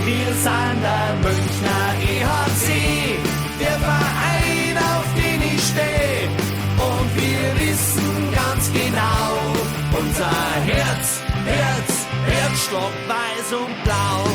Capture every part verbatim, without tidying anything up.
Wir sind der Münchner E H C, der Verein, auf den ich stehe. Und wir wissen ganz genau, unser Herz, Herz, Herzstock, weiß und blau.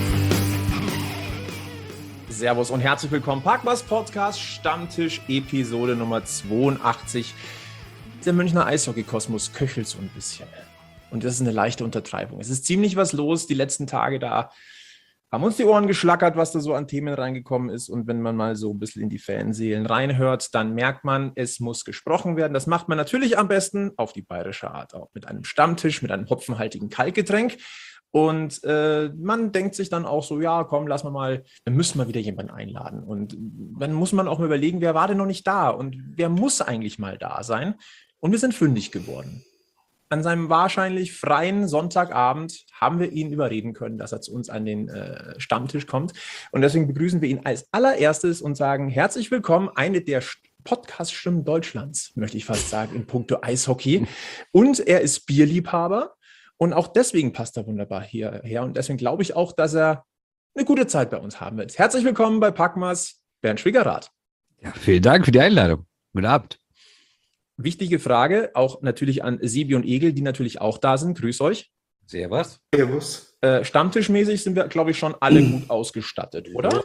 Servus und herzlich willkommen. Packmas Podcast, Stammtisch, Episode Nummer zweiundachtzig. Der Münchner Eishockey-Kosmos köchelt so ein bisschen. Und das ist eine leichte Untertreibung. Es ist ziemlich was los. Die letzten Tage da haben uns die Ohren geschlackert, was da so an Themen reingekommen ist. Und wenn man mal so ein bisschen in die Fanseelen reinhört, dann merkt man, es muss gesprochen werden. Das macht man natürlich am besten auf die bayerische Art, auch mit einem Stammtisch, mit einem hopfenhaltigen Kaltgetränk. Und äh, man denkt sich dann auch so, ja, komm, lass mal mal, wir müssen mal wieder jemanden einladen. Und dann muss man auch mal überlegen, wer war denn noch nicht da und wer muss eigentlich mal da sein? Und wir sind fündig geworden. An seinem wahrscheinlich freien Sonntagabend haben wir ihn überreden können, dass er zu uns an den äh, Stammtisch kommt. Und deswegen begrüßen wir ihn als allererstes und sagen, herzlich willkommen, eine der Podcast-Stimmen Deutschlands, möchte ich fast sagen, in puncto Eishockey. Und er ist Bierliebhaber. Und auch deswegen passt er wunderbar hierher. Und deswegen glaube ich auch, dass er eine gute Zeit bei uns haben wird. Herzlich willkommen bei Packmas, Bernd Schwickerath. Ja, vielen Dank für die Einladung. Guten Abend. Wichtige Frage, auch natürlich an Sebi und Egel, die natürlich auch da sind. Grüß euch. Servus. Servus. Äh, Stammtischmäßig sind wir, glaube ich, schon alle mhm. gut ausgestattet, oder?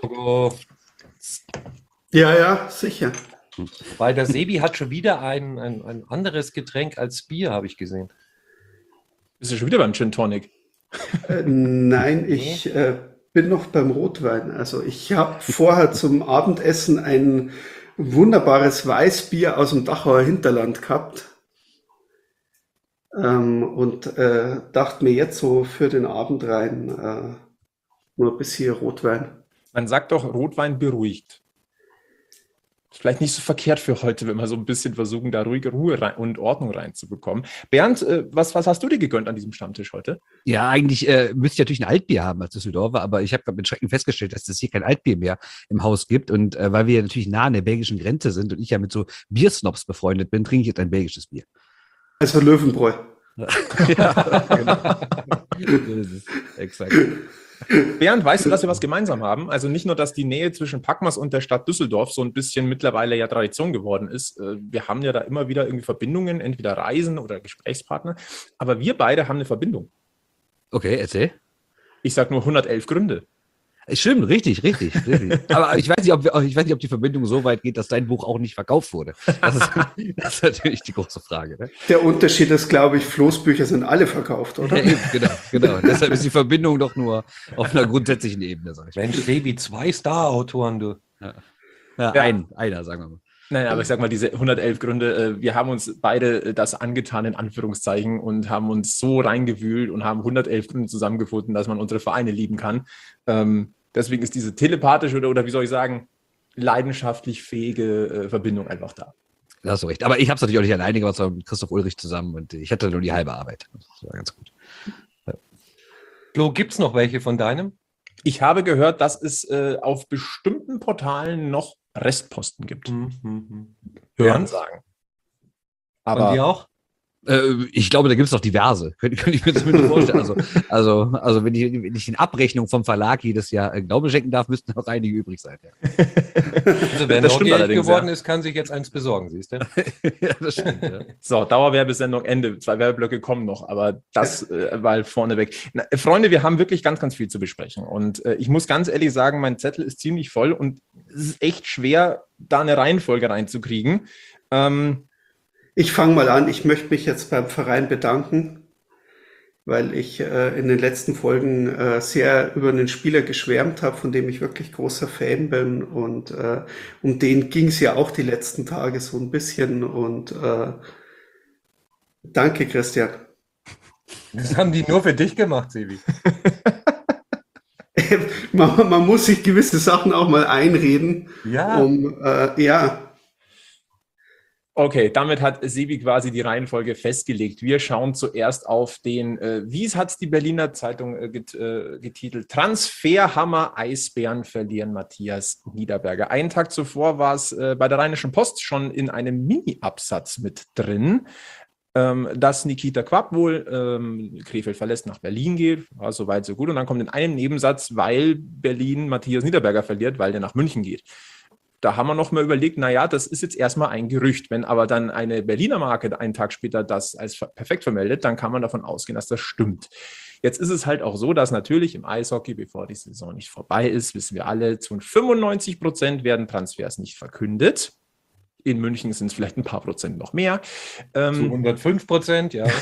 Ja, ja, sicher. Weil der Sebi hat schon wieder ein, ein, ein anderes Getränk als Bier, habe ich gesehen. Bist du schon wieder beim Gin Tonic? Äh, nein, ich äh, bin noch beim Rotwein. Also ich habe vorher zum Abendessen ein wunderbares Weißbier aus dem Dachauer Hinterland gehabt ähm, und äh, dachte mir jetzt so für den Abend rein äh, nur ein bisschen Rotwein. Man sagt doch, Rotwein beruhigt. Vielleicht nicht so verkehrt für heute, wenn wir so ein bisschen versuchen, da ruhige Ruhe rein und Ordnung reinzubekommen. Bernd, äh, was, was hast du dir gegönnt an diesem Stammtisch heute? Ja, eigentlich äh, müsste ich natürlich ein Altbier haben als Düsseldorfer, aber ich habe mit Schrecken festgestellt, dass es hier kein Altbier mehr im Haus gibt. Und äh, weil wir natürlich nah an der belgischen Grenze sind und ich ja mit so Biersnobs befreundet bin, trinke ich jetzt ein belgisches Bier. Also Löwenbräu. Ja, genau. Das ist exakt. Bernd, weißt du, dass wir was gemeinsam haben? Also nicht nur, dass die Nähe zwischen Packmas und der Stadt Düsseldorf so ein bisschen mittlerweile ja Tradition geworden ist. Wir haben ja da immer wieder irgendwie Verbindungen, entweder Reisen oder Gesprächspartner. Aber wir beide haben eine Verbindung. Okay, erzähl. Ich sag nur hundertelf Gründe. Stimmt, richtig, richtig, richtig. Aber ich weiß nicht, ob wir, ich weiß nicht, ob die Verbindung so weit geht, dass dein Buch auch nicht verkauft wurde. Das ist, das ist natürlich die große Frage. Ne? Der Unterschied ist, glaube ich, Floßbücher sind alle verkauft, oder? Ja, eben, genau, genau. Deshalb ist die Verbindung doch nur auf einer grundsätzlichen Ebene, sag ich. Mensch, Sebi, zwei Star-Autoren, du. Ja. Ja, ja. Ein, einer, sagen wir mal. Nein, aber ich sag mal, diese hundertelf Gründe, wir haben uns beide das angetan, in Anführungszeichen, und haben uns so reingewühlt und haben hundertelf Gründe zusammengefunden, dass man unsere Vereine lieben kann. Ähm, deswegen ist diese telepathische oder, oder wie soll ich sagen, leidenschaftlich fähige äh, Verbindung einfach da. Da hast du recht. Aber ich habe es natürlich auch nicht alleine gemacht, sondern mit Christoph Ulrich zusammen und ich hatte nur die halbe Arbeit. Das war ganz gut. Ja. Flo, gibt es noch welche von deinem? Ich habe gehört, dass es äh, auf bestimmten Portalen noch Restposten gibt. Mhm. Hören sagen. Aber und die auch? Äh, ich glaube, da gibt es noch diverse. Könnte, könnte ich mir zumindest vorstellen. Also, also, also wenn, ich, wenn ich in Abrechnung vom Verlag jedes Jahr äh, Glaube schenken darf, müssten noch einige übrig sein. Ja. Also wer noch Geld geworden ja. ist, kann sich jetzt eins besorgen, siehst du? Ja, das stimmt. Ja. So, Dauerwerbesendung Ende. Zwei Werbeblöcke kommen noch, aber das äh, mal vorneweg. Na, Freunde, wir haben wirklich ganz, ganz viel zu besprechen. Und äh, ich muss ganz ehrlich sagen, mein Zettel ist ziemlich voll und es ist echt schwer, da eine Reihenfolge reinzukriegen. Ähm, Ich fange mal an. Ich möchte mich jetzt beim Verein bedanken, weil ich äh, in den letzten Folgen äh, sehr über einen Spieler geschwärmt habe, von dem ich wirklich großer Fan bin. Und äh, um den ging es ja auch die letzten Tage so ein bisschen. Und äh, danke, Christian. Das haben die nur für dich gemacht, Sebi. man, man muss sich gewisse Sachen auch mal einreden. Ja. Um, äh, ja. Okay, damit hat Sebi quasi die Reihenfolge festgelegt. Wir schauen zuerst auf den, äh, wie hat es die Berliner Zeitung äh, get, äh, getitelt? Transferhammer, Eisbären verlieren Matthias Niederberger. Einen Tag zuvor war es äh, bei der Rheinischen Post schon in einem Mini-Absatz mit drin. ähm, dass Nikita Quapp wohl ähm, Krefeld verlässt, nach Berlin geht. War so weit, so gut. Und dann kommt in einem Nebensatz, weil Berlin Matthias Niederberger verliert, weil der nach München geht. Da haben wir noch mal überlegt, naja, das ist jetzt erstmal ein Gerücht. Wenn aber dann eine Berliner Marke einen Tag später das als perfekt vermeldet, dann kann man davon ausgehen, dass das stimmt. Jetzt ist es halt auch so, dass natürlich im Eishockey, bevor die Saison nicht vorbei ist, wissen wir alle, zu fünfundneunzig Prozent werden Transfers nicht verkündet. In München sind es vielleicht ein paar Prozent noch mehr. Ähm, Zu hundertfünf Prozent, ja.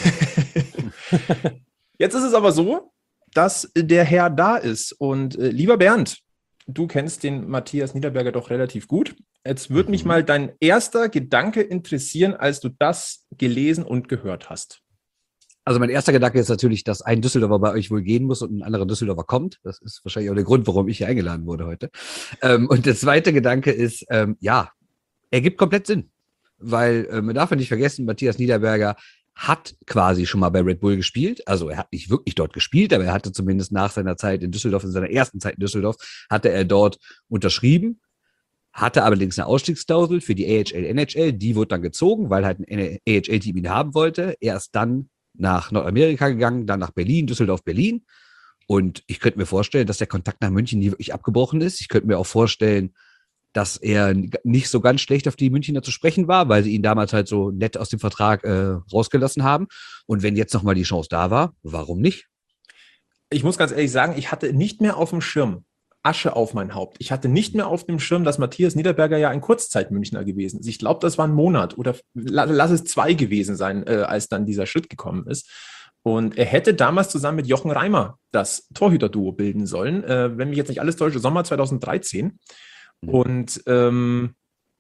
Jetzt ist es aber so, dass der Herr da ist. Und äh, lieber Bernd, du kennst den Matthias Niederberger doch relativ gut. Jetzt würde mich mal dein erster Gedanke interessieren, als du das gelesen und gehört hast. Also mein erster Gedanke ist natürlich, dass ein Düsseldorfer bei euch wohl gehen muss und ein anderer Düsseldorfer kommt. Das ist wahrscheinlich auch der Grund, warum ich hier eingeladen wurde heute. Ähm, und der zweite Gedanke ist, ähm, ja, er gibt komplett Sinn. Weil äh, man darf ja nicht vergessen, Matthias Niederberger hat quasi schon mal bei Red Bull gespielt. Also er hat nicht wirklich dort gespielt, aber er hatte zumindest nach seiner Zeit in Düsseldorf, in seiner ersten Zeit in Düsseldorf, hatte er dort unterschrieben, hatte allerdings eine Ausstiegsklausel für die A H L, N H L. Die wurde dann gezogen, weil halt ein A H L-Team ihn haben wollte. Er ist dann nach Nordamerika gegangen, dann nach Berlin, Düsseldorf, Berlin. Und ich könnte mir vorstellen, dass der Kontakt nach München nie wirklich abgebrochen ist. Ich könnte mir auch vorstellen, dass er nicht so ganz schlecht auf die Münchner zu sprechen war, weil sie ihn damals halt so nett aus dem Vertrag äh, rausgelassen haben. Und wenn jetzt nochmal die Chance da war, warum nicht? Ich muss ganz ehrlich sagen, ich hatte nicht mehr auf dem Schirm, Asche auf mein Haupt. Ich hatte nicht mehr auf dem Schirm, dass Matthias Niederberger ja ein Kurzzeit-Münchner gewesen ist. Ich glaube, das war ein Monat oder lass es zwei gewesen sein, äh, als dann dieser Schritt gekommen ist. Und er hätte damals zusammen mit Jochen Reimer das Torhüter-Duo bilden sollen, äh, wenn mich jetzt nicht alles täusche, Sommer zweitausenddreizehn. Und ähm,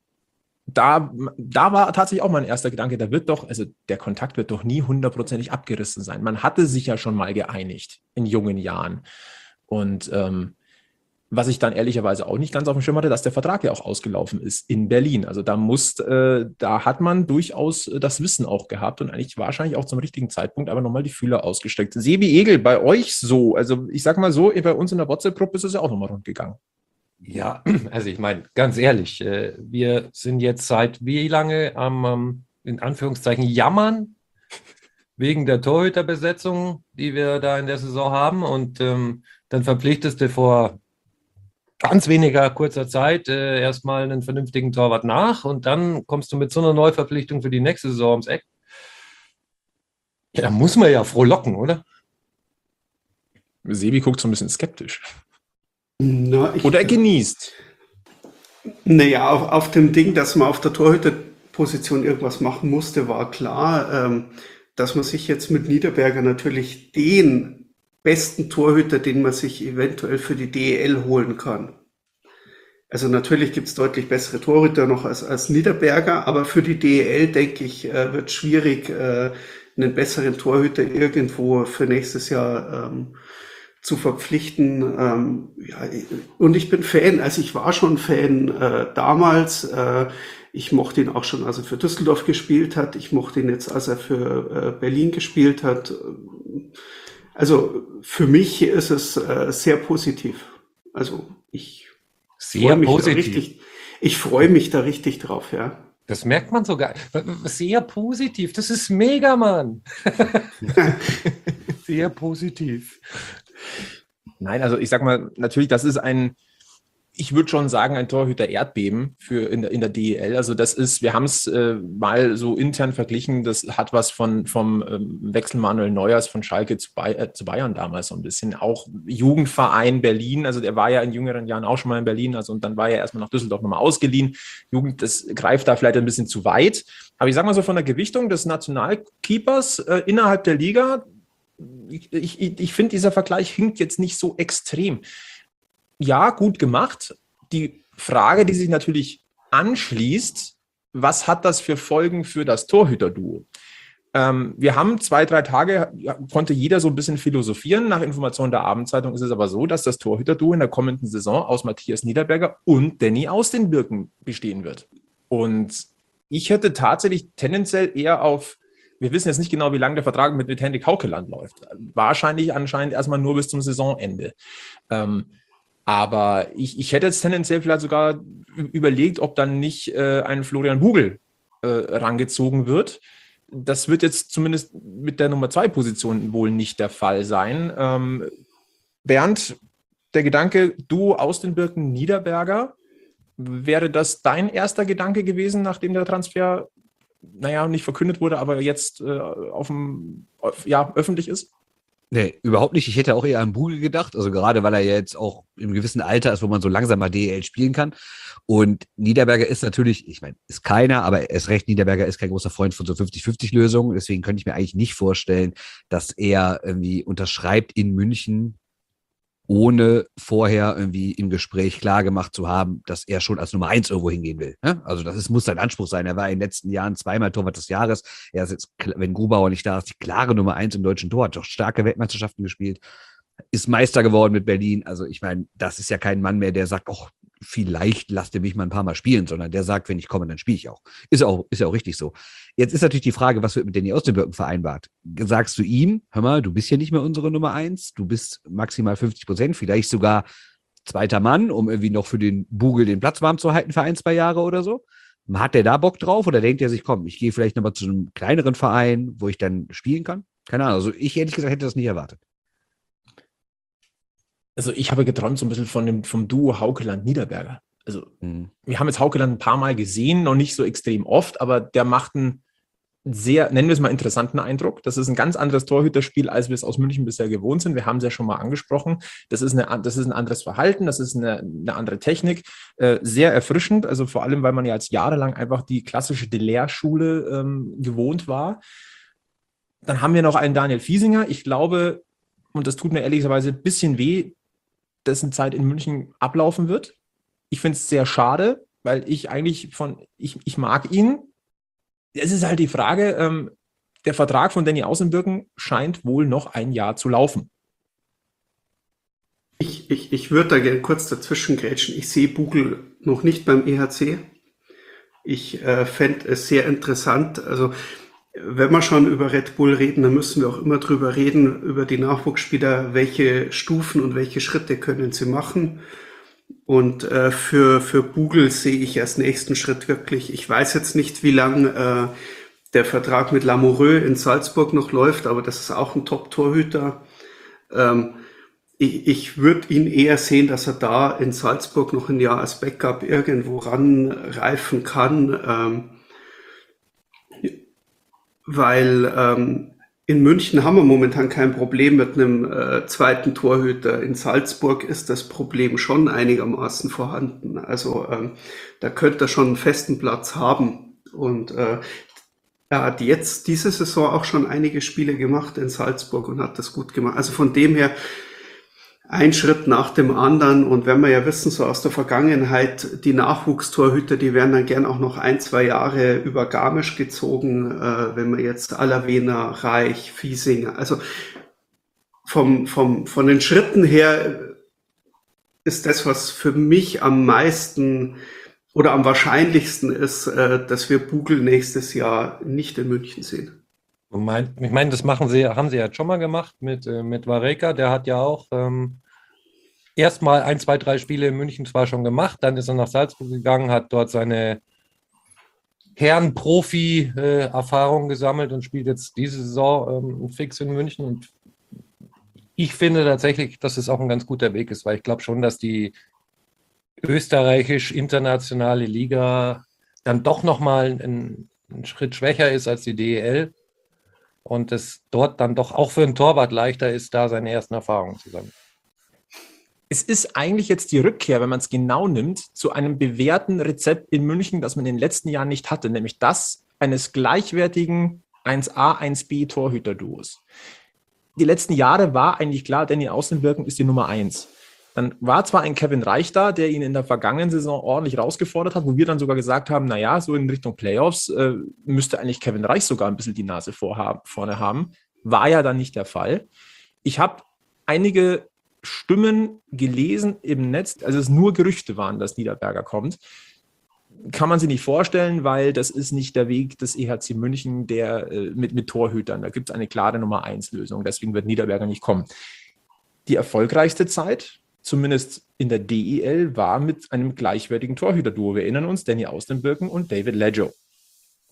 da, da war tatsächlich auch mein erster Gedanke, da wird doch, also der Kontakt wird doch nie hundertprozentig abgerissen sein. Man hatte sich ja schon mal geeinigt in jungen Jahren. Und ähm, was ich dann ehrlicherweise auch nicht ganz auf dem Schirm hatte, dass der Vertrag ja auch ausgelaufen ist in Berlin. Also da muss, äh, da hat man durchaus das Wissen auch gehabt und eigentlich wahrscheinlich auch zum richtigen Zeitpunkt aber nochmal die Fühler ausgestreckt. Sebi Egel, bei euch so, also ich sag mal so, bei uns in der WhatsApp-Gruppe ist es ja auch nochmal rund gegangen. Ja, also ich meine, ganz ehrlich, äh, wir sind jetzt seit wie lange am, ähm, in Anführungszeichen, jammern wegen der Torhüterbesetzung, die wir da in der Saison haben. Und ähm, dann verpflichtest du vor ganz weniger kurzer Zeit äh, erstmal einen vernünftigen Torwart nach und dann kommst du mit so einer Neuverpflichtung für die nächste Saison ums Eck. Ja, da muss man ja frohlocken, oder? Sebi guckt so ein bisschen skeptisch. Na, ich, Oder er genießt. Naja, auf, auf dem Ding, dass man auf der Torhüterposition irgendwas machen musste, war klar, ähm, dass man sich jetzt mit Niederberger natürlich den besten Torhüter, den man sich eventuell für die D E L holen kann. Also natürlich gibt es deutlich bessere Torhüter noch als, als Niederberger, aber für die D E L, denke ich, äh, wird es schwierig, äh, einen besseren Torhüter irgendwo für nächstes Jahr ähm, zu verpflichten. Ähm, ja, und ich bin Fan, also ich war schon Fan äh, damals. Äh, ich mochte ihn auch schon, als er für Düsseldorf gespielt hat. Ich mochte ihn jetzt, als er für äh, Berlin gespielt hat. Also für mich ist es äh, sehr positiv. Also ich Sehr mich positiv. Da richtig, ich freue mich da richtig drauf, ja. Das merkt man sogar. Sehr positiv. Das ist mega, Mann. Sehr positiv. Nein, also ich sag mal, natürlich, das ist ein, ich würde schon sagen, ein Torhüter-Erdbeben für in der, in der D E L. Also das ist, wir haben es äh, mal so intern verglichen, das hat was von vom ähm, Wechsel Manuel Neuers von Schalke zu, Bay äh, zu Bayern damals so ein bisschen. Auch Jugendverein Berlin, also der war ja in jüngeren Jahren auch schon mal in Berlin, also und dann war er erstmal nach Düsseldorf nochmal ausgeliehen. Jugend, das greift da vielleicht ein bisschen zu weit. Aber ich sag mal so, von der Gewichtung des Nationalkeepers äh, innerhalb der Liga, ich, ich, ich finde, dieser Vergleich hinkt jetzt nicht so extrem. Ja, gut gemacht. Die Frage, die sich natürlich anschließt, was hat das für Folgen für das Torhüter-Duo? Ähm, wir haben zwei, drei Tage, ja, konnte jeder so ein bisschen philosophieren. Nach Informationen der Abendzeitung ist es aber so, dass das Torhüter-Duo in der kommenden Saison aus Matthias Niederberger und Danny aus den Birken bestehen wird. Und ich hätte tatsächlich tendenziell eher auf, wir wissen jetzt nicht genau, wie lange der Vertrag mit, mit Henrik Haukeland läuft. Wahrscheinlich anscheinend erstmal nur bis zum Saisonende. Ähm, Aber ich, ich hätte jetzt tendenziell vielleicht sogar überlegt, ob dann nicht äh, ein Florian Bugel äh, rangezogen wird. das wird jetzt zumindest mit der Nummer zwei Position wohl nicht der Fall sein. Ähm, Bernd, der Gedanke, Duo aus den Birken Niederberger, wäre das dein erster Gedanke gewesen, nachdem der Transfer, naja, nicht verkündet wurde, aber jetzt äh, auf dem, auf, ja, öffentlich ist? Nee, überhaupt nicht. Ich hätte auch eher an Bugel gedacht. Also gerade, weil er ja jetzt auch im gewissen Alter ist, wo man so langsam mal D E L spielen kann. Und Niederberger ist natürlich, ich meine, ist keiner, aber erst recht, Niederberger ist kein großer Freund von so fünfzig fünfzig Lösungen. Deswegen könnte ich mir eigentlich nicht vorstellen, dass er irgendwie unterschreibt in München, ohne vorher irgendwie im Gespräch klar gemacht zu haben, dass er schon als Nummer eins irgendwo hingehen will. Ne? Also das ist, muss sein Anspruch sein. Er war in den letzten Jahren zweimal Torwart des Jahres. Er ist jetzt, wenn Grubauer nicht da ist, die klare Nummer eins im deutschen Tor, hat doch starke Weltmeisterschaften gespielt, ist Meister geworden mit Berlin. Also ich meine, das ist ja kein Mann mehr, der sagt, oh, vielleicht lasst ihr mich mal ein paar Mal spielen, sondern der sagt, wenn ich komme, dann spiele ich auch. Ist auch, ist ja auch richtig so. Jetzt ist natürlich die Frage, was wird mit Danny aus den Birken vereinbart? Sagst du ihm, hör mal, du bist ja nicht mehr unsere Nummer eins, du bist maximal fünfzig Prozent, vielleicht sogar zweiter Mann, um irgendwie noch für den Bugel den Platz warm zu halten für ein, zwei Jahre oder so? Hat der da Bock drauf oder denkt er sich, komm, ich gehe vielleicht nochmal zu einem kleineren Verein, wo ich dann spielen kann? Keine Ahnung, also ich ehrlich gesagt hätte das nicht erwartet. Also ich habe geträumt so ein bisschen von dem, vom Duo Haukeland-Niederberger. Also mhm. wir haben jetzt Haukeland ein paar Mal gesehen, noch nicht so extrem oft, aber der macht einen sehr, nennen wir es mal, interessanten Eindruck. Das ist ein ganz anderes Torhüterspiel, als wir es aus München bisher gewohnt sind. Wir haben es ja schon mal angesprochen. Das ist, eine, das ist ein anderes Verhalten, das ist eine, eine andere Technik. Äh, sehr erfrischend, also vor allem, weil man ja als jahrelang einfach die klassische Delair-Schule ähm, gewohnt war. Dann haben wir noch einen Daniel Fiesinger. Ich glaube, und das tut mir ehrlicherweise ein bisschen weh, dessen Zeit in München ablaufen wird. Ich finde es sehr schade, weil ich eigentlich von, ich, ich mag ihn. Es ist halt die Frage, ähm, der Vertrag von Danny aus den Birken scheint wohl noch ein Jahr zu laufen. Ich, ich, ich würde da gerne kurz dazwischen grätschen. Ich sehe Bugel noch nicht beim E H C. Ich äh, fände es sehr interessant, also wenn wir schon über Red Bull reden, dann müssen wir auch immer drüber reden, über die Nachwuchsspieler, welche Stufen und welche Schritte können sie machen. Und äh, für, für Bugel sehe ich als nächsten Schritt wirklich, ich weiß jetzt nicht, wie lang äh, der Vertrag mit Lamoureux in Salzburg noch läuft, aber das ist auch ein Top-Torhüter. Ähm, ich ich würde ihn eher sehen, dass er da in Salzburg noch ein Jahr als Backup irgendwo ranreifen kann. Ähm, Weil ähm, in München haben wir momentan kein Problem mit einem äh, zweiten Torhüter. In Salzburg ist das Problem schon einigermaßen vorhanden. Also ähm, da könnte er schon einen festen Platz haben. Und äh, er hat jetzt diese Saison auch schon einige Spiele gemacht in Salzburg und hat das gut gemacht. Also von dem her ein Schritt nach dem anderen. Und wenn wir ja wissen, so aus der Vergangenheit, die Nachwuchstorhüter, die werden dann gern auch noch ein, zwei Jahre über Garmisch gezogen, äh, wenn man jetzt Alavena, Reich, Fiesinger, also vom, vom, von den Schritten her ist das, was für mich am meisten oder am wahrscheinlichsten ist, äh, dass wir Bugel nächstes Jahr nicht in München sehen. Ich meine, das machen sie, haben sie ja schon mal gemacht mit, mit Vareka. Der hat ja auch ähm, erstmal ein, zwei, drei Spiele in München zwar schon gemacht, dann ist er nach Salzburg gegangen, hat dort seine Herren-Profi-Erfahrung gesammelt und spielt jetzt diese Saison ähm, fix in München. Und ich finde tatsächlich, dass es auch ein ganz guter Weg ist, weil ich glaube schon, dass die österreichisch-internationale Liga dann doch nochmal ein, ein Schritt schwächer ist als die D E L. Und es dort dann doch auch für einen Torwart leichter ist, da seine ersten Erfahrungen zu sammeln. Es ist eigentlich jetzt die Rückkehr, wenn man es genau nimmt, zu einem bewährten Rezept in München, das man in den letzten Jahren nicht hatte, nämlich das eines gleichwertigen eins A, eins B Torhüter-Duos. Die letzten Jahre war eigentlich klar, Danny aus den Birken ist die Nummer eins. Dann war zwar ein Kevin Reich da, der ihn in der vergangenen Saison ordentlich rausgefordert hat, wo wir dann sogar gesagt haben, naja, so in Richtung Playoffs äh, müsste eigentlich Kevin Reich sogar ein bisschen die Nase vorhaben, vorne haben. War ja dann nicht der Fall. Ich habe einige Stimmen gelesen im Netz, also es nur Gerüchte waren, dass Niederberger kommt. Kann man sich nicht vorstellen, weil das ist nicht der Weg des E H C München, der äh, mit, mit Torhütern. Da gibt es eine klare Nummer eins Lösung, deswegen wird Niederberger nicht kommen. Die erfolgreichste Zeit, zumindest in der D E L, war mit einem gleichwertigen Torhüter-Duo. Wir erinnern uns, Danny aus den Birken und David Leggio.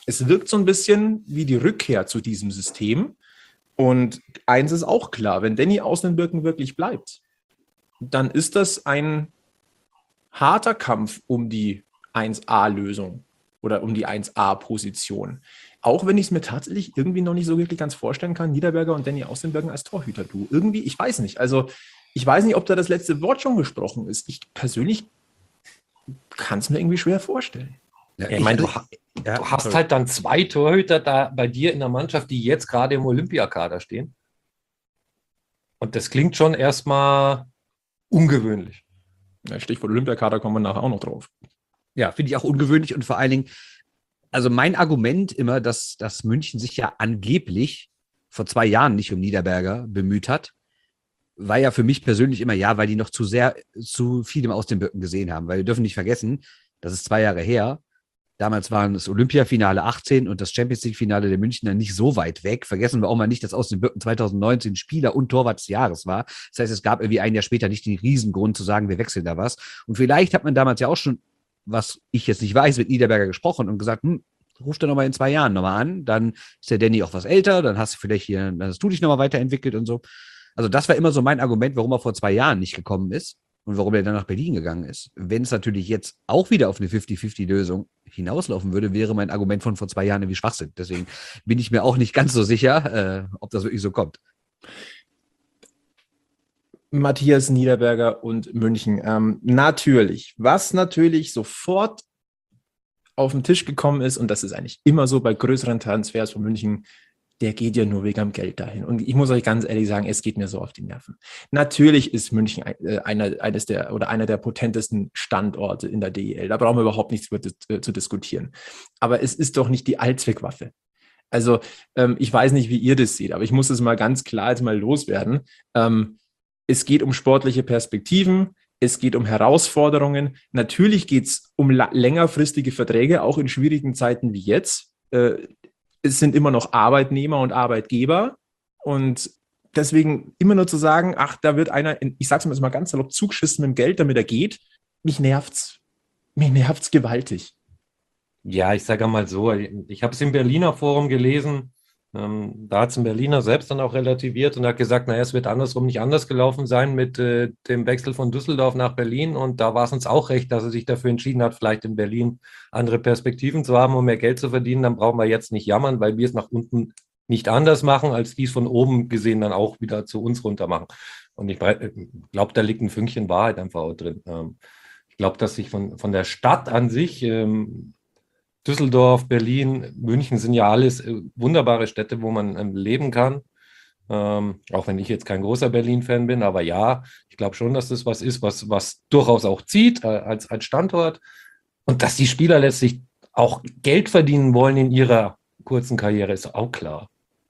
es wirkt so ein bisschen wie die Rückkehr zu diesem System. Und eins ist auch klar, wenn Danny aus den Birken wirklich bleibt, dann ist das ein harter Kampf um die eins A-Lösung oder um die eins A-Position. Auch wenn ich es mir tatsächlich irgendwie noch nicht so wirklich ganz vorstellen kann, Niederberger und Danny aus den Birken als Torhüter. Du, irgendwie, ich weiß nicht. Also, ich weiß nicht, ob da das letzte Wort schon gesprochen ist. Ich persönlich kann es mir irgendwie schwer vorstellen. Ja, Ja, ich meine, du, also- ha- ja, du hast sorry. halt dann zwei Torhüter da bei dir in der Mannschaft, die jetzt gerade im Olympiakader stehen. Und das klingt schon erstmal ungewöhnlich. Ja, Stichwort Olympiakader kommen wir nachher auch noch drauf. Ja, finde ich auch ungewöhnlich und vor allen Dingen, also mein Argument immer, dass, dass München sich ja angeblich vor zwei Jahren nicht um Niederberger bemüht hat, war ja für mich persönlich immer ja, weil die noch zu sehr, zu viel aus den Birken gesehen haben. Weil wir dürfen nicht vergessen, das ist zwei Jahre her. Damals waren das Olympiafinale achtzehn und das Champions League-Finale der Münchner nicht so weit weg. Vergessen wir auch mal nicht, dass aus den Birken zwanzig neunzehn Spieler und Torwart des Jahres war. Das heißt, es gab irgendwie ein Jahr später nicht den Riesengrund zu sagen, wir wechseln da was. Und vielleicht hat man damals ja auch schon, was ich jetzt nicht weiß, mit Niederberger gesprochen und gesagt, hm, ruf doch nochmal in zwei Jahren nochmal an. Dann ist der Danny auch was älter, dann hast du vielleicht hier, dann hast du dich nochmal weiterentwickelt und so. Also das war immer so mein Argument, warum er vor zwei Jahren nicht gekommen ist und warum er dann nach Berlin gegangen ist. Wenn es natürlich jetzt auch wieder auf eine fünfzig fünfzig-Lösung hinauslaufen würde, wäre mein Argument von vor zwei Jahren irgendwie Schwachsinn. Deswegen bin ich mir auch nicht ganz so sicher, äh, ob das wirklich so kommt. Matthias Niederberger und München. Ähm, natürlich, was natürlich sofort auf den Tisch gekommen ist, und das ist eigentlich immer so bei größeren Transfers von München, der geht ja nur wegen dem Geld dahin. Und ich muss euch ganz ehrlich sagen, es geht mir so auf die Nerven. Natürlich ist München äh, einer, eines der, oder einer der potentesten Standorte in der D E L. Da brauchen wir überhaupt nichts über, äh, zu diskutieren. Aber es ist doch nicht die Allzweckwaffe. Also ähm, ich weiß nicht, wie ihr das seht, aber ich muss es mal ganz klar jetzt mal loswerden. Ähm, es geht um sportliche Perspektiven. Es geht um Herausforderungen. Natürlich geht es um la- längerfristige Verträge, auch in schwierigen Zeiten wie jetzt. Äh, Es sind immer noch Arbeitnehmer und Arbeitgeber und deswegen immer nur zu sagen, ach, da wird einer, in, ich sag's mal ganz salopp, zugeschissen mit dem Geld, damit er geht, mich nervt's. Mich nervt's gewaltig. Ja, ich sage mal so, ich habe es im Berliner Forum gelesen, ähm, da hat es ein Berliner selbst dann auch relativiert und hat gesagt, naja, es wird andersrum nicht anders gelaufen sein mit äh, dem Wechsel von Düsseldorf nach Berlin und da war es uns auch recht, dass er sich dafür entschieden hat, vielleicht in Berlin andere Perspektiven zu haben, um mehr Geld zu verdienen, dann brauchen wir jetzt nicht jammern, weil wir es nach unten nicht anders machen, als die es von oben gesehen dann auch wieder zu uns runter machen. Und ich glaube, da liegt ein Fünkchen Wahrheit einfach auch drin. Ähm, ich glaube, dass sich von, von der Stadt an sich, ähm, Düsseldorf, Berlin, München sind ja alles äh, wunderbare Städte, wo man ähm, leben kann. Ähm, auch wenn ich jetzt kein großer Berlin-Fan bin, aber ja, ich glaube schon, dass das was ist, was, was durchaus auch zieht äh, als, als Standort. Und dass die Spieler letztlich auch Geld verdienen wollen in ihrer kurzen Karriere, ist auch klar.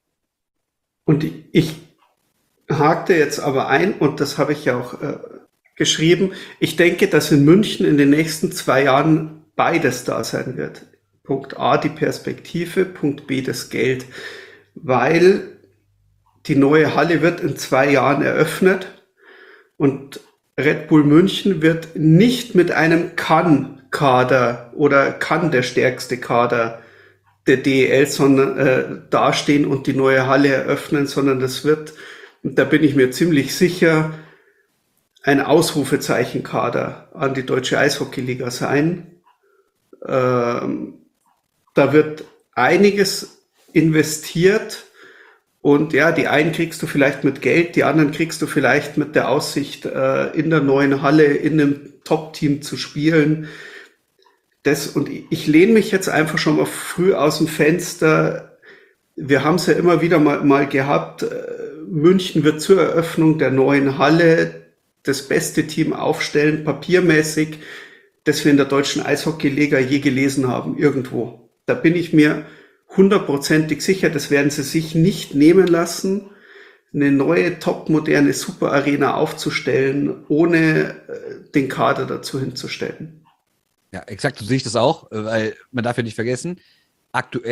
Und ich hakte jetzt aber ein, und das habe ich ja auch äh, geschrieben, ich denke, dass in München in den nächsten zwei Jahren beides da sein wird. Punkt A, die Perspektive, Punkt B, das Geld, weil die neue Halle wird in zwei Jahren eröffnet und Red Bull München wird nicht mit einem Kann-Kader oder kann der stärkste Kader der D E L sondern, äh, dastehen und die neue Halle eröffnen, sondern das wird, und da bin ich mir ziemlich sicher, ein Ausrufezeichenkader an die Deutsche Eishockeyliga sein. Ähm, da wird einiges investiert und ja, die einen kriegst du vielleicht mit Geld, die anderen kriegst du vielleicht mit der Aussicht, äh, in der neuen Halle in einem Top-Team zu spielen. Das, und ich lehne mich jetzt einfach schon mal früh aus dem Fenster. Wir haben es ja immer wieder mal, mal gehabt. München wird zur Eröffnung der neuen Halle das beste Team aufstellen, papiermäßig, das wir in der deutschen Eishockeyliga je gelesen haben, irgendwo. Da bin ich mir hundertprozentig sicher, das werden sie sich nicht nehmen lassen, eine neue, topmoderne Superarena aufzustellen, ohne den Kader dazu hinzustellen. Ja, exakt, so sehe ich das auch, weil man darf ja nicht vergessen, aktuell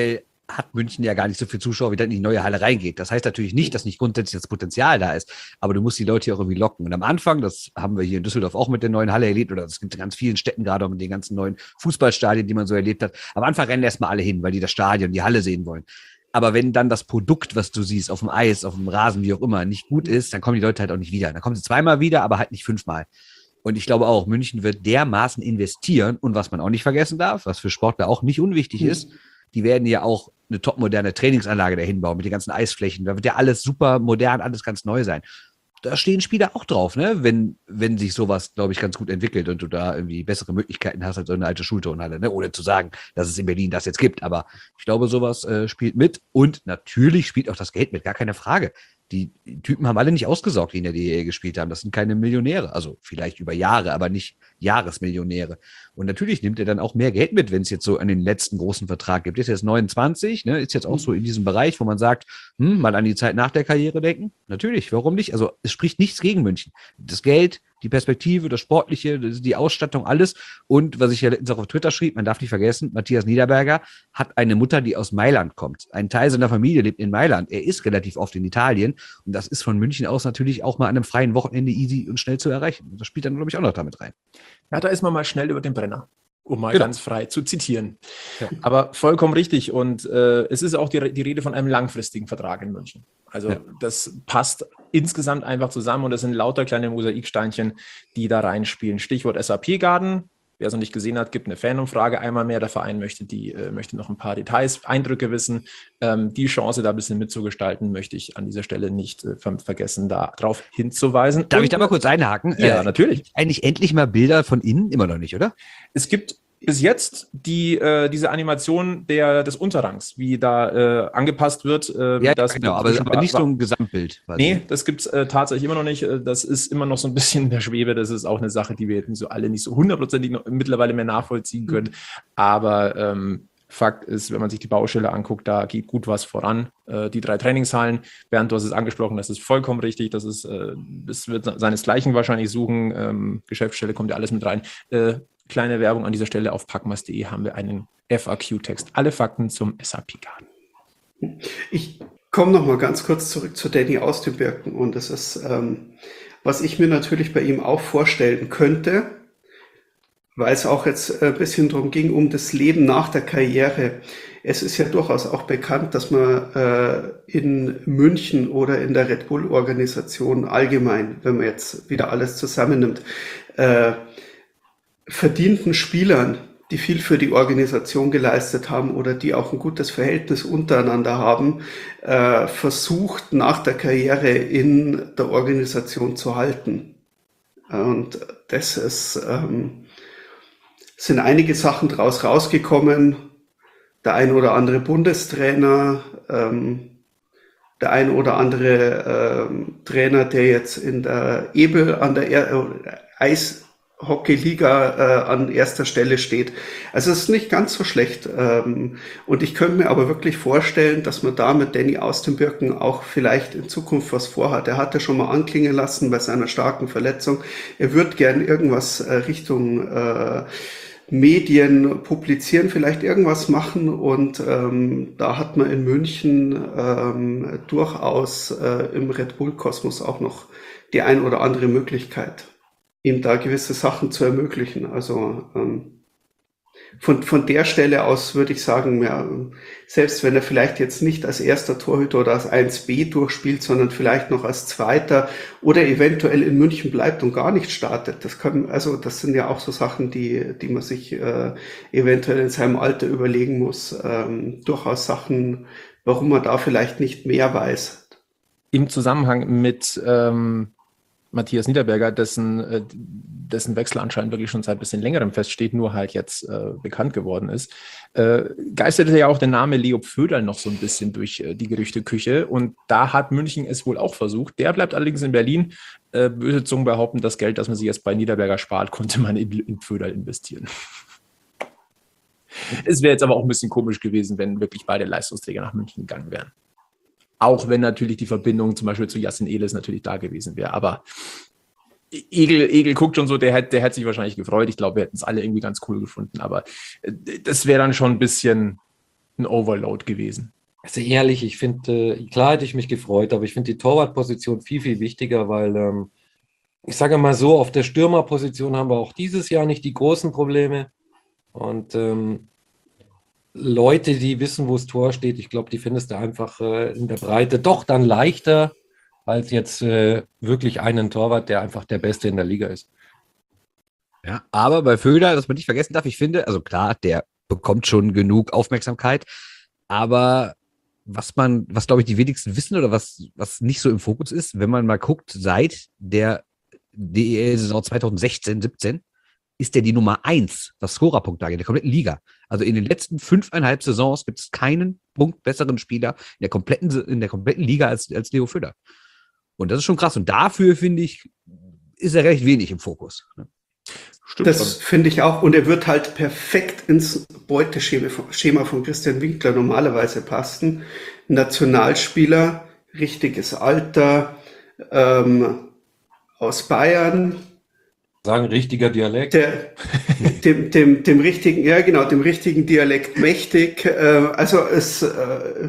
hat München ja gar nicht so viele Zuschauer, wie dann in die neue Halle reingeht. Das heißt natürlich nicht, dass nicht grundsätzlich das Potenzial da ist, aber du musst die Leute hier auch irgendwie locken. Und am Anfang, das haben wir hier in Düsseldorf auch mit der neuen Halle erlebt, oder das gibt in ganz vielen Städten gerade auch mit den ganzen neuen Fußballstadien, die man so erlebt hat. Am Anfang rennen erstmal alle hin, weil die das Stadion, die Halle sehen wollen. Aber wenn dann das Produkt, was du siehst, auf dem Eis, auf dem Rasen, wie auch immer, nicht gut ist, dann kommen die Leute halt auch nicht wieder. Dann kommen sie zweimal wieder, aber halt nicht fünfmal. Und ich glaube auch, München wird dermaßen investieren. Und was man auch nicht vergessen darf, was für Sportler auch nicht unwichtig ist, die werden ja auch eine topmoderne Trainingsanlage dahin bauen mit den ganzen Eisflächen. Da wird ja alles super modern, alles ganz neu sein. Da stehen Spieler auch drauf, ne? Wenn, wenn sich sowas, glaube ich, ganz gut entwickelt und du da irgendwie bessere Möglichkeiten hast als so eine alte Schulturnhalle, ne? Ohne zu sagen, dass es in Berlin das jetzt gibt. Aber ich glaube, sowas äh, spielt mit. Und natürlich spielt auch das Geld mit, gar keine Frage. Die Typen haben alle nicht ausgesorgt, die in der D E L gespielt haben. Das sind keine Millionäre. Also vielleicht über Jahre, aber nicht Jahresmillionäre. Und natürlich nimmt er dann auch mehr Geld mit, wenn es jetzt so an den letzten großen Vertrag gibt. Ist jetzt neunundzwanzig, ne? Ist jetzt auch so in diesem Bereich, wo man sagt, hm, mal an die Zeit nach der Karriere denken. Natürlich, warum nicht? Also es spricht nichts gegen München. Das Geld, die Perspektive, das Sportliche, die Ausstattung, alles. Und was ich ja letztens auch auf Twitter schrieb, man darf nicht vergessen, Matthias Niederberger hat eine Mutter, die aus Mailand kommt. Ein Teil seiner Familie lebt in Mailand. Er ist relativ oft in Italien. Und das ist von München aus natürlich auch mal an einem freien Wochenende easy und schnell zu erreichen. Und das spielt dann, glaube ich, auch noch damit rein. Ja, da ist man mal schnell über den Brenner, um mal Genau. ganz frei zu zitieren. Ja. Aber vollkommen richtig. Und äh, es ist auch die, die Rede von einem langfristigen Vertrag in München. Also Ja. das passt insgesamt einfach zusammen und das sind lauter kleine Mosaiksteinchen, die da reinspielen. Stichwort S A P-Garden. Wer es noch nicht gesehen hat, gibt eine Fanumfrage einmal mehr. Der Verein möchte, die, äh, möchte noch ein paar Details, Eindrücke wissen. Ähm, die Chance, da ein bisschen mitzugestalten, möchte ich an dieser Stelle nicht äh, ver vergessen, darauf hinzuweisen. Darf Und, ich da mal kurz einhaken? Ja, Äh, natürlich. Eigentlich endlich mal Bilder von innen? Immer noch nicht, oder? Es gibt bis jetzt die, äh, diese Animation der, des Unterrangs, wie da äh, angepasst wird. Äh, Ja, das genau, aber, aber nicht so ein Gesamtbild. quasi. Nee, das gibt es äh, tatsächlich immer noch nicht. Äh, Das ist immer noch so ein bisschen in der Schwebe. Das ist auch eine Sache, die wir jetzt nicht so alle nicht so hundertprozentig noch mittlerweile mehr nachvollziehen können. Aber ähm, Fakt ist, wenn man sich die Baustelle anguckt, da geht gut was voran. Äh, die drei Trainingshallen, Bernd, du hast es angesprochen, das ist vollkommen richtig. Das ist, äh, das wird seinesgleichen wahrscheinlich suchen. Ähm, Geschäftsstelle kommt ja alles mit rein. Äh, kleine Werbung an dieser Stelle auf packmas punkt de haben wir einen F A Q-Text. Alle Fakten zum S A P-Garden. Ich komme noch mal ganz kurz zurück zu Danny aus den Birken und das ist, ähm, was ich mir natürlich bei ihm auch vorstellen könnte, weil es auch jetzt ein bisschen darum ging, um das Leben nach der Karriere. Es ist ja durchaus auch bekannt, dass man äh, in München oder in der Red Bull-Organisation allgemein, wenn man jetzt wieder alles zusammennimmt, äh, verdienten Spielern, die viel für die Organisation geleistet haben oder die auch ein gutes Verhältnis untereinander haben, äh, versucht nach der Karriere in der Organisation zu halten. Und das ist, ähm, sind einige Sachen daraus rausgekommen. Der ein oder andere Bundestrainer, ähm, der ein oder andere ähm, Trainer, der jetzt in der Ebel an der er Eis Hockey-Liga äh, an erster Stelle steht. Also es ist nicht ganz so schlecht. Ähm, und ich könnte mir aber wirklich vorstellen, dass man da mit Danny aus den Birken auch vielleicht in Zukunft was vorhat. Er hatte schon mal anklingen lassen bei seiner starken Verletzung. Er würde gern irgendwas äh, Richtung äh, Medien publizieren, vielleicht irgendwas machen. Und ähm, da hat man in München ähm, durchaus äh, im Red Bull-Kosmos auch noch die ein oder andere Möglichkeit, ihm da gewisse Sachen zu ermöglichen. Also ähm, von, von der Stelle aus würde ich sagen, ja, selbst wenn er vielleicht jetzt nicht als erster Torhüter oder als eins B durchspielt, sondern vielleicht noch als zweiter oder eventuell in München bleibt und gar nicht startet. Das kann, also das sind ja auch so Sachen, die, die man sich äh, eventuell in seinem Alter überlegen muss. Ähm, durchaus Sachen, warum man da vielleicht nicht mehr weiß. Im Zusammenhang mit ähm Matthias Niederberger, dessen, äh, dessen Wechsel anscheinend wirklich schon seit ein bisschen längerem feststeht, nur halt jetzt äh, bekannt geworden ist, äh, geisterte ja auch der Name Leo Pföderl noch so ein bisschen durch äh, die Gerüchteküche und da hat München es wohl auch versucht. Der bleibt allerdings in Berlin. Äh, böse Zungen behaupten, das Geld, das man sich jetzt bei Niederberger spart, konnte man in, in Pföderl investieren. Es wäre jetzt aber auch ein bisschen komisch gewesen, wenn wirklich beide Leistungsträger nach München gegangen wären. Auch wenn natürlich die Verbindung zum Beispiel zu Yassin Elis natürlich da gewesen wäre. Aber Egel, Egel guckt schon so, der hätte der hätte sich wahrscheinlich gefreut. Ich glaube, wir hätten es alle irgendwie ganz cool gefunden. Aber das wäre dann schon ein bisschen, ein Overload gewesen. Also ehrlich, ich finde, äh, klar hätte ich mich gefreut, aber ich finde die Torwartposition viel, viel wichtiger, weil ähm, ich sage mal so, auf der Stürmerposition haben wir auch dieses Jahr nicht die großen Probleme. Und ähm, Leute, die wissen, wo das Tor steht, ich glaube, die findest du einfach äh, in der Breite doch dann leichter als jetzt äh, wirklich einen Torwart, der einfach der Beste in der Liga ist. Ja, aber bei Föder, dass man nicht vergessen darf, ich finde, also klar, der bekommt schon genug Aufmerksamkeit, aber was man, was glaube ich die wenigsten wissen oder was, was nicht so im Fokus ist, wenn man mal guckt, seit der D E L-Saison zwanzig sechzehn siebzehn ist der die Nummer eins, was Scorerpunkte angeht, in der kompletten Liga. Also in den letzten fünfeinhalb Saisons gibt es keinen Punkt besseren Spieler in der kompletten, in der kompletten Liga als, als Leo Föder. Und das ist schon krass. Und dafür, finde ich, ist er recht wenig im Fokus. Stimmt das finde ich auch. Und er wird halt perfekt ins Beuteschema von Christian Winkler normalerweise passen. Nationalspieler, richtiges Alter, ähm, aus Bayern. Sagen richtiger Dialekt. Der, dem, dem, dem richtigen, ja genau, dem richtigen Dialekt mächtig. Äh, also es äh,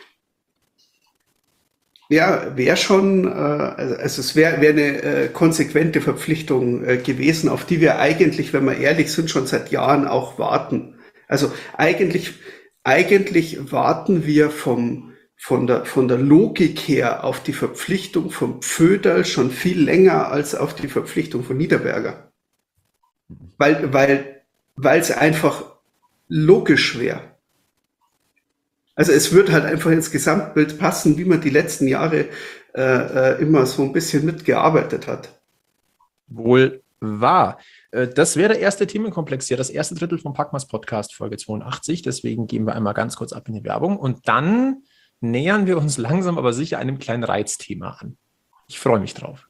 ja, wäre schon, äh, also es wäre wär eine äh, konsequente Verpflichtung äh, gewesen, auf die wir eigentlich, wenn wir ehrlich sind, schon seit Jahren auch warten. Also eigentlich, eigentlich warten wir vom, von der, von der Logik her auf die Verpflichtung von Pföderl schon viel länger als auf die Verpflichtung von Niederberger. Weil, weil, weil es einfach logisch wäre. Also es wird halt einfach ins Gesamtbild passen, wie man die letzten Jahre äh, äh, immer so ein bisschen mitgearbeitet hat. Wohl wahr. Äh, das wäre der erste Themenkomplex hier, das erste Drittel vom Packmas Podcast, Folge zweiundachtzig. Deswegen gehen wir einmal ganz kurz ab in die Werbung und dann nähern wir uns langsam aber sicher einem kleinen Reizthema an. Ich freue mich drauf.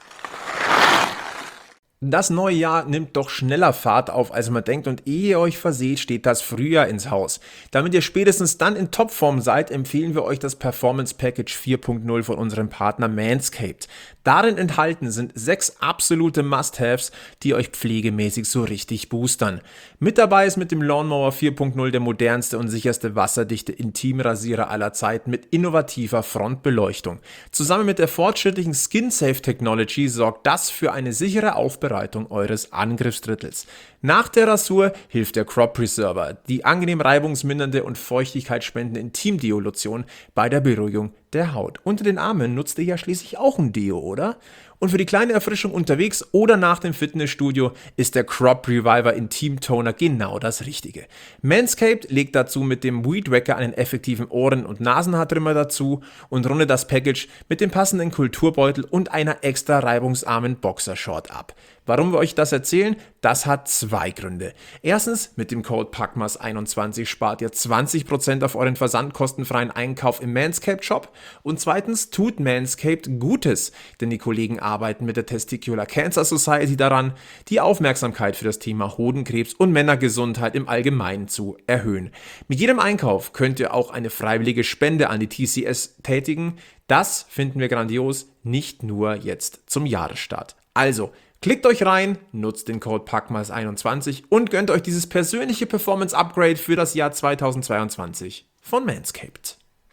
Das neue Jahr nimmt doch schneller Fahrt auf, als man denkt, und ehe ihr euch verseht, steht das Frühjahr ins Haus. Damit ihr spätestens dann in Topform seid, empfehlen wir euch das Performance Package vier Punkt null von unserem Partner Manscaped. Darin enthalten sind sechs absolute Must-Haves, die euch pflegemäßig so richtig boostern. Mit dabei ist mit dem Lawnmower vier Punkt null der modernste und sicherste wasserdichte Intimrasierer aller Zeiten mit innovativer Frontbeleuchtung. Zusammen mit der fortschrittlichen Skin-Safe Technology sorgt das für eine sichere Aufbereitung eures Angriffsdrittels. Nach der Rasur hilft der Crop Preserver, die angenehm reibungsmindernde und feuchtigkeitsspendende Intim-Deo-Lotion bei der Beruhigung der Haut. Unter den Armen nutzt ihr ja schließlich auch ein Deo, oder? Und für die kleine Erfrischung unterwegs oder nach dem Fitnessstudio ist der Crop Reviver Intim Toner genau das Richtige. Manscaped legt dazu mit dem Weed Wacker einen effektiven Ohren- und Nasenhaartrimmer dazu und rundet das Package mit dem passenden Kulturbeutel und einer extra reibungsarmen Boxershort ab. Warum wir euch das erzählen? Das hat zwei Gründe. Erstens, mit dem Code Packmas einundzwanzig spart ihr zwanzig Prozent auf euren versandkostenfreien Einkauf im Manscaped Shop. Und zweitens tut Manscaped Gutes, denn die Kollegen arbeiten mit der Testicular Cancer Society daran, die Aufmerksamkeit für das Thema Hodenkrebs und Männergesundheit im Allgemeinen zu erhöhen. Mit jedem Einkauf könnt ihr auch eine freiwillige Spende an die T C S tätigen. Das finden wir grandios, nicht nur jetzt zum Jahresstart. Also, klickt euch rein, nutzt den Code Packmas einundzwanzig und gönnt euch dieses persönliche Performance-Upgrade für das Jahr zweitausendzweiundzwanzig von Manscaped.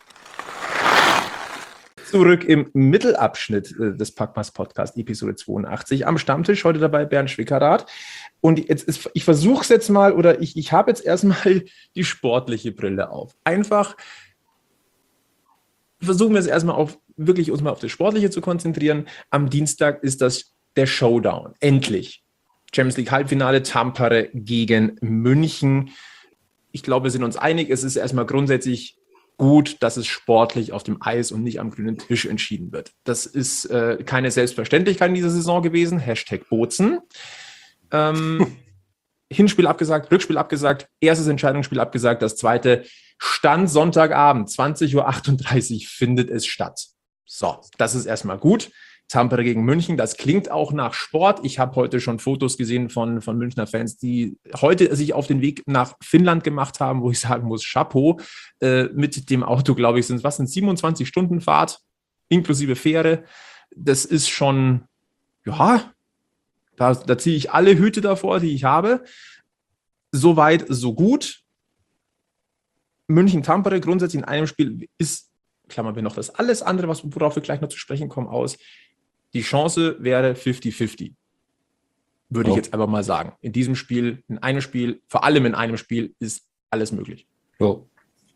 Zurück im Mittelabschnitt des Packmas Podcast, Episode zweiundachtzig. Am Stammtisch heute dabei Bernd Schwickerath. Und jetzt ist, ich versuche es jetzt mal, oder ich, ich habe jetzt erstmal die sportliche Brille auf. Einfach versuchen wir es erstmal auf, wirklich uns mal auf das Sportliche zu konzentrieren. Am Dienstag ist das der Showdown. Endlich. Champions League Halbfinale, Tampere gegen München. Ich glaube, wir sind uns einig, es ist erstmal grundsätzlich gut, dass es sportlich auf dem Eis und nicht am grünen Tisch entschieden wird. Das ist äh, keine Selbstverständlichkeit in dieser Saison gewesen. Hashtag Bozen. Ähm, Hinspiel abgesagt, Rückspiel abgesagt, erstes Entscheidungsspiel abgesagt, das zweite Stand Sonntagabend, zwanzig Uhr achtunddreißig findet es statt. So, das ist erstmal gut. Tampere gegen München, das klingt auch nach Sport. Ich habe heute schon Fotos gesehen von, von Münchner Fans, die heute sich auf den Weg nach Finnland gemacht haben, wo ich sagen muss, Chapeau. Äh, mit dem Auto, glaube ich, sind was sind siebenundzwanzig Stunden Fahrt, inklusive Fähre. Das ist schon, ja, da, da ziehe ich alle Hüte davor, die ich habe. Soweit, so gut. München-Tampere grundsätzlich in einem Spiel ist, klammern wir noch das alles andere, was, worauf wir gleich noch zu sprechen kommen, aus. Die Chance wäre fünfzig fünfzig. Würde Oh. ich jetzt einfach mal sagen. In diesem Spiel, in einem Spiel, vor allem in einem Spiel, ist alles möglich. So.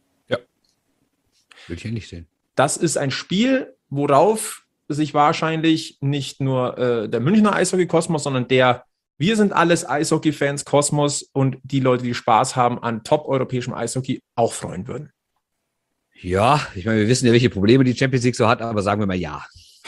Würde ich ja nicht sehen. Das ist ein Spiel, worauf sich wahrscheinlich nicht nur äh, der Münchner Eishockey-Kosmos, sondern der Wir sind alles Eishockey-Fans, Kosmos und die Leute, die Spaß haben an top-europäischem Eishockey, auch freuen würden. Ja, ich meine, wir wissen ja, welche Probleme die Champions League so hat, aber sagen wir mal ja.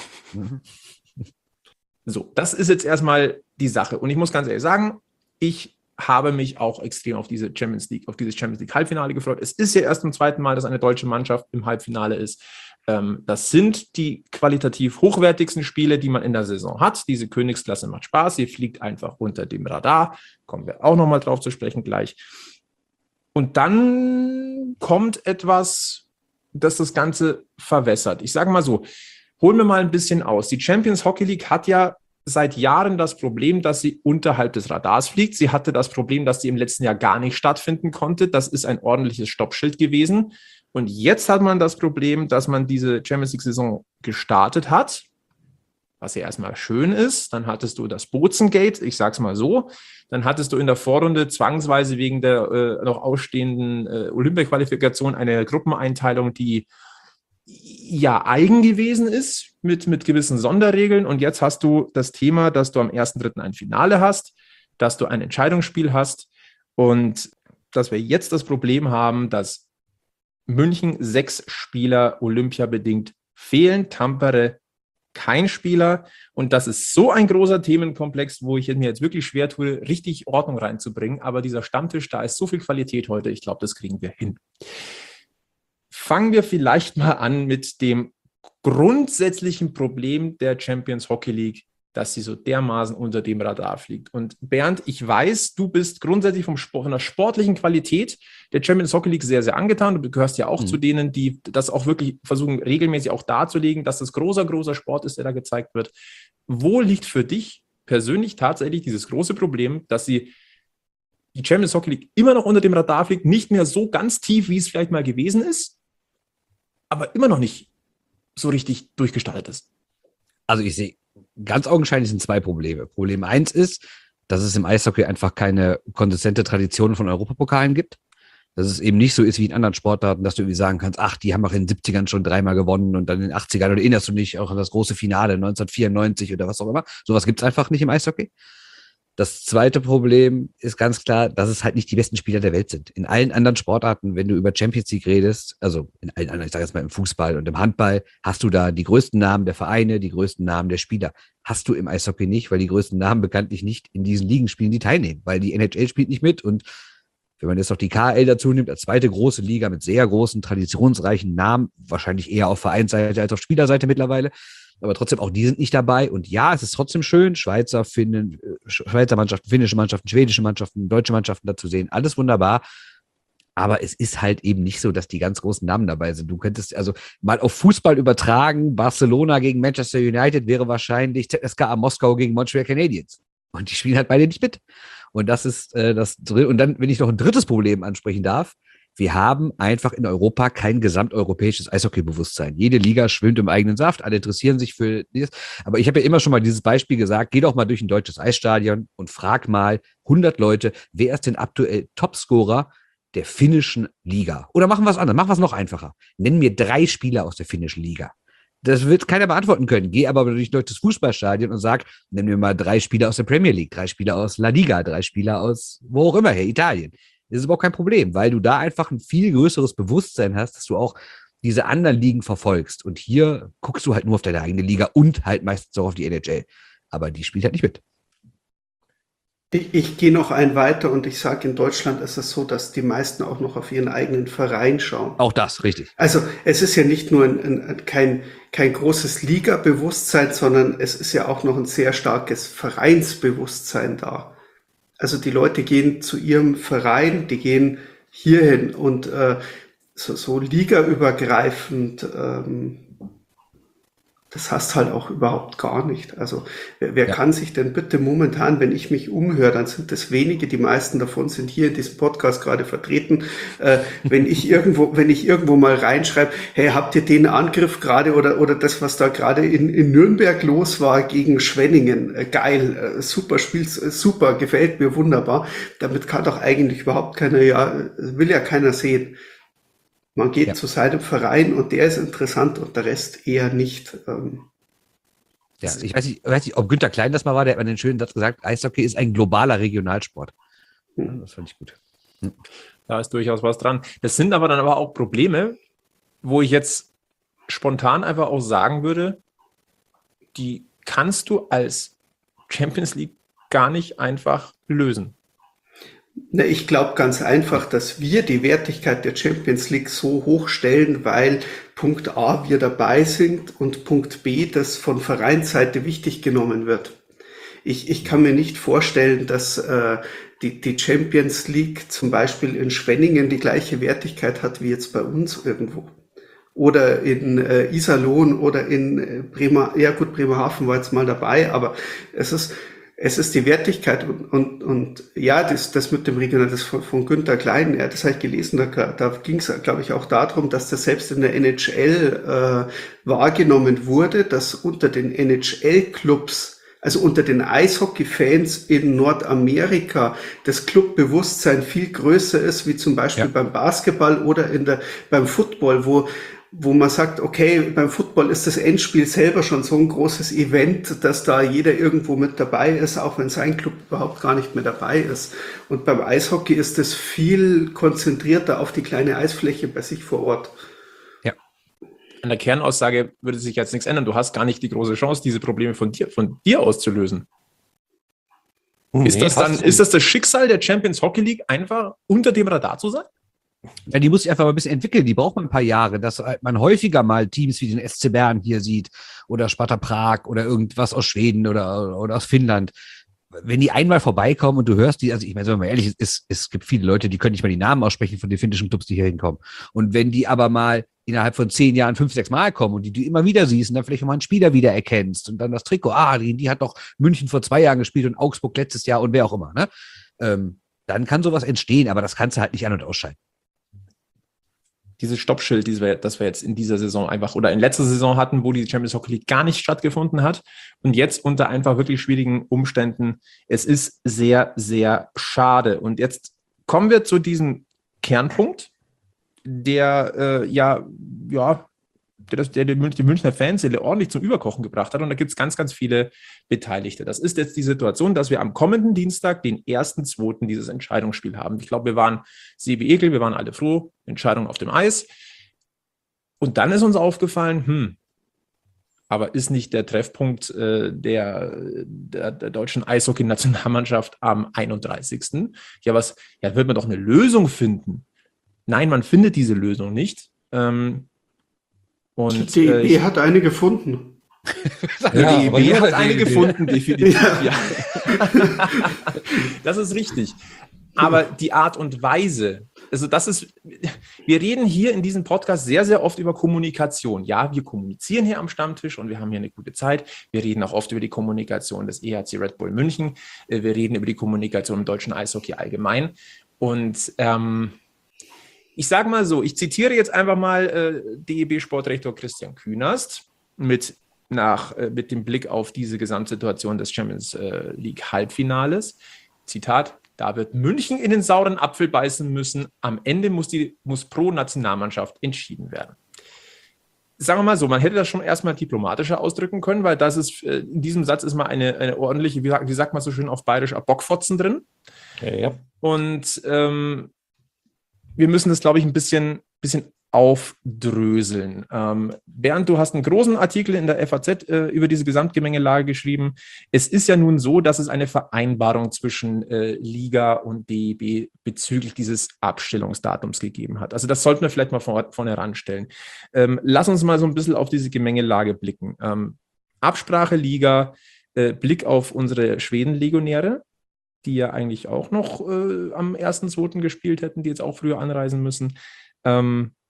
So, das ist jetzt erstmal die Sache. Und ich muss ganz ehrlich sagen, ich habe mich auch extrem auf diese Champions League, auf dieses Champions League Halbfinale gefreut. Es ist ja erst zum zweiten Mal, dass eine deutsche Mannschaft im Halbfinale ist. Ähm, das sind die qualitativ hochwertigsten Spiele, die man in der Saison hat. Diese Königsklasse macht Spaß. Sie fliegt einfach unter dem Radar. Kommen wir auch nochmal drauf zu sprechen gleich. Und dann kommt etwas, das das Ganze verwässert. Ich sage mal so, holen wir mal ein bisschen aus. Die Champions Hockey League hat ja seit Jahren das Problem, dass sie unterhalb des Radars fliegt. Sie hatte das Problem, dass sie im letzten Jahr gar nicht stattfinden konnte. Das ist ein ordentliches Stoppschild gewesen. Und jetzt hat man das Problem, dass man diese Champions League-Saison gestartet hat, was ja erstmal schön ist. Dann hattest du das Bozengate, ich sag's mal so. Dann hattest du in der Vorrunde zwangsweise wegen der äh, noch ausstehenden äh, Olympia-Qualifikation eine Gruppeneinteilung, die ja eigen gewesen ist mit, mit gewissen Sonderregeln. Und jetzt hast du das Thema, dass du am ersten dritten ein Finale hast, dass du ein Entscheidungsspiel hast und dass wir jetzt das Problem haben, dass München sechs Spieler olympiabedingt fehlen, Tampere kein Spieler. Und das ist so ein großer Themenkomplex, wo ich mir jetzt wirklich schwer tue, richtig Ordnung reinzubringen. Aber dieser Stammtisch, da ist so viel Qualität heute, ich glaube, das kriegen wir hin. Fangen wir vielleicht mal an mit dem grundsätzlichen Problem der Champions Hockey League, dass sie so dermaßen unter dem Radar fliegt. Und Bernd, ich weiß, du bist grundsätzlich vom Sport, von der sportlichen Qualität der Champions Hockey League sehr, sehr angetan. Du gehörst ja auch mhm. zu denen, die das auch wirklich versuchen, regelmäßig auch darzulegen, dass das großer, großer Sport ist, der da gezeigt wird. Wo liegt für dich persönlich tatsächlich dieses große Problem, dass sie die Champions Hockey League immer noch unter dem Radar fliegt, nicht mehr so ganz tief, wie es vielleicht mal gewesen ist, aber immer noch nicht so richtig durchgestartet ist? Also ich sehe, ganz augenscheinlich sind zwei Probleme. Problem eins ist, dass es im Eishockey einfach keine konsistente Tradition von Europapokalen gibt. Dass es eben nicht so ist wie in anderen Sportarten, dass du irgendwie sagen kannst, ach, die haben auch in den siebzigern schon dreimal gewonnen und dann in den achtzigern, oder erinnerst du dich auch an das große Finale neunzehnhundertvierundneunzig oder was auch immer. Sowas gibt es einfach nicht im Eishockey. Das zweite Problem ist ganz klar, dass es halt nicht die besten Spieler der Welt sind. In allen anderen Sportarten, wenn du über Champions League redest, also in allen anderen, ich sage jetzt mal im Fußball und im Handball, hast du da die größten Namen der Vereine, die größten Namen der Spieler. Hast du im Eishockey nicht, weil die größten Namen bekanntlich nicht in diesen Ligen spielen, die teilnehmen, weil die N H L spielt nicht mit. Und wenn man jetzt noch die K H L dazu nimmt, als zweite große Liga mit sehr großen, traditionsreichen Namen, wahrscheinlich eher auf Vereinsseite als auf Spielerseite mittlerweile, aber trotzdem auch die sind nicht dabei. Und ja, es ist trotzdem schön, Schweizer, Finnen, Schweizer Mannschaften, finnische Mannschaften, schwedische Mannschaften, deutsche Mannschaften da zu sehen. Alles wunderbar. Aber es ist halt eben nicht so, dass die ganz großen Namen dabei sind. Du könntest also mal auf Fußball übertragen, Barcelona gegen Manchester United wäre wahrscheinlich Z S K A Moskau gegen Montreal Canadiens. Und die spielen halt beide nicht mit. Und das ist äh, das dritte. Und dann, wenn ich noch ein drittes Problem ansprechen darf, wir haben einfach in Europa kein gesamteuropäisches Eishockeybewusstsein. Jede Liga schwimmt im eigenen Saft, alle interessieren sich für das. Aber ich habe ja immer schon mal dieses Beispiel gesagt, geh doch mal durch ein deutsches Eisstadion und frag mal hundert Leute, wer ist denn aktuell Topscorer der finnischen Liga? Oder machen wir was anderes, machen wir es noch einfacher. Nenn mir drei Spieler aus der finnischen Liga. Das wird keiner beantworten können. Geh aber durch ein deutsches Fußballstadion und sag, nenn mir mal drei Spieler aus der Premier League, drei Spieler aus La Liga, drei Spieler aus wo auch immer her, Italien. Das ist überhaupt kein Problem, weil du da einfach ein viel größeres Bewusstsein hast, dass du auch diese anderen Ligen verfolgst. Und hier guckst du halt nur auf deine eigene Liga und halt meistens auch auf die N H L. Aber die spielt halt nicht mit. Ich, ich gehe noch einen weiter und ich sage, in Deutschland ist es so, dass die meisten auch noch auf ihren eigenen Verein schauen. Auch das, richtig. Also es ist ja nicht nur ein, ein, kein, kein großes Liga-Bewusstsein, sondern es ist ja auch noch ein sehr starkes Vereinsbewusstsein da. Also die Leute gehen zu ihrem Verein, die gehen hierhin und äh, so, so ligaübergreifend ähm, Das hast halt auch überhaupt gar nicht. Also wer, wer Ja. kann sich denn bitte momentan, wenn ich mich umhöre, dann sind das wenige, die meisten davon sind hier in diesem Podcast gerade vertreten. Äh, wenn ich irgendwo, wenn ich irgendwo mal reinschreibe, hey, habt ihr den Angriff gerade oder oder das, was da gerade in, in Nürnberg los war gegen Schwenningen, äh, geil, äh, super Spiel, äh, super, gefällt mir wunderbar. Damit kann doch eigentlich überhaupt keiner, ja, will ja keiner sehen. Man geht Ja. zu seinem Verein und der ist interessant und der Rest eher nicht. Ähm, Ja, ich weiß nicht, ich weiß nicht, ob Günther Klein das mal war, der hat mal den schönen Satz gesagt, Eishockey ist ein globaler Regionalsport. Ja, das fand ich gut. Da ist durchaus was dran. Das sind aber dann aber auch Probleme, wo ich jetzt spontan einfach auch sagen würde, die kannst du als Champions League gar nicht einfach lösen. Ne, ich glaube ganz einfach, dass wir die Wertigkeit der Champions League so hoch stellen, weil Punkt A, wir dabei sind und Punkt B, das von Vereinsseite wichtig genommen wird. Ich, ich kann mir nicht vorstellen, dass äh, die, die Champions League zum Beispiel in Schwenningen die gleiche Wertigkeit hat wie jetzt bei uns irgendwo. Oder in äh, Iserlohn oder in äh, Bremer, ja gut, Bremerhaven war jetzt mal dabei, aber es ist Es ist die Wertigkeit und, und, und ja, das, das mit dem Regional, das von, von Günther Klein, ja, das habe ich gelesen, da, da ging es, glaube ich, auch darum, dass das selbst in der N H L äh, wahrgenommen wurde, dass unter den N H L-Clubs, also unter den Eishockey-Fans in Nordamerika, das Clubbewusstsein viel größer ist, wie zum Beispiel Ja. beim Basketball oder in der, beim Football, wo wo man sagt, okay, beim Football ist das Endspiel selber schon so ein großes Event, dass da jeder irgendwo mit dabei ist, auch wenn sein Club überhaupt gar nicht mehr dabei ist. Und beim Eishockey ist es viel konzentrierter auf die kleine Eisfläche bei sich vor Ort. An der Kernaussage würde sich jetzt nichts ändern. Du hast gar nicht die große Chance, diese Probleme von dir, von dir auszulösen. Ist, Nee, das dann, hast du ist das das Schicksal der Champions Hockey League, einfach unter dem Radar zu sein? Ja, die muss sich einfach mal ein bisschen entwickeln. Die braucht man ein paar Jahre, dass man häufiger mal Teams wie den S C Bern hier sieht oder Sparta Prag oder irgendwas aus Schweden oder, oder aus Finnland. Wenn die einmal vorbeikommen und du hörst die, also ich meine, sagen wir mal ehrlich, es, es gibt viele Leute, die können nicht mal die Namen aussprechen von den finnischen Clubs, die hier hinkommen. Und wenn die aber mal innerhalb von zehn Jahren fünf, sechs Mal kommen und die du immer wieder siehst und dann vielleicht mal einen Spieler wieder erkennst und dann das Trikot, ah, die, die hat doch München vor zwei Jahren gespielt und Augsburg letztes Jahr und wer auch immer, ne? Ähm, dann kann sowas entstehen, aber das kannst du halt nicht an- und ausschalten. Dieses Stoppschild, dieses wir, das wir jetzt in dieser Saison einfach oder in letzter Saison hatten, wo die Champions Hockey League gar nicht stattgefunden hat und jetzt unter einfach wirklich schwierigen Umständen. Es ist sehr, sehr schade. Und jetzt kommen wir zu diesem Kernpunkt, der äh, ja, ja, der, das, der die Münchner Fanseele ordentlich zum Überkochen gebracht hat. Und da gibt es ganz, ganz viele Beteiligte. Das ist jetzt die Situation, dass wir am kommenden Dienstag den ersten zweiten dieses Entscheidungsspiel haben. Ich glaube, wir waren Sebi Ekel, wir waren alle froh, Entscheidung auf dem Eis. Und dann ist uns aufgefallen, hm, aber ist nicht der Treffpunkt äh, der, der, der deutschen Eishockey-Nationalmannschaft am einunddreißigsten Ja, was, ja, wird man doch eine Lösung finden. Nein, man findet diese Lösung nicht. Ähm, und Die äh, D E B hat eine gefunden. die Ja, D E aber B nur hat der eine D E B. gefunden, definitiv. Ja. Ja. Das ist richtig. Aber die Art und Weise, also das ist, wir reden hier in diesem Podcast sehr, sehr oft über Kommunikation. Ja, wir kommunizieren hier am Stammtisch und wir haben hier eine gute Zeit. Wir reden auch oft über die Kommunikation des E H C Red Bull München. Wir reden über die Kommunikation im deutschen Eishockey allgemein. Und ähm, ich sage mal so, ich zitiere jetzt einfach mal äh, D E B-Sportrektor Christian Künast mit, nach, äh, mit dem Blick auf diese Gesamtsituation des Champions äh, League Halbfinales. Zitat: Da wird München in den sauren Apfel beißen müssen. Am Ende muss, die, muss pro Nationalmannschaft entschieden werden. Sagen wir mal so, man hätte das schon erstmal diplomatischer ausdrücken können, weil das ist, äh, in diesem Satz ist mal eine, eine ordentliche, wie sagt, wie sagt man so schön auf Bayerisch, ein Bockfotzen drin. Ja, ja. Und ähm, wir müssen das, glaube ich, ein bisschen, bisschen aufdröseln. Ähm, Bernd, du hast einen großen Artikel in der F A Z äh, über diese Gesamtgemengelage geschrieben. Es ist ja nun so, dass es eine Vereinbarung zwischen äh, Liga und D E B bezüglich dieses Abstellungsdatums gegeben hat. Also das sollten wir vielleicht mal vor, vorne ranstellen. Ähm, lass uns mal so ein bisschen auf diese Gemengelage blicken. Ähm, Absprache Liga, äh, Blick auf unsere Schweden-Legionäre, die ja eigentlich auch noch äh, am ersten zweiten gespielt hätten, die jetzt auch früher anreisen müssen. Ähm,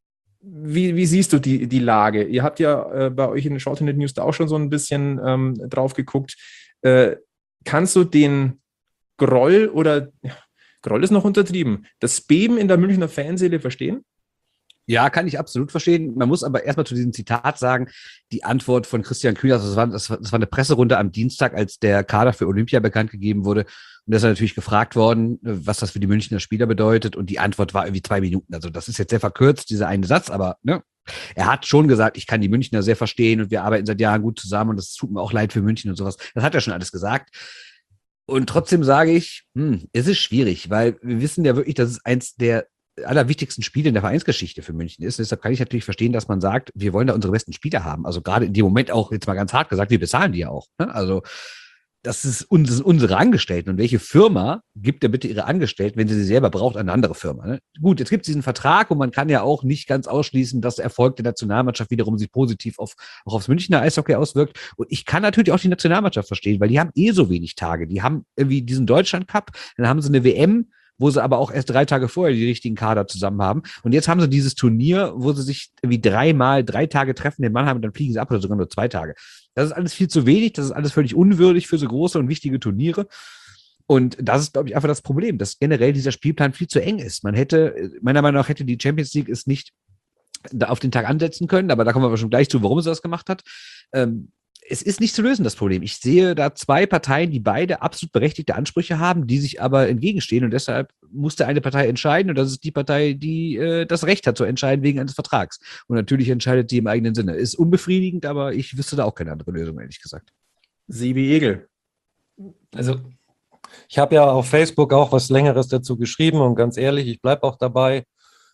Wie, wie siehst du die, die Lage? Ihr habt ja äh, bei euch in den Shorthanded News da auch schon so ein bisschen ähm, drauf geguckt. Äh, kannst du den Groll oder ja, Groll ist noch untertrieben, das Beben in der Münchner Fanseele verstehen? Ja, kann ich absolut verstehen. Man muss aber erstmal zu diesem Zitat sagen, die Antwort von Christian Kühn, also das war, das war, das war eine Presserunde am Dienstag, als der Kader für Olympia bekannt gegeben wurde. Und da ist er natürlich gefragt worden, was das für die Münchner Spieler bedeutet. Und die Antwort war irgendwie zwei Minuten. Also das ist jetzt sehr verkürzt, dieser eine Satz, aber ne, er hat schon gesagt, ich kann die Münchner sehr verstehen und wir arbeiten seit Jahren gut zusammen und es tut mir auch leid für München und sowas. Das hat er schon alles gesagt. Und trotzdem sage ich, hm, es ist schwierig, weil wir wissen ja wirklich, dass es eins der allerwichtigsten Spiele in der Vereinsgeschichte für München ist. Deshalb kann ich natürlich verstehen, dass man sagt, wir wollen da unsere besten Spieler haben. Also gerade in dem Moment auch, jetzt mal ganz hart gesagt, wir bezahlen die ja auch. Ne? Also das ist, uns, das sind unsere Angestellten. Und welche Firma gibt denn bitte ihre Angestellten, wenn sie sie selber braucht, an eine andere Firma? Ne? Gut, jetzt gibt es diesen Vertrag und man kann ja auch nicht ganz ausschließen, dass der Erfolg der Nationalmannschaft wiederum sich positiv auf, auch aufs Münchner Eishockey auswirkt. Und ich kann natürlich auch die Nationalmannschaft verstehen, weil die haben eh so wenig Tage. Die haben irgendwie diesen Deutschland-Cup, dann haben sie eine W M, wo sie aber auch erst drei Tage vorher die richtigen Kader zusammen haben. Und jetzt haben sie dieses Turnier, wo sie sich irgendwie dreimal, drei Tage treffen in Mannheim und dann fliegen sie ab oder sogar nur zwei Tage. Das ist alles viel zu wenig, das ist alles völlig unwürdig für so große und wichtige Turniere. Und das ist, glaube ich, einfach das Problem, dass generell dieser Spielplan viel zu eng ist. Man hätte, meiner Meinung nach, hätte die Champions League es nicht da auf den Tag ansetzen können, aber da kommen wir aber schon gleich zu, warum sie das gemacht hat. Ähm, Es ist nicht zu lösen, das Problem. Ich sehe da zwei Parteien, die beide absolut berechtigte Ansprüche haben, die sich aber entgegenstehen. Und deshalb musste eine Partei entscheiden. Und das ist die Partei, die äh, das Recht hat zu entscheiden wegen eines Vertrags. Und natürlich entscheidet die im eigenen Sinne. Ist unbefriedigend, aber ich wüsste da auch keine andere Lösung, ehrlich gesagt. Sebi Egel. Also ich habe ja auf Facebook auch was Längeres dazu geschrieben und ganz ehrlich, ich bleibe auch dabei.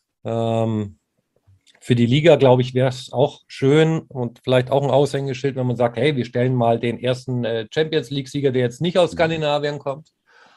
Ähm, Für die Liga, glaube ich, wäre es auch schön und vielleicht auch ein Aushängeschild, wenn man sagt, hey, wir stellen mal den ersten äh, Champions League-Sieger, der jetzt nicht aus Skandinavien kommt.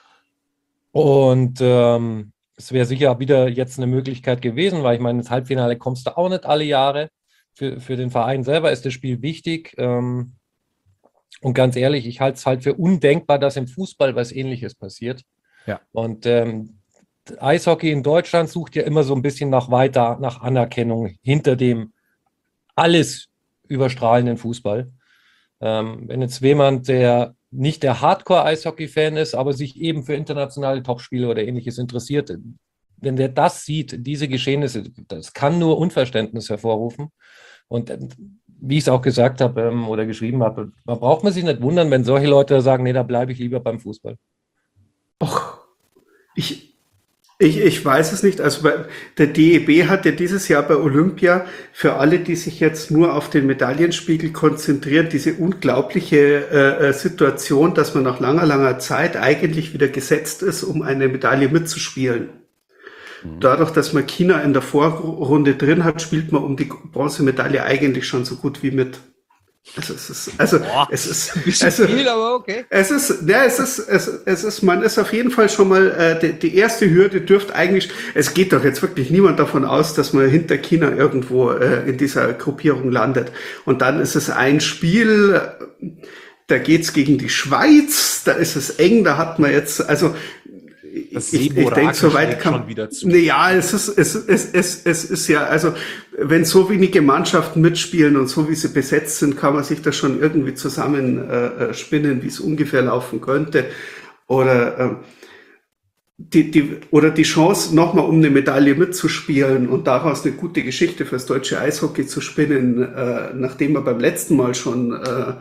Und ähm, es wäre sicher wieder jetzt eine Möglichkeit gewesen, weil ich meine, ins Halbfinale kommst du auch nicht alle Jahre. Für, für den Verein selber ist das Spiel wichtig. Ähm, und ganz ehrlich, ich halte es halt für undenkbar, dass im Fußball was Ähnliches passiert. Ja. Und ähm, Eishockey in Deutschland sucht ja immer so ein bisschen nach weiter, nach Anerkennung hinter dem alles überstrahlenden Fußball. Ähm, wenn jetzt jemand, der nicht der Hardcore-Eishockey-Fan ist, aber sich eben für internationale Topspiele oder Ähnliches interessiert, wenn der das sieht, diese Geschehnisse, das kann nur Unverständnis hervorrufen. Und äh, wie ich es auch gesagt habe ähm, oder geschrieben habe, da braucht man sich nicht wundern, wenn solche Leute sagen, nee, da bleibe ich lieber beim Fußball. Och, ich... Ich, ich weiß es nicht. Also der D E B hat ja dieses Jahr bei Olympia für alle, die sich jetzt nur auf den Medaillenspiegel konzentrieren, diese unglaubliche äh, Situation, dass man nach langer, langer Zeit eigentlich wieder gesetzt ist, um eine Medaille mitzuspielen. Mhm. Dadurch, dass man China in der Vorrunde drin hat, spielt man um die Bronzemedaille eigentlich schon so gut wie mit. Also es ist, also Boah, es ist, ein bisschen also, viel, aber okay. Es ist, ja, es ist, es, es ist, man ist auf jeden Fall schon mal äh, die, die erste Hürde dürfte eigentlich. Es geht doch jetzt wirklich niemand davon aus, dass man hinter China irgendwo äh, in dieser Gruppierung landet. Und dann ist es ein Spiel, da geht's gegen die Schweiz, da ist es eng, da hat man jetzt, also Das ich, ich denke, so weit kann schon wieder zu. Ja, es ist, es, es, es, es ist ja, also wenn so wenige Mannschaften mitspielen und so wie sie besetzt sind, kann man sich das schon irgendwie zusammen äh, spinnen, wie es ungefähr laufen könnte. Oder äh, die, die, oder die Chance, nochmal um eine Medaille mitzuspielen und daraus eine gute Geschichte fürs deutsche Eishockey zu spinnen, äh, nachdem man beim letzten Mal schon äh,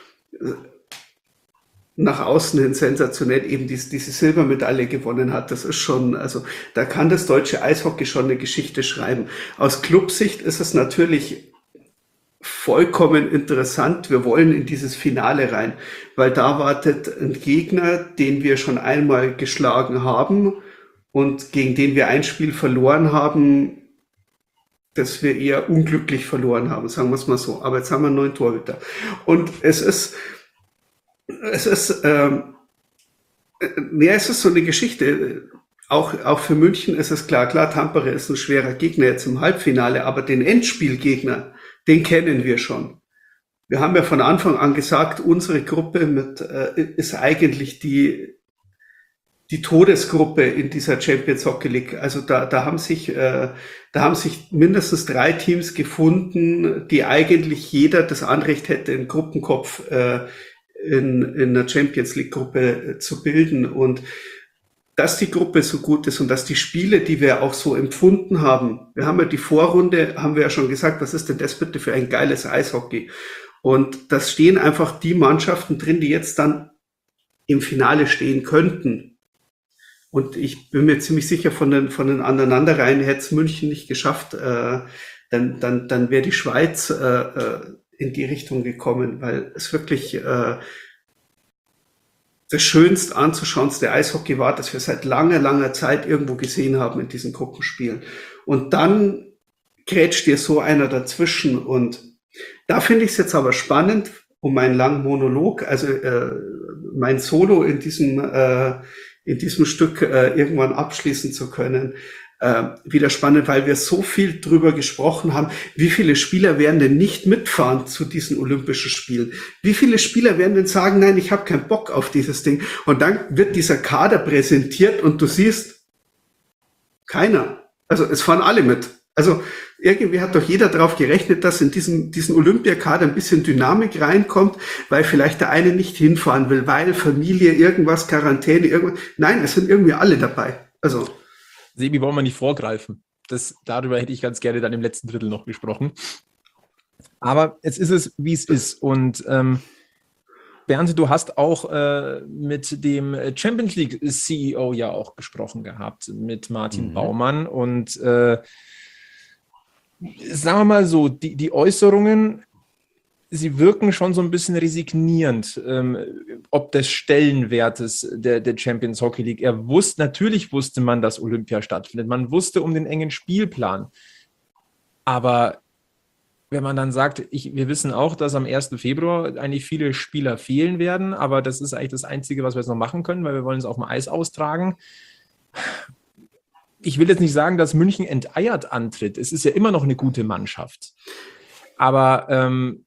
nach außen hin sensationell eben diese, diese Silbermedaille gewonnen hat. Das ist schon, also da kann das deutsche Eishockey schon eine Geschichte schreiben. Aus Clubsicht ist es natürlich vollkommen interessant. Wir wollen in dieses Finale rein, weil da wartet ein Gegner, den wir schon einmal geschlagen haben und gegen den wir ein Spiel verloren haben, das wir eher unglücklich verloren haben, sagen wir es mal so. Aber jetzt haben wir einen neuen Torhüter. Und es ist Es ist, ähm, ja, es ist so eine Geschichte. Auch, auch für München ist es klar, klar, Tampere ist ein schwerer Gegner jetzt im Halbfinale, aber den Endspielgegner, den kennen wir schon. Wir haben ja von Anfang an gesagt, unsere Gruppe mit, äh, ist eigentlich die, die Todesgruppe in dieser Champions Hockey League. Also da, da haben sich, äh, da haben sich mindestens drei Teams gefunden, die eigentlich jeder das Anrecht hätte, einen Gruppenkopf äh, in, in einer Champions League Gruppe äh, zu bilden. Und dass die Gruppe so gut ist und dass die Spiele, die wir auch so empfunden haben, wir haben ja die Vorrunde, haben wir ja schon gesagt, was ist denn das bitte für ein geiles Eishockey? Und das stehen einfach die Mannschaften drin, die jetzt dann im Finale stehen könnten. Und ich bin mir ziemlich sicher, von den, von den Aneinanderreihen hätte es München nicht geschafft, äh, dann, dann, dann wäre die Schweiz äh, in die Richtung gekommen, weil es wirklich äh, das Schönste anzuschauendste Eishockey war, das wir seit langer, langer Zeit irgendwo gesehen haben in diesen Gruppenspielen. Und dann grätscht dir so einer dazwischen. Und da finde ich es jetzt aber spannend, um meinen langen Monolog, also äh, mein Solo in diesem äh, in diesem Stück äh, irgendwann abschließen zu können. Äh, wieder spannend, weil wir so viel drüber gesprochen haben. Wie viele Spieler werden denn nicht mitfahren zu diesen Olympischen Spielen? Wie viele Spieler werden denn sagen, nein, ich habe keinen Bock auf dieses Ding? Und dann wird dieser Kader präsentiert und du siehst, keiner. Also es fahren alle mit. Also irgendwie hat doch jeder darauf gerechnet, dass in diesen, diesen Olympiakader ein bisschen Dynamik reinkommt, weil vielleicht der eine nicht hinfahren will, weil Familie, irgendwas, Quarantäne, irgendwas. Nein, es sind irgendwie alle dabei. Also. Sebi, wollen wir nicht vorgreifen. Das, darüber hätte ich ganz gerne dann im letzten Drittel noch gesprochen. Aber jetzt ist es, wie es ist. Und ähm, Bernd, du hast auch äh, mit dem Champions League C E O ja auch gesprochen gehabt, mit Martin mhm. Baumann. Und äh, sagen wir mal so, die, die Äußerungen, sie wirken schon so ein bisschen resignierend, ähm, ob des Stellenwertes der, der Champions Hockey League. Er wusste, natürlich wusste man, dass Olympia stattfindet. Man wusste um den engen Spielplan. Aber wenn man dann sagt, ich, wir wissen auch, dass am ersten Februar eigentlich viele Spieler fehlen werden, aber das ist eigentlich das Einzige, was wir jetzt noch machen können, weil wir wollen es auf dem Eis austragen. Ich will jetzt nicht sagen, dass München enteiert antritt. Es ist ja immer noch eine gute Mannschaft. Aber ähm,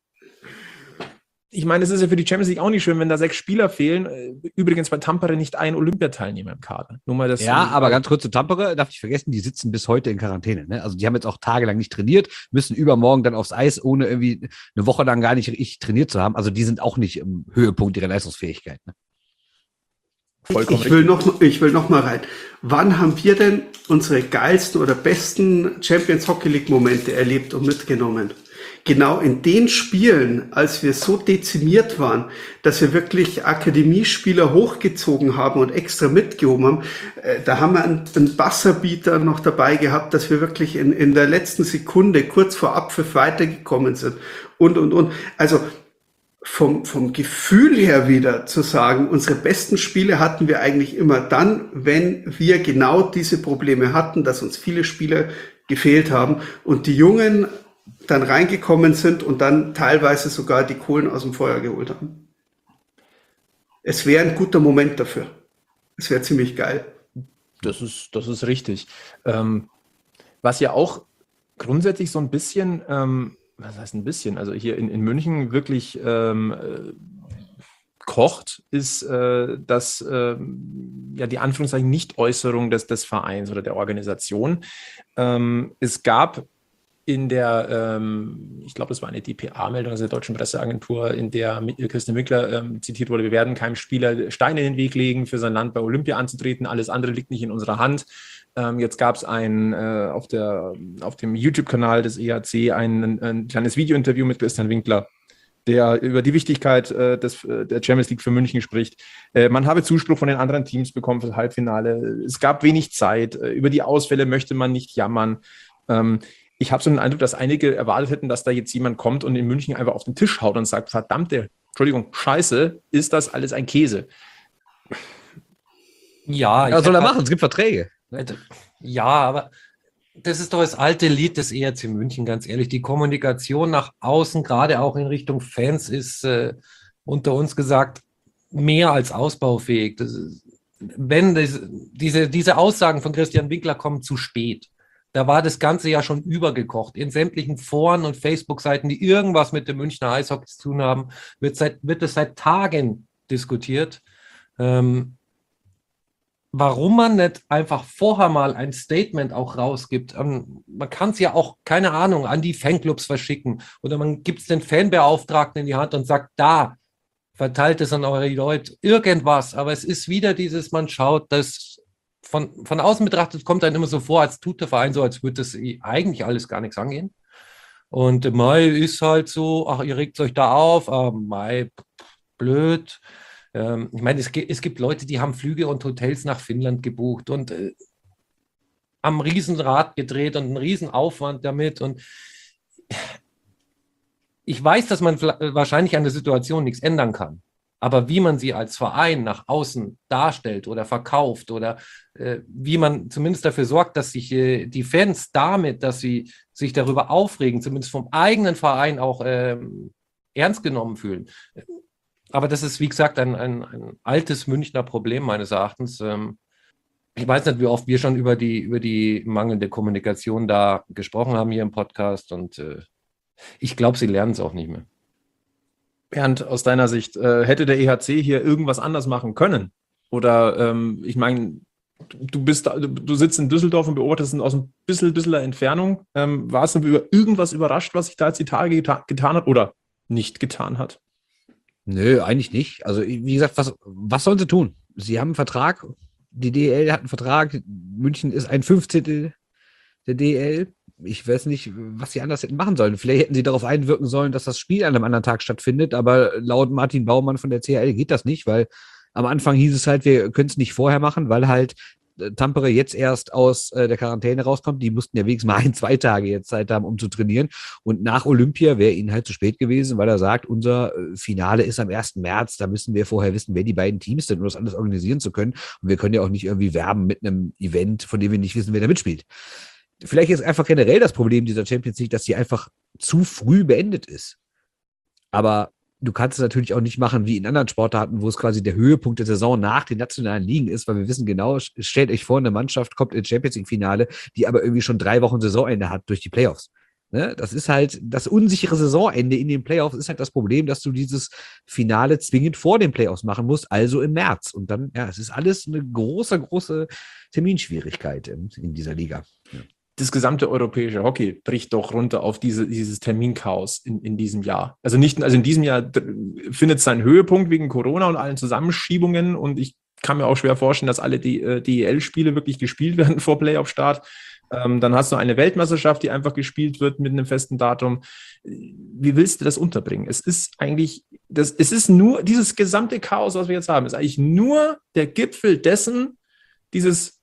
ich meine, es ist ja für die Champions League auch nicht schön, wenn da sechs Spieler fehlen. Übrigens bei Tampere nicht ein Olympiateilnehmer im Kader. Nur mal das. Ja, aber ganz kurz zu Tampere, darf ich vergessen, die sitzen bis heute in Quarantäne. Ne? Also die haben jetzt auch tagelang nicht trainiert, müssen übermorgen dann aufs Eis, ohne irgendwie eine Woche lang gar nicht richtig trainiert zu haben. Also die sind auch nicht im Höhepunkt ihrer Leistungsfähigkeit. Ne? Vollkommen ich will noch, ich will noch mal rein. Wann haben wir denn unsere geilsten oder besten Champions Hockey League Momente erlebt und mitgenommen? Genau in den Spielen, als wir so dezimiert waren, dass wir wirklich Akademiespieler hochgezogen haben und extra mitgehoben haben, äh, da haben wir einen, einen Buzzerbeater noch dabei gehabt, dass wir wirklich in, in der letzten Sekunde kurz vor Abpfiff weitergekommen sind und, und, und. Also vom, vom Gefühl her wieder zu sagen, unsere besten Spiele hatten wir eigentlich immer dann, wenn wir genau diese Probleme hatten, dass uns viele Spieler gefehlt haben und die Jungen dann reingekommen sind und dann teilweise sogar die Kohlen aus dem Feuer geholt haben. Es wäre ein guter Moment dafür. Es wäre ziemlich geil. Das ist, das ist richtig. Ähm, was ja auch grundsätzlich so ein bisschen, ähm, was heißt ein bisschen, also hier in, in München wirklich ähm, äh, kocht, ist äh, das, äh, ja, die Anführungszeichen Nichtäußerung des, des Vereins oder der Organisation. Ähm, es gab in der, ähm, ich glaube, das war eine D P A-Meldung, also der Deutschen Presseagentur, in der Christian Winkler ähm, zitiert wurde, wir werden keinem Spieler Steine in den Weg legen, für sein Land bei Olympia anzutreten, alles andere liegt nicht in unserer Hand. Ähm, jetzt gab es ein, äh, auf, der, auf dem YouTube-Kanal des E H C ein, ein kleines Videointerview mit Christian Winkler, der über die Wichtigkeit äh, des, der Champions League für München spricht. Äh, man habe Zuspruch von den anderen Teams bekommen für das Halbfinale. Es gab wenig Zeit. Äh, über die Ausfälle möchte man nicht jammern. Ähm, Ich habe so den Eindruck, dass einige erwartet hätten, dass da jetzt jemand kommt und in München einfach auf den Tisch haut und sagt, verdammte, Entschuldigung, Scheiße, ist das alles ein Käse? Ja, ja, was soll er machen? Es gibt Verträge. Ja, aber das ist doch das alte Lied des E R C München, ganz ehrlich. Die Kommunikation nach außen, gerade auch in Richtung Fans, ist äh, unter uns gesagt mehr als ausbaufähig. Das ist, wenn das, diese, diese Aussagen von Christian Winkler kommen zu spät. Da war das Ganze ja schon übergekocht. In sämtlichen Foren und Facebook-Seiten, die irgendwas mit dem Münchner Eishockey zu tun haben, wird, seit, wird es seit Tagen diskutiert. Ähm, warum man nicht einfach vorher mal ein Statement auch rausgibt. Ähm, man kann es ja auch, keine Ahnung, an die Fanclubs verschicken oder man gibt es den Fanbeauftragten in die Hand und sagt, da, verteilt es an eure Leute, irgendwas. Aber es ist wieder dieses, man schaut, das von, von außen betrachtet kommt dann immer so vor, als tut der Verein so, als würde das eigentlich alles gar nichts angehen. Und Mai ist halt so, ach, ihr regt euch da auf, ah, Mai, blöd. Ähm, ich meine, es, es gibt Leute, die haben Flüge und Hotels nach Finnland gebucht und äh, am Riesenrad gedreht und einen Riesenaufwand damit. Und ich weiß, dass man wahrscheinlich an der Situation nichts ändern kann. Aber wie man sie als Verein nach außen darstellt oder verkauft oder äh, wie man zumindest dafür sorgt, dass sich äh, die Fans damit, dass sie sich darüber aufregen, zumindest vom eigenen Verein auch äh, ernst genommen fühlen. Aber das ist, wie gesagt, ein, ein, ein altes Münchner Problem meines Erachtens. Ähm, ich weiß nicht, wie oft wir schon über die, über die mangelnde Kommunikation da gesprochen haben hier im Podcast und äh, ich glaube, sie lernen es auch nicht mehr. Bernd, aus deiner Sicht, äh, hätte der E H C hier irgendwas anders machen können? Oder ähm, ich meine, du bist da, du sitzt in Düsseldorf und beobachtest aus ein bisschen Düsseldorfer Entfernung. Ähm, warst du über irgendwas überrascht, was sich da jetzt die Tage geta- getan hat oder nicht getan hat? Nö, eigentlich nicht. Also, wie gesagt, was, was sollen sie tun? Sie haben einen Vertrag, die D E L hat einen Vertrag, München ist ein Fünfzehntel der D E L. Ich weiß nicht, was sie anders hätten machen sollen. Vielleicht hätten sie darauf einwirken sollen, dass das Spiel an einem anderen Tag stattfindet, aber laut Martin Baumann von der C H L geht das nicht, weil am Anfang hieß es halt, wir können es nicht vorher machen, weil halt Tampere jetzt erst aus äh, der Quarantäne rauskommt. Die mussten ja wenigstens mal ein, zwei Tage jetzt Zeit haben, um zu trainieren. Und nach Olympia wäre ihnen halt zu spät gewesen, weil er sagt, unser äh, Finale ist am ersten März. Da müssen wir vorher wissen, wer die beiden Teams sind, um das alles organisieren zu können. Und wir können ja auch nicht irgendwie werben mit einem Event, von dem wir nicht wissen, wer da mitspielt. Vielleicht ist einfach generell das Problem dieser Champions League, dass sie einfach zu früh beendet ist. Aber du kannst es natürlich auch nicht machen wie in anderen Sportarten, wo es quasi der Höhepunkt der Saison nach den nationalen Ligen ist, weil wir wissen genau, stellt euch vor, eine Mannschaft kommt ins Champions League-Finale, die aber irgendwie schon drei Wochen Saisonende hat durch die Playoffs. Ne? Das ist halt das unsichere Saisonende in den Playoffs ist halt das Problem, dass du dieses Finale zwingend vor den Playoffs machen musst, also im März. Und dann, ja, es ist alles eine große, große Terminschwierigkeit in, in dieser Liga. Ja. Das gesamte europäische Hockey bricht doch runter auf diese, dieses Terminchaos in, in diesem Jahr. Also nicht, also in diesem Jahr findet es seinen Höhepunkt wegen Corona und allen Zusammenschiebungen und ich kann mir auch schwer vorstellen, dass alle die D E L-Spiele wirklich gespielt werden vor Playoff-Start. Ähm, dann hast du eine Weltmeisterschaft, die einfach gespielt wird mit einem festen Datum. Wie willst du das unterbringen? Es ist eigentlich, das, es ist nur, dieses gesamte Chaos, was wir jetzt haben, ist eigentlich nur der Gipfel dessen, dieses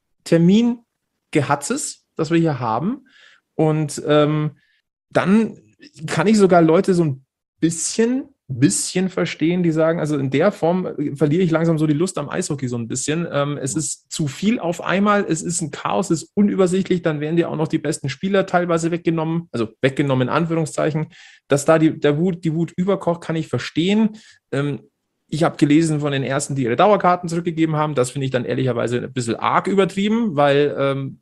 Termingehatzes, das wir hier haben. Und ähm, dann kann ich sogar Leute so ein bisschen, bisschen verstehen, die sagen, also in der Form verliere ich langsam so die Lust am Eishockey so ein bisschen. Ähm, es ist zu viel auf einmal, es ist ein Chaos, es ist unübersichtlich, dann werden dir auch noch die besten Spieler teilweise weggenommen, also weggenommen in Anführungszeichen. Dass da die, der Wut, die Wut überkocht, kann ich verstehen. Ähm, Ich habe gelesen von den Ersten, die ihre Dauerkarten zurückgegeben haben. Das finde ich dann ehrlicherweise ein bisschen arg übertrieben, weil ähm,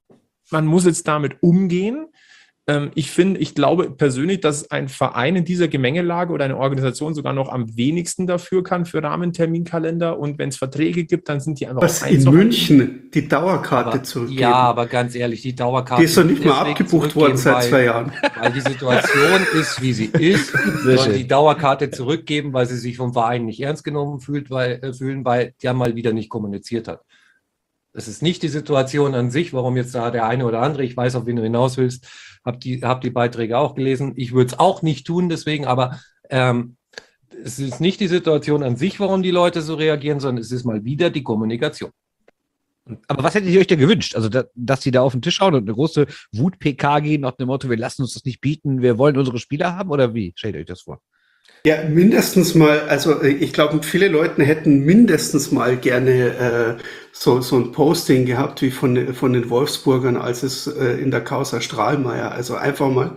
man muss jetzt damit umgehen. Ähm, ich finde, ich glaube persönlich, dass ein Verein in dieser Gemengelage oder eine Organisation sogar noch am wenigsten dafür kann für Rahmenterminkalender. Und wenn es Verträge gibt, dann sind die einfach Was in München die Dauerkarte aber, zurückgeben. Ja, aber ganz ehrlich, die Dauerkarte Die ist doch nicht mal abgebucht worden seit weil, zwei Jahren. Weil die Situation ist, wie sie ist. Sollen die Dauerkarte zurückgeben, weil sie sich vom Verein nicht ernst genommen fühlt, weil, äh, fühlen, weil der mal wieder nicht kommuniziert hat. Das ist nicht die Situation an sich, warum jetzt da der eine oder andere, ich weiß, auf wen du hinaus willst, hab die, hab die Beiträge auch gelesen. Ich würde es auch nicht tun, deswegen, aber ähm, es ist nicht die Situation an sich, warum die Leute so reagieren, sondern es ist mal wieder die Kommunikation. Aber was hättet ihr euch denn gewünscht? Also, da, dass die da auf den Tisch schauen und eine große Wut-P K gehen nach dem Motto, wir lassen uns das nicht bieten, wir wollen unsere Spieler haben, oder wie? Stellt euch das vor? Ja, mindestens mal, also ich glaube, viele Leute hätten mindestens mal gerne äh, so, so ein Posting gehabt wie von, von den Wolfsburgern, als es äh, in der Causa Strahlmeier, also einfach mal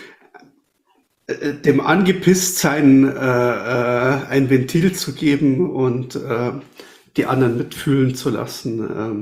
äh, dem Angepisstsein äh, äh, ein Ventil zu geben und äh, die anderen mitfühlen zu lassen. Ähm.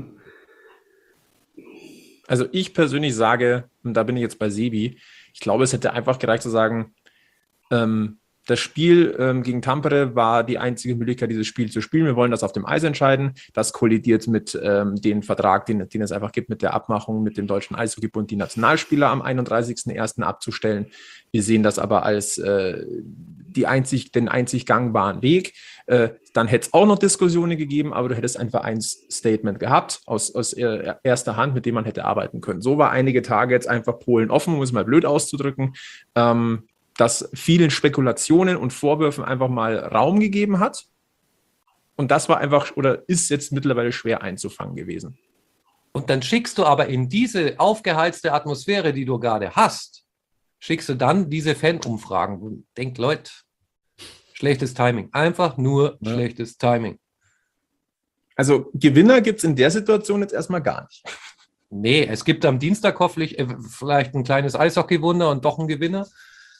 Also ich persönlich sage, und da bin ich jetzt bei Sebi, ich glaube, es hätte einfach gereicht zu sagen, ähm, Das Spiel ähm, gegen Tampere war die einzige Möglichkeit, dieses Spiel zu spielen. Wir wollen das auf dem Eis entscheiden. Das kollidiert mit ähm, dem Vertrag, den, den es einfach gibt, mit der Abmachung mit dem Deutschen Eishockeybund, die Nationalspieler am einunddreißigsten ersten abzustellen. Wir sehen das aber als äh, die einzig, den einzig gangbaren Weg. Äh, dann hätte es auch noch Diskussionen gegeben, aber du hättest ein Vereinsstatement gehabt aus, aus erster Hand, mit dem man hätte arbeiten können. So war einige Tage jetzt einfach Polen offen, um es mal blöd auszudrücken. Ähm, das vielen Spekulationen und Vorwürfen einfach mal Raum gegeben hat. Und das war einfach oder ist jetzt mittlerweile schwer einzufangen gewesen. Und dann schickst du aber in diese aufgeheizte Atmosphäre, die du gerade hast, schickst du dann diese Fan-Umfragen. Und denk, Leute, schlechtes Timing. Einfach nur ja. schlechtes Timing. Also Gewinner gibt es in der Situation jetzt erstmal gar nicht. Nee, es gibt am Dienstag hoffentlich äh, vielleicht ein kleines Eishockey-Wunder und doch einen Gewinner.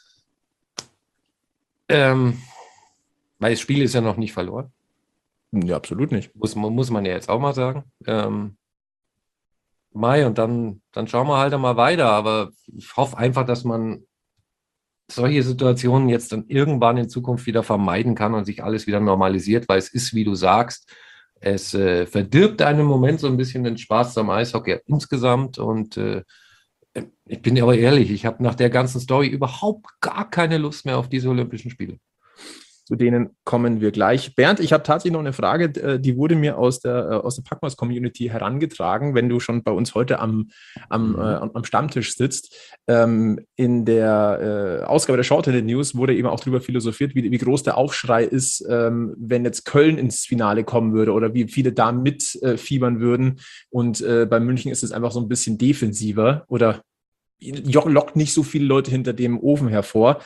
Ähm, weil das Spiel ist ja noch nicht verloren. Ja, absolut nicht. Muss, muss man ja jetzt auch mal sagen. Ähm, Mai und dann, dann schauen wir halt mal weiter. Aber ich hoffe einfach, dass man solche Situationen jetzt dann irgendwann in Zukunft wieder vermeiden kann und sich alles wieder normalisiert, weil es ist, wie du sagst, es äh, verdirbt einem Moment so ein bisschen den Spaß am Eishockey insgesamt und äh, ich bin aber ehrlich, ich habe nach der ganzen Story überhaupt gar keine Lust mehr auf diese Olympischen Spiele. Zu denen kommen wir gleich. Bernd, ich habe tatsächlich noch eine Frage, die wurde mir aus der, aus der Packmas-Community herangetragen, wenn du schon bei uns heute am, am, mhm. äh, am Stammtisch sitzt. Ähm, in der äh, Ausgabe der Shorthanded News wurde eben auch darüber philosophiert, wie, wie groß der Aufschrei ist, ähm, wenn jetzt Köln ins Finale kommen würde oder wie viele da mitfiebern äh, würden. Und äh, bei München ist es einfach so ein bisschen defensiver oder lockt nicht so viele Leute hinter dem Ofen hervor.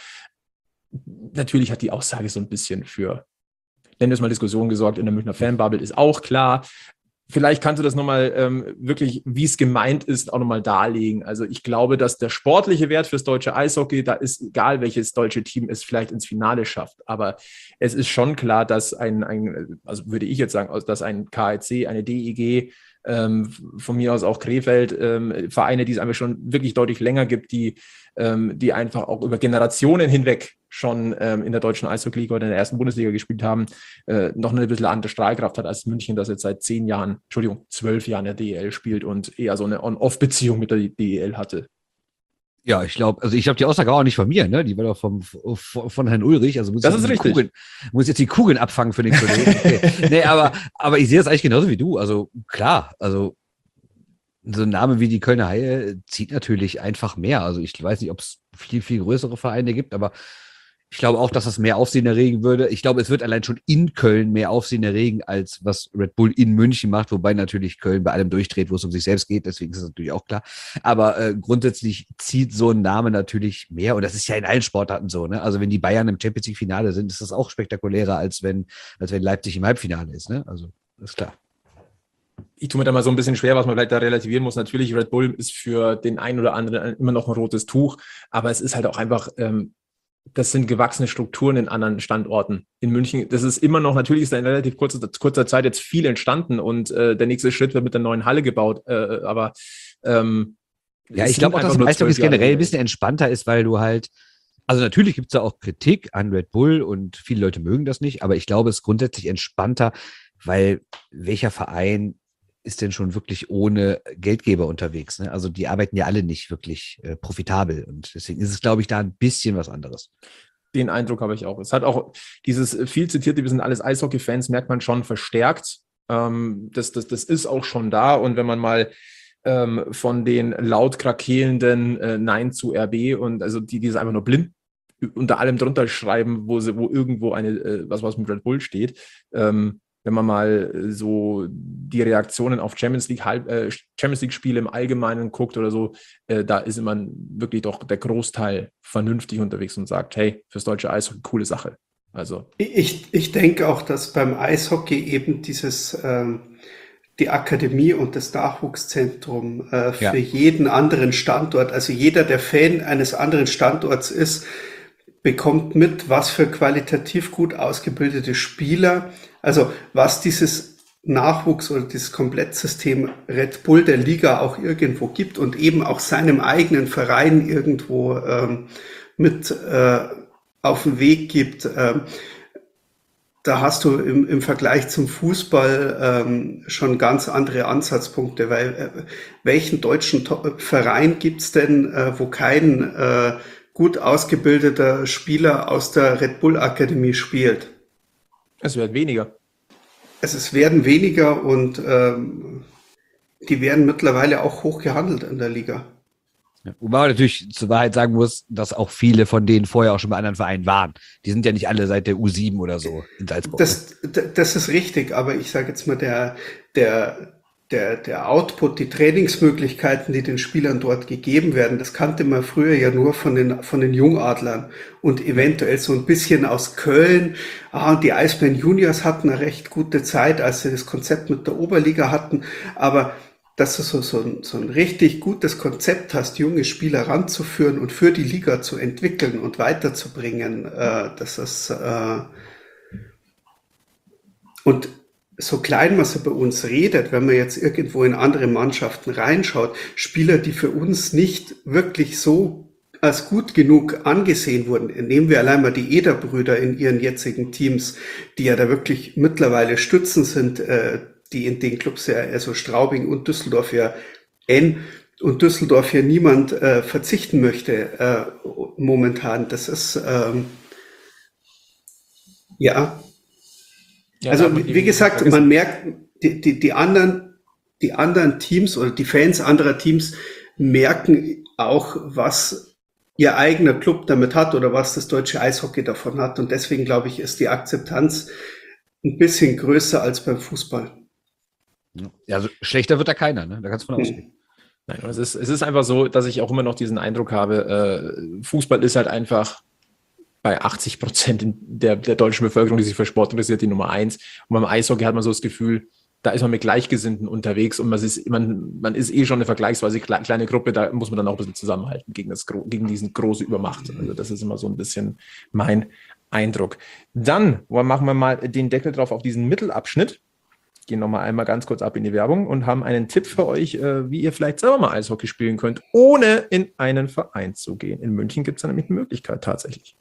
Natürlich hat die Aussage so ein bisschen für, nennen wir es mal, Diskussion gesorgt in der Münchner Fanbubble, ist auch klar. Vielleicht kannst du das nochmal ähm, wirklich, wie es gemeint ist, auch nochmal darlegen. Also ich glaube, dass der sportliche Wert fürs deutsche Eishockey, da ist egal, welches deutsche Team es vielleicht ins Finale schafft. Aber es ist schon klar, dass ein, ein also würde ich jetzt sagen, dass ein K E C, eine D E G, ähm, von mir aus auch Krefeld, ähm, Vereine, die es einfach schon wirklich deutlich länger gibt, die, ähm, die einfach auch über Generationen hinweg schon ähm, in der deutschen Eishockey-Liga oder in der ersten Bundesliga gespielt haben, äh, noch eine bisschen andere Strahlkraft hat als München, das jetzt seit zehn Jahren, Entschuldigung, zwölf Jahren der D E L spielt und eher so eine On-Off-Beziehung mit der D E L hatte. Ja, ich glaube, also ich glaube, die Aussage auch nicht von mir, ne? Die war doch vom, von, von Herrn Ulrich. Also muss das jetzt ist die richtig. Kugeln, muss jetzt die Kugeln abfangen für den Kollegen. Okay. Nee, aber, aber ich sehe das eigentlich genauso wie du. Also klar, also so ein Name wie die Kölner Haie zieht natürlich einfach mehr. Also ich weiß nicht, ob es viel, viel größere Vereine gibt, aber ich glaube auch, dass das mehr Aufsehen erregen würde. Ich glaube, es wird allein schon in Köln mehr Aufsehen erregen, als was Red Bull in München macht, wobei natürlich Köln bei allem durchdreht, wo es um sich selbst geht, deswegen ist das natürlich auch klar. Aber äh, grundsätzlich zieht so ein Name natürlich mehr und das ist ja in allen Sportarten so, ne? Also wenn die Bayern im Champions League Finale sind, ist das auch spektakulärer, als wenn, als wenn Leipzig im Halbfinale ist, ne? Also, das ist klar. Ich tue mir da mal so ein bisschen schwer, was man vielleicht da relativieren muss. Natürlich, Red Bull ist für den einen oder anderen immer noch ein rotes Tuch, aber es ist halt auch einfach, ähm, das sind gewachsene Strukturen in anderen Standorten. In München, das ist immer noch, natürlich ist da in relativ kurzer, kurzer Zeit jetzt viel entstanden und äh, der nächste Schritt wird mit der neuen Halle gebaut, äh, aber ähm, ja, ich glaube auch, dass im Eishockey generell ein bisschen entspannter ist, weil du halt, also natürlich gibt es da auch Kritik an Red Bull und viele Leute mögen das nicht, aber ich glaube, es ist grundsätzlich entspannter, weil welcher Verein ist denn schon wirklich ohne Geldgeber unterwegs? Ne? Also die arbeiten ja alle nicht wirklich äh, profitabel und deswegen ist es, glaube ich, da ein bisschen was anderes. Den Eindruck habe ich auch. Es hat auch dieses viel zitierte, wir sind alles Eishockey-Fans, merkt man schon verstärkt. Ähm, das, das, das ist auch schon da und wenn man mal ähm, von den laut krakelnden äh, Nein zu R B und also die, die es einfach nur blind unter allem drunter schreiben, wo sie, wo irgendwo eine, äh, was, was mit Red Bull steht, ähm, wenn man mal so die Reaktionen auf Champions League, äh, Champions League Spiele im Allgemeinen guckt oder so, äh, da ist immer wirklich doch der Großteil vernünftig unterwegs und sagt, hey, fürs deutsche Eishockey, coole Sache. Also. Ich, ich denke auch, dass beim Eishockey eben dieses, ähm, die Akademie und das Nachwuchszentrum äh, für ja. jeden anderen Standort, also jeder, der Fan eines anderen Standorts ist, bekommt mit, was für qualitativ gut ausgebildete Spieler, also was dieses Nachwuchs oder dieses Komplettsystem Red Bull der Liga auch irgendwo gibt und eben auch seinem eigenen Verein irgendwo ähm, mit äh, auf den Weg gibt. Ähm, da hast du im, im Vergleich zum Fußball ähm, schon ganz andere Ansatzpunkte, weil äh, welchen deutschen To- Verein gibt's denn, äh, wo kein äh, gut ausgebildeter Spieler aus der Red Bull Akademie spielt? Es wird weniger. Es ist, werden weniger und ähm, die werden mittlerweile auch hoch gehandelt in der Liga. Ja, wobei man natürlich zur Wahrheit sagen muss, dass auch viele von denen vorher auch schon bei anderen Vereinen waren. Die sind ja nicht alle seit der U sieben oder so in Salzburg. Das, das ist richtig, aber ich sage jetzt mal, der, der, der, der Output, die Trainingsmöglichkeiten, die den Spielern dort gegeben werden, das kannte man früher ja nur von den, von den Jungadlern und eventuell so ein bisschen aus Köln. Ah, und die Eisbären Juniors hatten eine recht gute Zeit, als sie das Konzept mit der Oberliga hatten, aber dass du so, so, ein, so ein richtig gutes Konzept hast, junge Spieler ranzuführen und für die Liga zu entwickeln und weiterzubringen, äh, das ist äh, und so klein man so bei uns redet, wenn man jetzt irgendwo in andere Mannschaften reinschaut, Spieler, die für uns nicht wirklich so als gut genug angesehen wurden. Nehmen wir allein mal die Eder-Brüder in ihren jetzigen Teams, die ja da wirklich mittlerweile Stützen sind, äh, die in den Clubs ja, also Straubing und Düsseldorf ja N und Düsseldorf ja niemand äh, verzichten möchte äh, momentan. Das ist ähm, ja, Ja, also aber wie, die- wie gesagt, vergessen- man merkt, die, die, die anderen, die anderen Teams oder die Fans anderer Teams merken auch, was ihr eigener Club damit hat oder was das deutsche Eishockey davon hat. Und deswegen glaube ich, ist die Akzeptanz ein bisschen größer als beim Fußball. Ja, also schlechter wird da keiner, ne? Da kannst du von ausgehen. Nein, es ist, es ist einfach so, dass ich auch immer noch diesen Eindruck habe, äh, Fußball ist halt einfach bei achtzig Prozent der, der deutschen Bevölkerung, die sich für Sport interessiert, die Nummer eins. Und beim Eishockey hat man so das Gefühl, da ist man mit Gleichgesinnten unterwegs und man ist, man, man ist eh schon eine vergleichsweise kle- kleine Gruppe, da muss man dann auch ein bisschen zusammenhalten gegen, das, gro- gegen diesen große Übermacht. Also das ist immer so ein bisschen mein Eindruck. Dann machen wir mal den Deckel drauf auf diesen Mittelabschnitt. Gehen nochmal einmal ganz kurz ab in die Werbung und haben einen Tipp für euch, äh, wie ihr vielleicht selber mal Eishockey spielen könnt, ohne in einen Verein zu gehen. In München gibt es da nämlich eine Möglichkeit tatsächlich.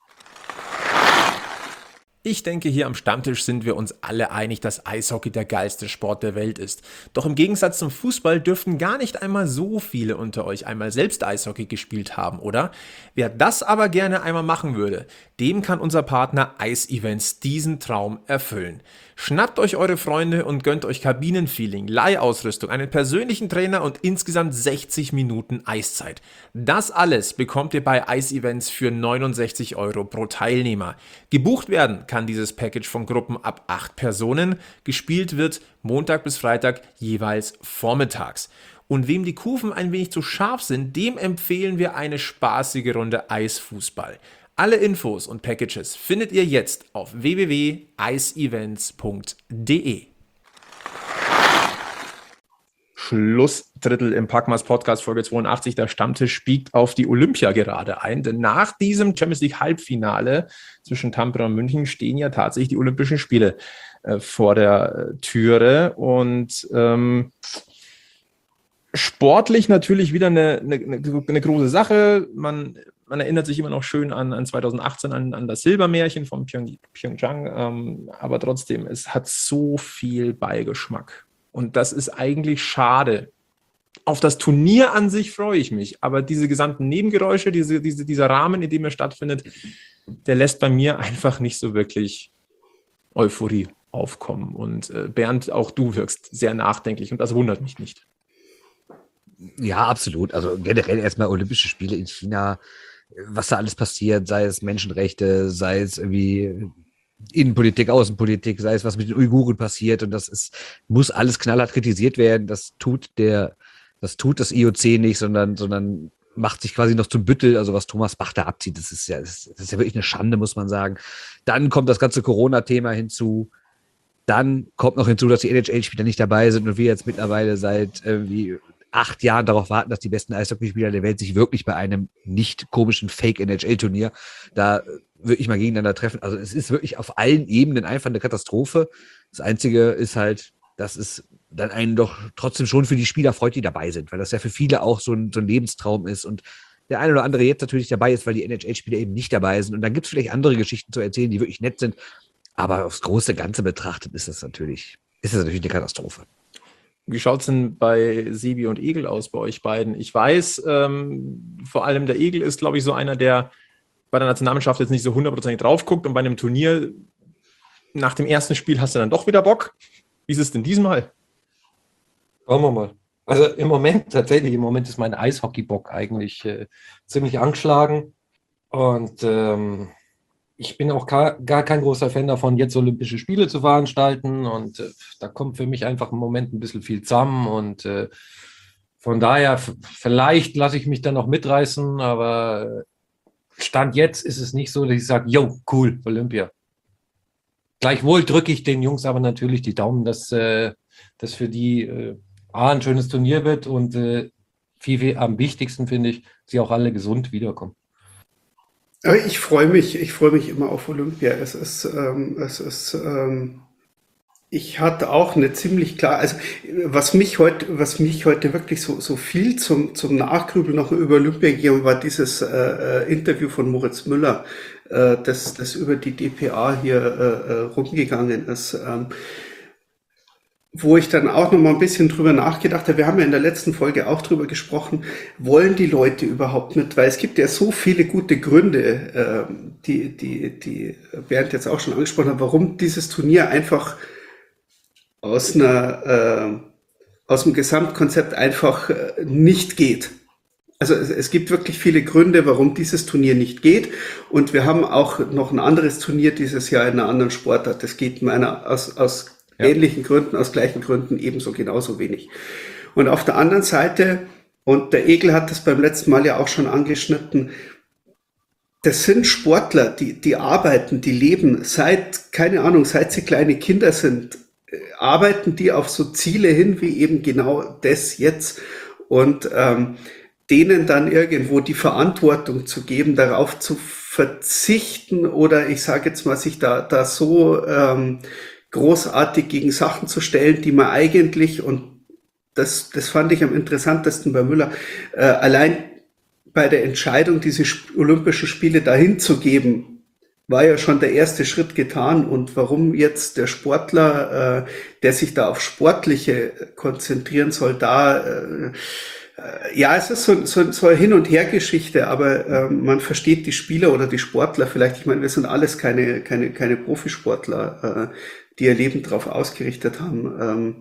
Ich denke, hier am Stammtisch sind wir uns alle einig, dass Eishockey der geilste Sport der Welt ist. Doch im Gegensatz zum Fußball dürften gar nicht einmal so viele unter euch einmal selbst Eishockey gespielt haben, oder? Wer das aber gerne einmal machen würde, dem kann unser Partner Ice Events diesen Traum erfüllen. Schnappt euch eure Freunde und gönnt euch Kabinenfeeling, Leihausrüstung, einen persönlichen Trainer und insgesamt sechzig Minuten Eiszeit. Das alles bekommt ihr bei Ice Events für neunundsechzig Euro pro Teilnehmer. Gebucht werden kann dieses Package von Gruppen ab acht Personen. Gespielt wird Montag bis Freitag jeweils vormittags. Und wem die Kufen ein wenig zu scharf sind, dem empfehlen wir eine spaßige Runde Eisfußball. Alle Infos und Packages findet ihr jetzt auf w w w punkt ice events punkt d e. Schlussdrittel im Packmas Podcast Folge zweiundachtzig. Der Stammtisch biegt auf die Olympiagerade ein, denn nach diesem Champions League Halbfinale zwischen Tampere und München stehen ja tatsächlich die Olympischen Spiele äh, vor der äh, Türe und ähm, sportlich natürlich wieder eine, eine, eine große Sache. Man Man erinnert sich immer noch schön an, an zweitausendachtzehn, an, an das Silbermärchen von Pyong, Pyeongchang, ähm, aber trotzdem, es hat so viel Beigeschmack. Und das ist eigentlich schade. Auf das Turnier an sich freue ich mich, aber diese gesamten Nebengeräusche, diese, diese, dieser Rahmen, in dem er stattfindet, der lässt bei mir einfach nicht so wirklich Euphorie aufkommen. Und äh, Bernd, auch du wirkst sehr nachdenklich und das wundert mich nicht. Ja, absolut. Also generell erstmal Olympische Spiele in China, was da alles passiert, sei es Menschenrechte, sei es irgendwie Innenpolitik, Außenpolitik, sei es was mit den Uiguren passiert und das ist, muss alles knallhart kritisiert werden. Das tut der, das tut das I O C nicht, sondern, sondern macht sich quasi noch zum Büttel, also was Thomas Bach da abzieht, das ist ja, das ist ja wirklich eine Schande, muss man sagen. Dann kommt das ganze Corona-Thema hinzu. Dann kommt noch hinzu, dass die N H L-Spieler nicht dabei sind und wir jetzt mittlerweile seit irgendwie acht Jahren darauf warten, dass die besten Eishockeyspieler der Welt sich wirklich bei einem nicht komischen Fake-N H L-Turnier da wirklich mal gegeneinander treffen. Also es ist wirklich auf allen Ebenen einfach eine Katastrophe. Das Einzige ist halt, dass es dann einen doch trotzdem schon für die Spieler freut, die dabei sind, weil das ja für viele auch so ein, so ein Lebenstraum ist und der eine oder andere jetzt natürlich dabei ist, weil die N H L-Spieler eben nicht dabei sind. Und dann gibt es vielleicht andere Geschichten zu erzählen, die wirklich nett sind. Aber aufs große Ganze betrachtet ist das natürlich, ist das natürlich eine Katastrophe. Wie schaut es denn bei Sebi und Egel aus, bei euch beiden? Ich weiß, ähm, vor allem der Egel ist, glaube ich, so einer, der bei der Nationalmannschaft jetzt nicht so hundertprozentig drauf guckt und bei einem Turnier nach dem ersten Spiel hast du dann doch wieder Bock. Wie ist es denn diesmal? Schauen wir mal. Also im Moment, tatsächlich, im Moment ist mein Eishockey-Bock eigentlich äh, ziemlich angeschlagen. Und ähm, ich bin auch gar, gar kein großer Fan davon, jetzt Olympische Spiele zu veranstalten. Und äh, da kommt für mich einfach im Moment ein bisschen viel zusammen. Und äh, von daher, f- vielleicht lasse ich mich dann noch mitreißen. Aber äh, Stand jetzt ist es nicht so, dass ich sage, yo, cool, Olympia. Gleichwohl drücke ich den Jungs aber natürlich die Daumen, dass äh, das für die äh, A, ein schönes Turnier wird und äh, viel, viel am wichtigsten finde ich, sie auch alle gesund wiederkommen. Aber ich freue mich, ich freue mich immer auf Olympia. Es ist, ähm, es ist, ähm, ich hatte auch eine ziemlich klar, also was mich heute, was mich heute wirklich so, so viel zum, zum Nachgrübeln noch über Olympia gegeben war dieses äh, Interview von Moritz Müller, äh, das, das über die D P A hier äh, rumgegangen ist. Ähm, wo ich dann auch noch mal ein bisschen drüber nachgedacht habe. Wir haben ja in der letzten Folge auch drüber gesprochen, wollen die Leute überhaupt mit? Weil es gibt ja so viele gute Gründe, ähm, die, die, die Bernd jetzt auch schon angesprochen hat, warum dieses Turnier einfach aus einer, äh, aus dem Gesamtkonzept einfach äh, nicht geht. Also es, es gibt wirklich viele Gründe, warum dieses Turnier nicht geht. Und wir haben auch noch ein anderes Turnier dieses Jahr in einer anderen Sportart. Das geht meiner aus, aus Ja. ähnlichen Gründen, aus gleichen Gründen ebenso genauso wenig. Und auf der anderen Seite, und der Egel hat das beim letzten Mal ja auch schon angeschnitten, das sind Sportler, die, die arbeiten, die leben seit, keine Ahnung, seit sie kleine Kinder sind, äh, arbeiten die auf so Ziele hin, wie eben genau das jetzt. Und ähm, denen dann irgendwo die Verantwortung zu geben, darauf zu verzichten oder ich sage jetzt mal, sich da, da so ähm, großartig gegen Sachen zu stellen, die man eigentlich, und das, das fand ich am interessantesten bei Müller, äh, allein bei der Entscheidung, diese Sp- Olympischen Spiele dahin zu geben, war ja schon der erste Schritt getan. Und warum jetzt der Sportler, äh, der sich da auf Sportliche konzentrieren soll, da, äh, äh, ja, es ist so, so, so eine Hin- und Her-Geschichte, aber äh, man versteht die Spieler oder die Sportler vielleicht. Ich meine, wir sind alles keine, keine, keine Profisportler, äh, die ihr Leben darauf ausgerichtet haben. Ähm,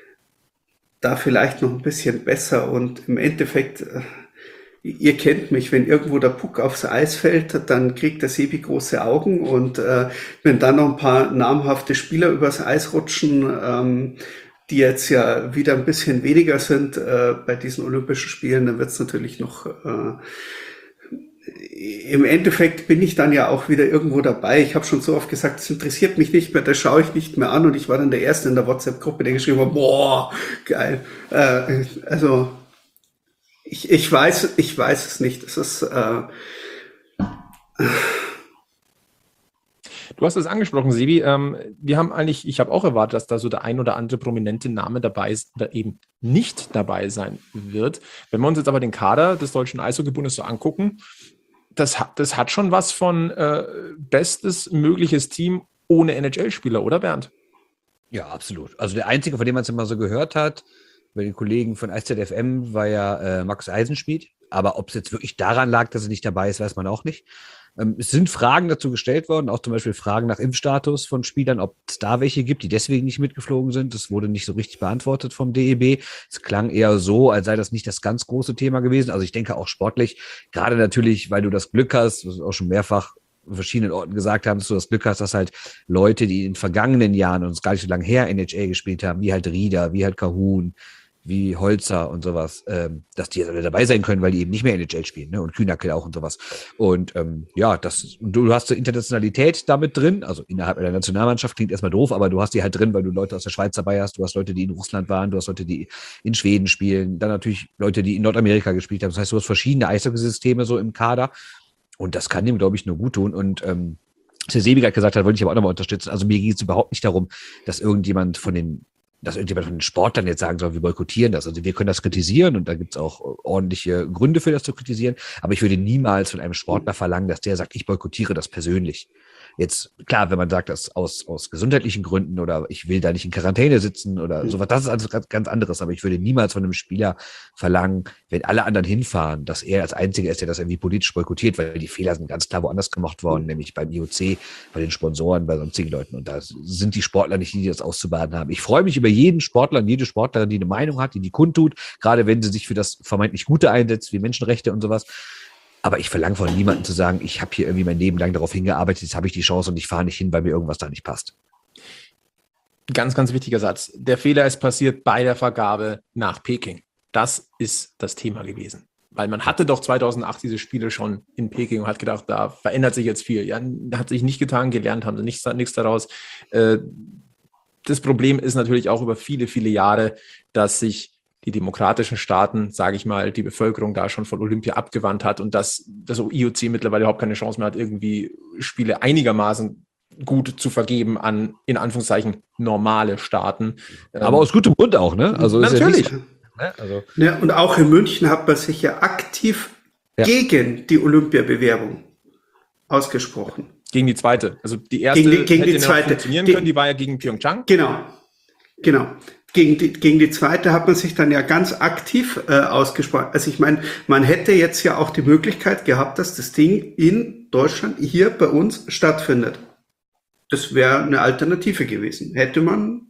da vielleicht noch ein bisschen besser und im Endeffekt, äh, ihr kennt mich, wenn irgendwo der Puck aufs Eis fällt, dann kriegt der Sebi große Augen und äh, wenn dann noch ein paar namhafte Spieler übers Eis rutschen, ähm, die jetzt ja wieder ein bisschen weniger sind äh, bei diesen Olympischen Spielen, dann wird es natürlich noch äh, im Endeffekt bin ich dann ja auch wieder irgendwo dabei. Ich habe schon so oft gesagt, es interessiert mich nicht mehr, das schaue ich nicht mehr an. Und ich war dann der Erste in der WhatsApp-Gruppe, der geschrieben hat, boah, geil. Äh, also ich, ich weiß, ich weiß es nicht. Es ist äh, Du hast es angesprochen, Sebi. Ähm, wir haben eigentlich, ich habe auch erwartet, dass da so der ein oder andere prominente Name dabei ist, oder eben nicht dabei sein wird. Wenn wir uns jetzt aber den Kader des Deutschen Eishockeybundes so angucken, das hat, das hat schon was von äh, bestes mögliches Team ohne N H L-Spieler, oder Bernd? Ja, absolut. Also der Einzige, von dem man es immer so gehört hat, bei den Kollegen von I Z F M, war ja äh, Max Eisenschmied. Aber ob es jetzt wirklich daran lag, dass er nicht dabei ist, weiß man auch nicht. Ähm, es sind Fragen dazu gestellt worden, auch zum Beispiel Fragen nach Impfstatus von Spielern, ob es da welche gibt, die deswegen nicht mitgeflogen sind. Das wurde nicht so richtig beantwortet vom D E B. Es klang eher so, als sei das nicht das ganz große Thema gewesen. Also ich denke auch sportlich, gerade natürlich, weil du das Glück hast, was wir auch schon mehrfach an verschiedenen Orten gesagt haben, dass du das Glück hast, dass halt Leute, die in den vergangenen Jahren, und es gar nicht so lange her, N H L gespielt haben, wie halt Rieder, wie halt Kahun, wie Holzer und sowas, ähm, dass die jetzt alle dabei sein können, weil die eben nicht mehr N H L spielen, ne? Und Kühnackel auch und sowas. Und ähm, ja, das, du hast so Internationalität damit drin, also innerhalb der Nationalmannschaft klingt erstmal doof, aber du hast die halt drin, weil du Leute aus der Schweiz dabei hast, du hast Leute, die in Russland waren, du hast Leute, die in Schweden spielen, dann natürlich Leute, die in Nordamerika gespielt haben. Das heißt, du hast verschiedene Eishockeysysteme so im Kader und das kann dem, glaube ich, nur gut tun. Und ähm, was der Sebi gerade gesagt hat, wollte ich aber auch nochmal unterstützen. Also mir ging es überhaupt nicht darum, dass irgendjemand von den dass irgendjemand von den Sportlern jetzt sagen soll, wir boykottieren das. Also wir können das kritisieren und da gibt es auch ordentliche Gründe für das zu kritisieren. Aber ich würde niemals von einem Sportler verlangen, dass der sagt, ich boykottiere das persönlich. Jetzt, klar, wenn man sagt, das aus, aus gesundheitlichen Gründen oder ich will da nicht in Quarantäne sitzen oder sowas, das ist also ganz, ganz anderes. Aber ich würde niemals von einem Spieler verlangen, wenn alle anderen hinfahren, dass er als Einziger ist, der das irgendwie politisch boykottiert, weil die Fehler sind ganz klar woanders gemacht worden, nämlich beim I O C, bei den Sponsoren, bei sonstigen Leuten. Und da sind die Sportler nicht die, die das auszubaden haben. Ich freue mich über jeden Sportler und jede Sportlerin, die eine Meinung hat, die die kundtut, gerade wenn sie sich für das vermeintlich Gute einsetzt, wie Menschenrechte und sowas. Aber ich verlange von niemandem zu sagen, ich habe hier irgendwie mein Leben lang darauf hingearbeitet, jetzt habe ich die Chance und ich fahre nicht hin, weil mir irgendwas da nicht passt. Ganz, ganz wichtiger Satz. Der Fehler ist passiert bei der Vergabe nach Peking. Das ist das Thema gewesen. Weil man hatte doch zweitausendacht diese Spiele schon in Peking und hat gedacht, da verändert sich jetzt viel. Ja, hat sich nicht getan, gelernt haben sie nichts, nichts daraus. Das Problem ist natürlich auch über viele, viele Jahre, dass sich die demokratischen Staaten, sage ich mal, die Bevölkerung da schon von Olympia abgewandt hat und dass das I O C mittlerweile überhaupt keine Chance mehr hat, irgendwie Spiele einigermaßen gut zu vergeben an, in Anführungszeichen, normale Staaten. Aber ähm, aus gutem Grund auch, ne? Also natürlich. Ist ja nicht, ne? Also. Ja, und auch in München hat man sich ja aktiv ja. gegen die Olympiabewerbung ausgesprochen. Gegen die zweite. Also die erste gegen die, gegen hätte die zweite. funktionieren Ge- können, die war ja gegen Pyeongchang. Genau, genau. Gegen die, gegen die zweite hat man sich dann ja ganz aktiv äh, ausgesprochen. Also ich meine, man hätte jetzt ja auch die Möglichkeit gehabt, dass das Ding in Deutschland hier bei uns stattfindet. Das wäre eine Alternative gewesen. Hätte man,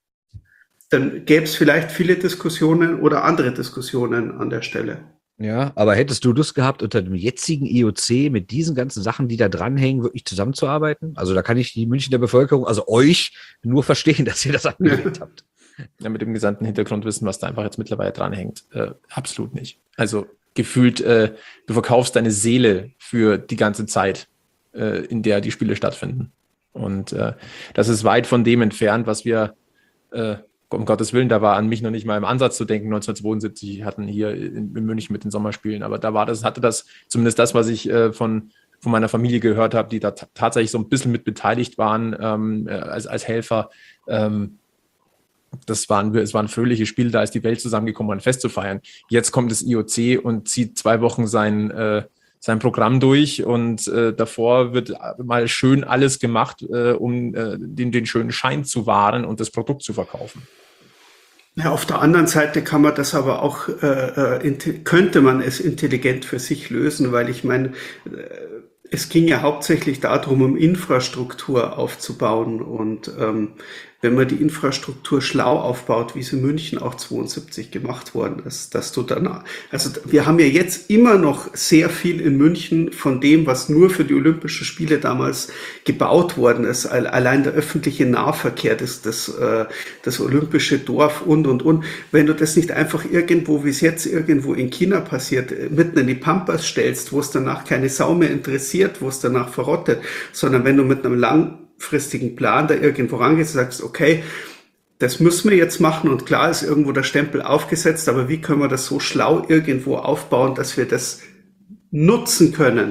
dann gäbe es vielleicht viele Diskussionen oder andere Diskussionen an der Stelle. Ja, aber hättest du Lust gehabt, unter dem jetzigen I O C mit diesen ganzen Sachen, die da dranhängen, wirklich zusammenzuarbeiten? Also da kann ich die Münchner Bevölkerung, also euch, nur verstehen, dass ihr das abgelehnt habt. Ja, mit dem gesamten Hintergrundwissen, was da einfach jetzt mittlerweile dranhängt. Äh, absolut nicht. Also gefühlt, äh, du verkaufst deine Seele für die ganze Zeit, äh, in der die Spiele stattfinden. Und äh, das ist weit von dem entfernt, was wir, äh, um Gottes Willen, da war an mich noch nicht mal im Ansatz zu denken, neunzehnhundertzweiundsiebzig hatten hier in, in München mit den Sommerspielen, aber da war das, hatte das zumindest das, was ich äh, von, von meiner Familie gehört habe, die da t- tatsächlich so ein bisschen mit beteiligt waren, ähm, äh, als, als Helfer. Ähm, Das waren, es waren fröhliche Spiele, da ist die Welt zusammengekommen, um ein Fest zu feiern. Jetzt kommt das I O C und zieht zwei Wochen sein, äh, sein Programm durch und äh, davor wird mal schön alles gemacht, äh, um äh, den, den schönen Schein zu wahren und das Produkt zu verkaufen. Ja, auf der anderen Seite kann man das aber auch, äh, int- könnte man es intelligent für sich lösen, weil ich meine, äh, es ging ja hauptsächlich darum, um Infrastruktur aufzubauen und ähm, wenn man die Infrastruktur schlau aufbaut, wie es in München auch zweiundsiebzig gemacht worden ist, dass du dann, also wir haben ja jetzt immer noch sehr viel in München von dem, was nur für die Olympischen Spiele damals gebaut worden ist, allein der öffentliche Nahverkehr, das, das, äh, das olympische Dorf und, und, und. Wenn du das nicht einfach irgendwo, wie es jetzt irgendwo in China passiert, mitten in die Pampas stellst, wo es danach keine Sau mehr interessiert, wo es danach verrottet, sondern wenn du mit einem lang langfristigen Plan da irgendwo rangehst und sagst, okay, das müssen wir jetzt machen und klar ist irgendwo der Stempel aufgesetzt, aber wie können wir das so schlau irgendwo aufbauen, dass wir das nutzen können?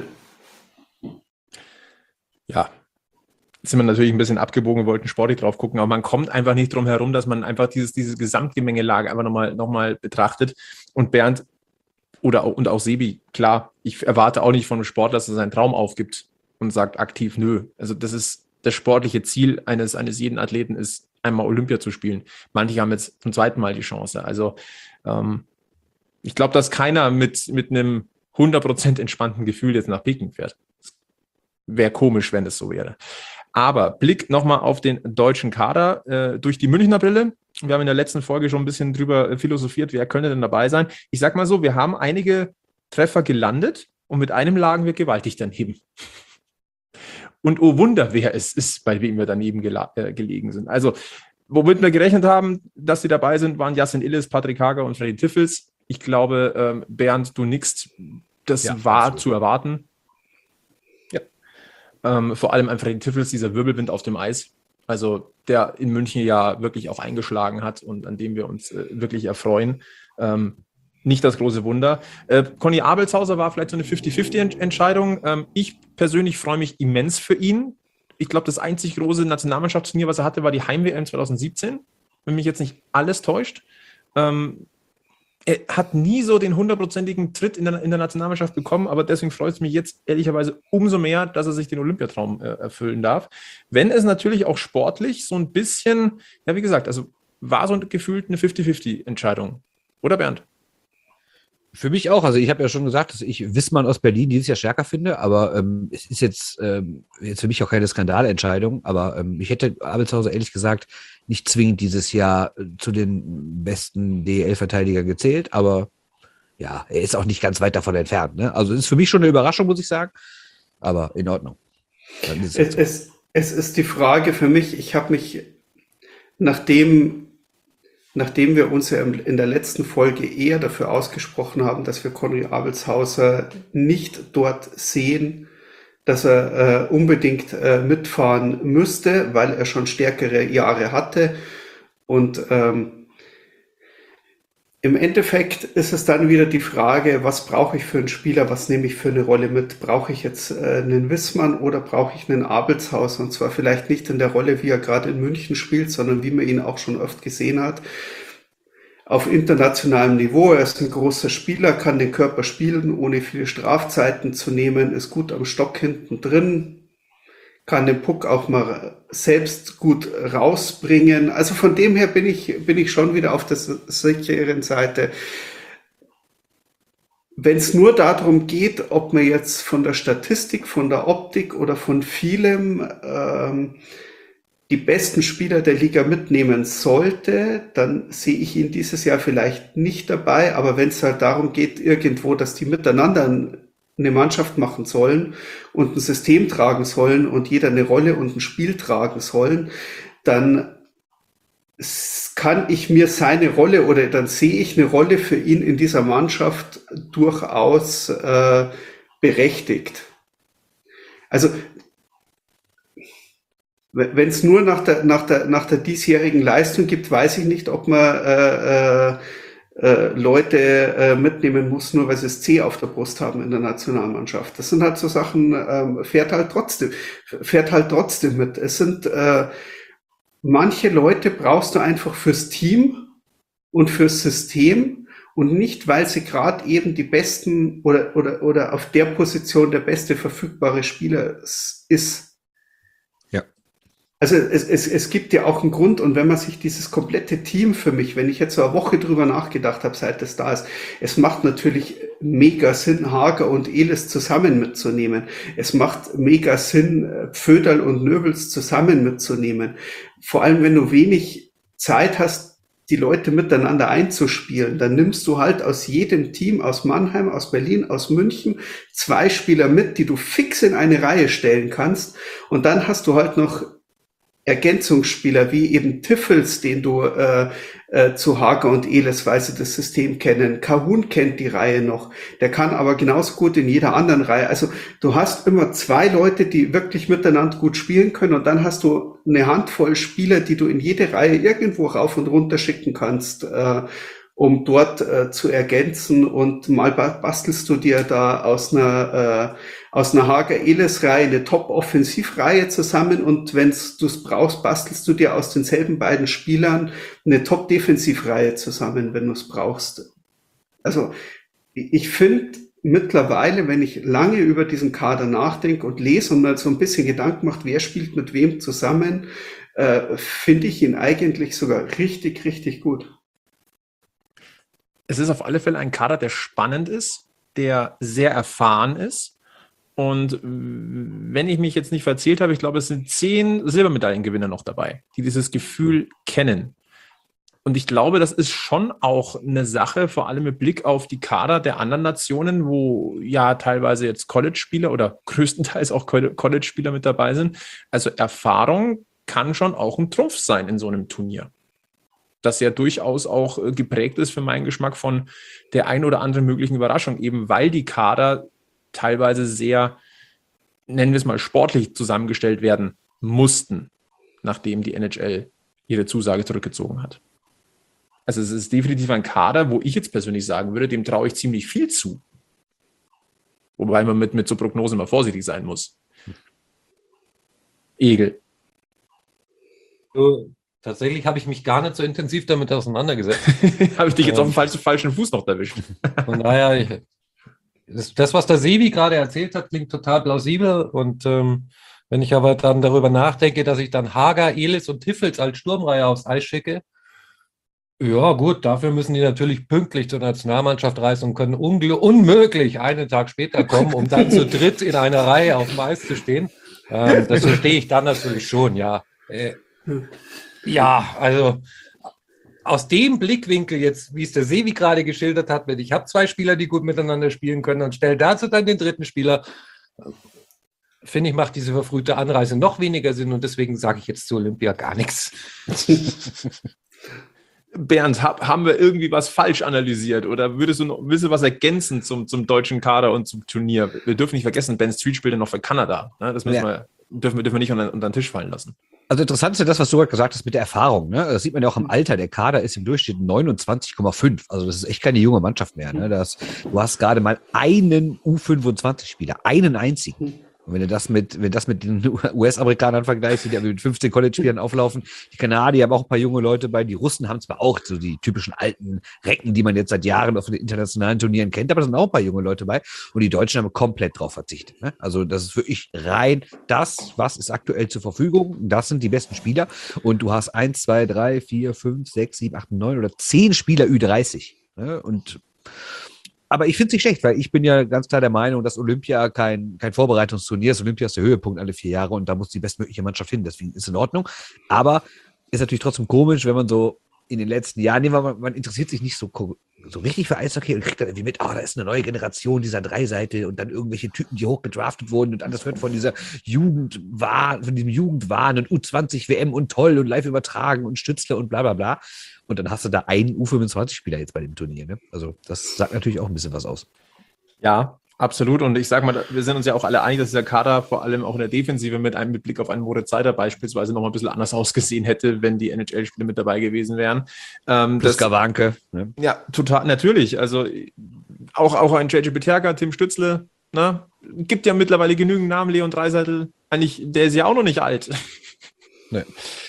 Ja, jetzt sind wir natürlich ein bisschen abgebogen, wir wollten sportlich drauf gucken, aber man kommt einfach nicht drum herum, dass man einfach dieses, diese Gesamtgemengelage einfach nochmal noch mal betrachtet. Und Bernd oder auch, und auch Sebi, klar, ich erwarte auch nicht von einem Sportler, dass er seinen Traum aufgibt und sagt aktiv, nö. Also das ist das sportliche Ziel eines, eines jeden Athleten ist, einmal Olympia zu spielen. Manche haben jetzt zum zweiten Mal die Chance. Also ähm, ich glaube, dass keiner mit, mit einem hundert Prozent entspannten Gefühl jetzt nach Peking fährt. Wäre komisch, wenn es so wäre. Aber Blick nochmal auf den deutschen Kader äh, durch die Münchner Brille. Wir haben in der letzten Folge schon ein bisschen drüber philosophiert, wer könnte denn dabei sein. Ich sag mal so, wir haben einige Treffer gelandet und mit einem lagen wir gewaltig daneben. Und oh Wunder, wer es ist, bei wem wir daneben gela- äh, gelegen sind. Also, womit wir gerechnet haben, dass sie dabei sind, waren Yassin Illes, Patrick Hager und Freddy Tiffels. Ich glaube, ähm, Bernd, du nickst, das ja, war absolut zu erwarten. Ja. Ähm, vor allem ein Freddy Tiffels, dieser Wirbelwind auf dem Eis, also der in München ja wirklich auch eingeschlagen hat und an dem wir uns äh, wirklich erfreuen. Ähm, Nicht das große Wunder. Äh, Conny Abelshauser war vielleicht so eine fünfzig-fünfzig-Entscheidung. Ähm, ich persönlich freue mich immens für ihn. Ich glaube, das einzig große Nationalmannschaftsturnier, was er hatte, war die Heim-W M zwanzig siebzehn. wenn mich jetzt nicht alles täuscht. Ähm, er hat nie so den hundertprozentigen Tritt in der, in der Nationalmannschaft bekommen, aber deswegen freut es mich jetzt ehrlicherweise umso mehr, dass er sich den Olympiatraum äh, erfüllen darf. Wenn es natürlich auch sportlich so ein bisschen, ja wie gesagt, also war so gefühlt eine fünfzig fünfzig Entscheidung. Oder Bernd? Für mich auch. Also ich habe ja schon gesagt, dass ich Wissmann aus Berlin dieses Jahr stärker finde, aber ähm, es ist jetzt, ähm, jetzt für mich auch keine Skandalentscheidung, aber ähm, ich hätte Abelshauser ehrlich gesagt nicht zwingend dieses Jahr äh, zu den besten D E L-Verteidigern gezählt, aber ja, er ist auch nicht ganz weit davon entfernt. Ne? Also es ist für mich schon eine Überraschung, muss ich sagen, aber in Ordnung. Dann ist es, Es, so. es, es ist die Frage für mich, ich habe mich, nachdem Nachdem wir uns ja in der letzten Folge eher dafür ausgesprochen haben, dass wir Conny Abelshauser nicht dort sehen, dass er äh, unbedingt äh, mitfahren müsste, weil er schon stärkere Jahre hatte. Und ähm, im Endeffekt ist es dann wieder die Frage, was brauche ich für einen Spieler, was nehme ich für eine Rolle mit? Brauche ich jetzt äh, einen Wissmann oder brauche ich einen Abelshauser? Und zwar vielleicht nicht in der Rolle, wie er gerade in München spielt, sondern wie man ihn auch schon oft gesehen hat. Auf internationalem Niveau, er ist ein großer Spieler, kann den Körper spielen, ohne viele Strafzeiten zu nehmen, ist gut am Stock hinten drin, kann den Puck auch mal selbst gut rausbringen. Also von dem her bin ich, bin ich schon wieder auf der sicheren Seite. Wenn es nur darum geht, ob man jetzt von der Statistik, von der Optik oder von vielem ähm, die besten Spieler der Liga mitnehmen sollte, dann sehe ich ihn dieses Jahr vielleicht nicht dabei. Aber wenn es halt darum geht, irgendwo, dass die miteinander eine Mannschaft machen sollen und ein System tragen sollen und jeder eine Rolle und ein Spiel tragen sollen, dann kann ich mir seine Rolle oder dann sehe ich eine Rolle für ihn in dieser Mannschaft durchaus äh, berechtigt. Also wenn es nur nach der, nach der, nach der diesjährigen Leistung gibt, weiß ich nicht, ob man äh, äh, äh, Leute äh, mitnehmen muss, nur weil sie das C auf der Brust haben in der Nationalmannschaft. Das sind halt so Sachen, ähm, fährt halt trotzdem, fährt halt trotzdem mit. Es sind äh, manche Leute brauchst du einfach fürs Team und fürs System und nicht, weil sie gerade eben die besten oder, oder, oder auf der Position der beste verfügbare Spieler ist. Also es, es, es gibt ja auch einen Grund, und wenn man sich dieses komplette Team für mich, wenn ich jetzt so eine Woche drüber nachgedacht habe, seit es da ist, es macht natürlich mega Sinn, Hager und Elis zusammen mitzunehmen. Es macht mega Sinn, Pföderl und Nöbels zusammen mitzunehmen. Vor allem, wenn du wenig Zeit hast, die Leute miteinander einzuspielen, dann nimmst du halt aus jedem Team, aus Mannheim, aus Berlin, aus München, zwei Spieler mit, die du fix in eine Reihe stellen kannst. Und dann hast du halt noch Ergänzungsspieler wie eben Tiffels, den du äh, äh, zu Hager und Elis, weil sie das System kennen. Kahun kennt die Reihe noch. Der kann aber genauso gut in jeder anderen Reihe. Also du hast immer zwei Leute, die wirklich miteinander gut spielen können, und dann hast du eine Handvoll Spieler, die du in jede Reihe irgendwo rauf und runter schicken kannst, äh, um dort äh, zu ergänzen, und mal bastelst du dir da aus einer äh, aus einer Hager-Elis-Reihe eine Top-Offensivreihe zusammen, und wenn du es brauchst, bastelst du dir aus denselben beiden Spielern eine Top-Defensivreihe zusammen, wenn du es brauchst. Also ich finde mittlerweile, wenn ich lange über diesen Kader nachdenke und lese und mal so ein bisschen Gedanken macht, wer spielt mit wem zusammen, äh, finde ich ihn eigentlich sogar richtig, richtig gut. Es ist auf alle Fälle ein Kader, der spannend ist, der sehr erfahren ist. Und wenn ich mich jetzt nicht verzählt habe, ich glaube, es sind zehn Silbermedaillengewinner noch dabei, die dieses Gefühl kennen. Und ich glaube, das ist schon auch eine Sache, vor allem mit Blick auf die Kader der anderen Nationen, wo ja teilweise jetzt College-Spieler oder größtenteils auch College-Spieler mit dabei sind. Also Erfahrung kann schon auch ein Trumpf sein in so einem Turnier, das ja durchaus auch geprägt ist für meinen Geschmack von der ein oder anderen möglichen Überraschung, eben weil die Kader teilweise sehr, nennen wir es mal, sportlich zusammengestellt werden mussten, nachdem die N H L ihre Zusage zurückgezogen hat. Also es ist definitiv ein Kader, wo ich jetzt persönlich sagen würde, dem traue ich ziemlich viel zu. Wobei man mit, mit so Prognosen immer vorsichtig sein muss. Egel. Du, Tatsächlich habe ich mich gar nicht so intensiv damit auseinandergesetzt. Habe ich dich jetzt Ähm. auf den falschen, falschen Fuß noch erwischt. Von daher, ich, das, das, was der Sebi gerade erzählt hat, klingt total plausibel. Und ähm, wenn ich aber dann darüber nachdenke, dass ich dann Hager, Elis und Tiffels als Sturmreihe aufs Eis schicke, ja gut, dafür müssen die natürlich pünktlich zur Nationalmannschaft reisen und können ungl- unmöglich einen Tag später kommen, um dann zu dritt in einer Reihe auf dem Eis zu stehen. Ähm, das verstehe ich dann natürlich schon, ja. Äh, ja, also aus dem Blickwinkel jetzt, wie es der Sevi gerade geschildert hat, mit ich habe zwei Spieler, die gut miteinander spielen können und stelle dazu dann den dritten Spieler, finde ich, macht diese verfrühte Anreise noch weniger Sinn und deswegen sage ich jetzt zu Olympia gar nichts. Bernd, hab, haben wir irgendwie was falsch analysiert oder würdest du noch willst du was ergänzen zum, zum deutschen Kader und zum Turnier? Wir dürfen nicht vergessen, Ben Street spielt ja noch für Kanada. Ne? Das müssen Ja. wir, dürfen, wir, dürfen wir nicht unter, unter den Tisch fallen lassen. Also interessant ist ja das, was du gerade gesagt hast mit der Erfahrung. Ne? Das sieht man ja auch im Alter. Der Kader ist im Durchschnitt neunundzwanzig Komma fünf. Also das ist echt keine junge Mannschaft mehr. Ne? Das, du hast gerade mal einen U fünfundzwanzig-Spieler, einen einzigen. Und wenn du das mit, wenn das mit den U S-Amerikanern vergleichst, die ja mit fünfzehn College-Spielern auflaufen, die Kanadier haben auch ein paar junge Leute bei, die Russen haben zwar auch so die typischen alten Recken, die man jetzt seit Jahren auf den internationalen Turnieren kennt, aber da sind auch ein paar junge Leute bei und die Deutschen haben komplett drauf verzichtet. Ne? Also das ist wirklich rein das, was ist aktuell zur Verfügung, das sind die besten Spieler und du hast eins, zwei, drei, vier, fünf, sechs, sieben, acht, neun oder zehn Spieler Ü dreißig. Ne? Und aber ich finde es nicht schlecht, weil ich bin ja ganz klar der Meinung, dass Olympia kein, kein Vorbereitungsturnier ist. Olympia ist der Höhepunkt alle vier Jahre und da muss die bestmögliche Mannschaft hin. Deswegen ist es in Ordnung. Aber ist natürlich trotzdem komisch, wenn man so in den letzten Jahren, nee, man, man interessiert sich nicht so, so richtig für Eishockey und kriegt dann irgendwie mit, oh, da ist eine neue Generation dieser Dreiseite und dann irgendwelche Typen, die hoch gedraftet wurden und alles wird von dieser Jugendwahn, von diesem Jugendwahn und U zwanzig W M und toll und live übertragen und Stützle und bla bla bla. Und dann hast du da einen U fünfundzwanzig-Spieler jetzt bei dem Turnier. Ne? Also das sagt natürlich auch ein bisschen was aus. Ja, absolut. Und ich sage mal, wir sind uns ja auch alle einig, dass dieser Kader vor allem auch in der Defensive mit einem mit Blick auf einen Moritz Seider beispielsweise noch mal ein bisschen anders ausgesehen hätte, wenn die N H L-Spiele mit dabei gewesen wären. Ähm, Plus das, Gawanke. Ne? Ja, total, natürlich. Also auch, auch ein J J Peterka, Tim Stützle, ne? Gibt ja mittlerweile genügend Namen, Leon Draisaitl. Eigentlich, der ist ja auch noch nicht alt. Nee.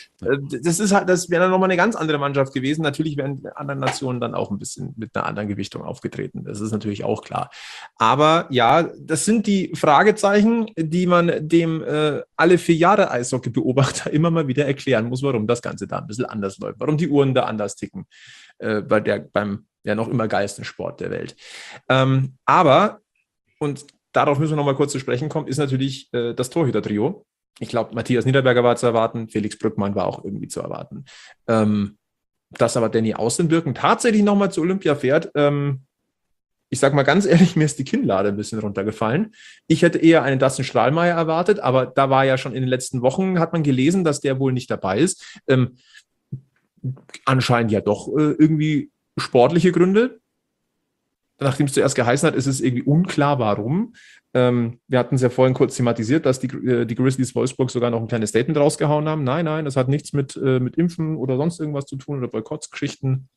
Das ist halt, das wäre dann nochmal eine ganz andere Mannschaft gewesen. Natürlich wären andere Nationen dann auch ein bisschen mit einer anderen Gewichtung aufgetreten. Das ist natürlich auch klar. Aber ja, das sind die Fragezeichen, die man dem äh, alle vier Jahre Eishockey-Beobachter immer mal wieder erklären muss, warum das Ganze da ein bisschen anders läuft, warum die Uhren da anders ticken äh, bei der, beim ja noch immer geilsten Sport der Welt. Ähm, aber, und darauf müssen wir nochmal kurz zu sprechen kommen, ist natürlich äh, das Torhüter-Trio. Ich glaube, Matthias Niederberger war zu erwarten, Felix Brückmann war auch irgendwie zu erwarten. Ähm, dass aber Danny Außenbirken tatsächlich nochmal zu Olympia fährt, ähm, ich sag mal ganz ehrlich, mir ist die Kinnlade ein bisschen runtergefallen. Ich hätte eher einen Dustin Strahlmeier erwartet, aber da war ja schon in den letzten Wochen, hat man gelesen, dass der wohl nicht dabei ist. Ähm, anscheinend ja doch äh, irgendwie sportliche Gründe. Nachdem es zuerst geheißen hat, ist es irgendwie unklar, warum. Ähm, wir hatten es ja vorhin kurz thematisiert, dass die, äh, die Grizzlies Wolfsburg sogar noch ein kleines Statement rausgehauen haben. Nein, nein, das hat nichts mit, äh, mit Impfen oder sonst irgendwas zu tun oder Boykottsgeschichten.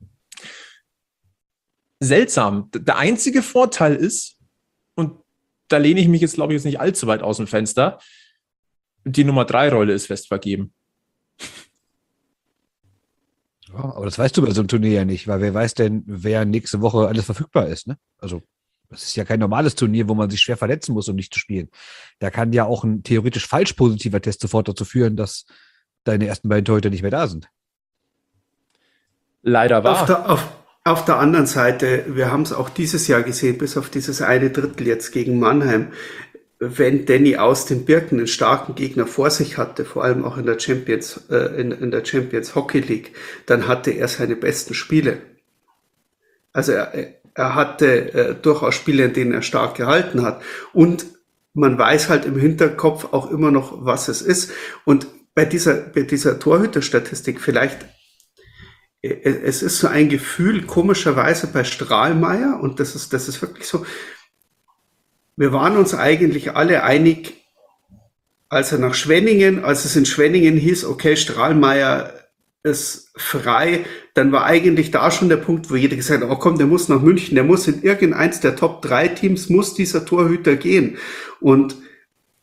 Seltsam. Der einzige Vorteil ist, und da lehne ich mich jetzt, glaube ich, jetzt nicht allzu weit aus dem Fenster, die Nummer drei Rolle ist fest vergeben. Ja, aber das weißt du bei so einem Turnier ja nicht, weil wer weiß denn, wer nächste Woche alles verfügbar ist. Ne? Also das ist ja kein normales Turnier, wo man sich schwer verletzen muss, um nicht zu spielen. Da kann ja auch ein theoretisch falsch positiver Test sofort dazu führen, dass deine ersten beiden Torhüter nicht mehr da sind. Leider wahr. Auf der, auf, auf der anderen Seite, wir haben es auch dieses Jahr gesehen, bis auf dieses eine Drittel jetzt gegen Mannheim, wenn Danny aus den Birken einen starken Gegner vor sich hatte, vor allem auch in der Champions, äh, in, in der Champions Hockey League, dann hatte er seine besten Spiele. Also er, er hatte äh, durchaus Spiele, in denen er stark gehalten hat. Und man weiß halt im Hinterkopf auch immer noch, was es ist. Und bei dieser, bei dieser Torhüterstatistik vielleicht, äh, es ist so ein Gefühl, komischerweise bei Strahlmeier, und das ist, das ist wirklich so, wir waren uns eigentlich alle einig, als er nach Schwenningen, als es in Schwenningen hieß, okay, Strahlmeier ist frei, dann war eigentlich da schon der Punkt, wo jeder gesagt hat, oh komm, der muss nach München, der muss in irgendeins der Top drei Teams, muss dieser Torhüter gehen. Und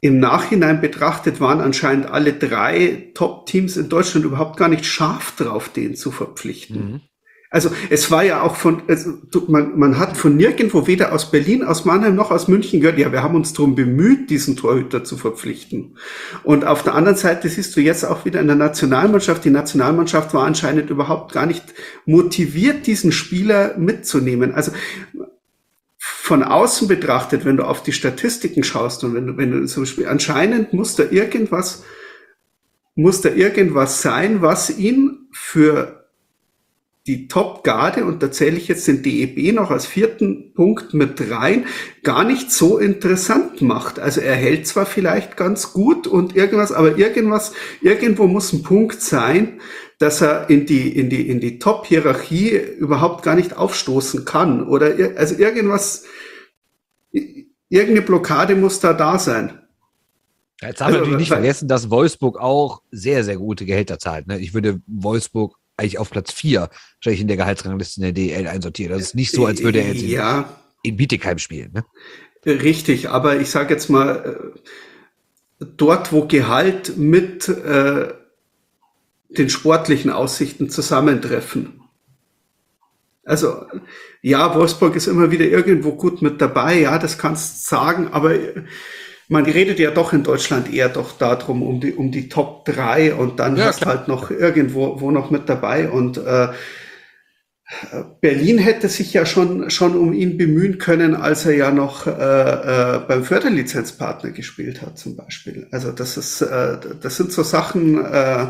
im Nachhinein betrachtet waren anscheinend alle drei Top-Teams in Deutschland überhaupt gar nicht scharf drauf, den zu verpflichten. Mhm. Also es war ja auch von, also, man, man hat von nirgendwo, weder aus Berlin, aus Mannheim noch aus München gehört, ja, wir haben uns darum bemüht, diesen Torhüter zu verpflichten. Und auf der anderen Seite siehst du jetzt auch wieder in der Nationalmannschaft, die Nationalmannschaft war anscheinend überhaupt gar nicht motiviert, diesen Spieler mitzunehmen. Also von außen betrachtet, wenn du auf die Statistiken schaust und wenn du, wenn du zum Beispiel, anscheinend muss da irgendwas, muss da irgendwas sein, was ihn für die Top-Garde, und da zähle ich jetzt den D E B noch als vierten Punkt mit rein, gar nicht so interessant macht. Also er hält zwar vielleicht ganz gut und irgendwas, aber irgendwas, irgendwo muss ein Punkt sein, dass er in die, in die, in die Top-Hierarchie überhaupt gar nicht aufstoßen kann. Oder, also irgendwas, irgendeine Blockade muss da da sein. Jetzt haben wir also, natürlich nicht vergessen, dass Wolfsburg auch sehr, sehr gute Gehälter zahlt. Ne? Ich würde Wolfsburg eigentlich auf Platz vier wahrscheinlich in der Gehaltsrangliste in der D E L einsortieren. Das ist nicht so, als würde er jetzt ja, in, in Bietigheim spielen. Ne? Richtig, aber ich sage jetzt mal, dort, wo Gehalt mit äh, den sportlichen Aussichten zusammentreffen. Also ja, Wolfsburg ist immer wieder irgendwo gut mit dabei, ja, das kannst du sagen, aber man redet ja doch in Deutschland eher doch darum, um die, um die Top drei und dann ja, hast klar. halt noch irgendwo wo noch mit dabei und äh, Berlin hätte sich ja schon schon um ihn bemühen können, als er ja noch äh, äh, beim Förderlizenzpartner gespielt hat zum Beispiel. Also das ist, äh, das sind so Sachen, äh,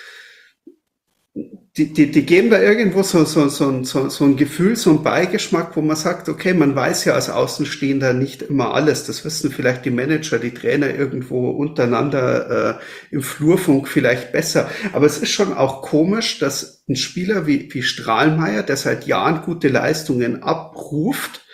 Die, die, die geben da irgendwo so, so, so, so, so ein Gefühl, so ein Beigeschmack, wo man sagt, okay, man weiß ja als Außenstehender nicht immer alles. Das wissen vielleicht die Manager, die Trainer irgendwo untereinander äh, im Flurfunk vielleicht besser. Aber es ist schon auch komisch, dass ein Spieler wie, wie Strahlmeier, der seit Jahren gute Leistungen abruft,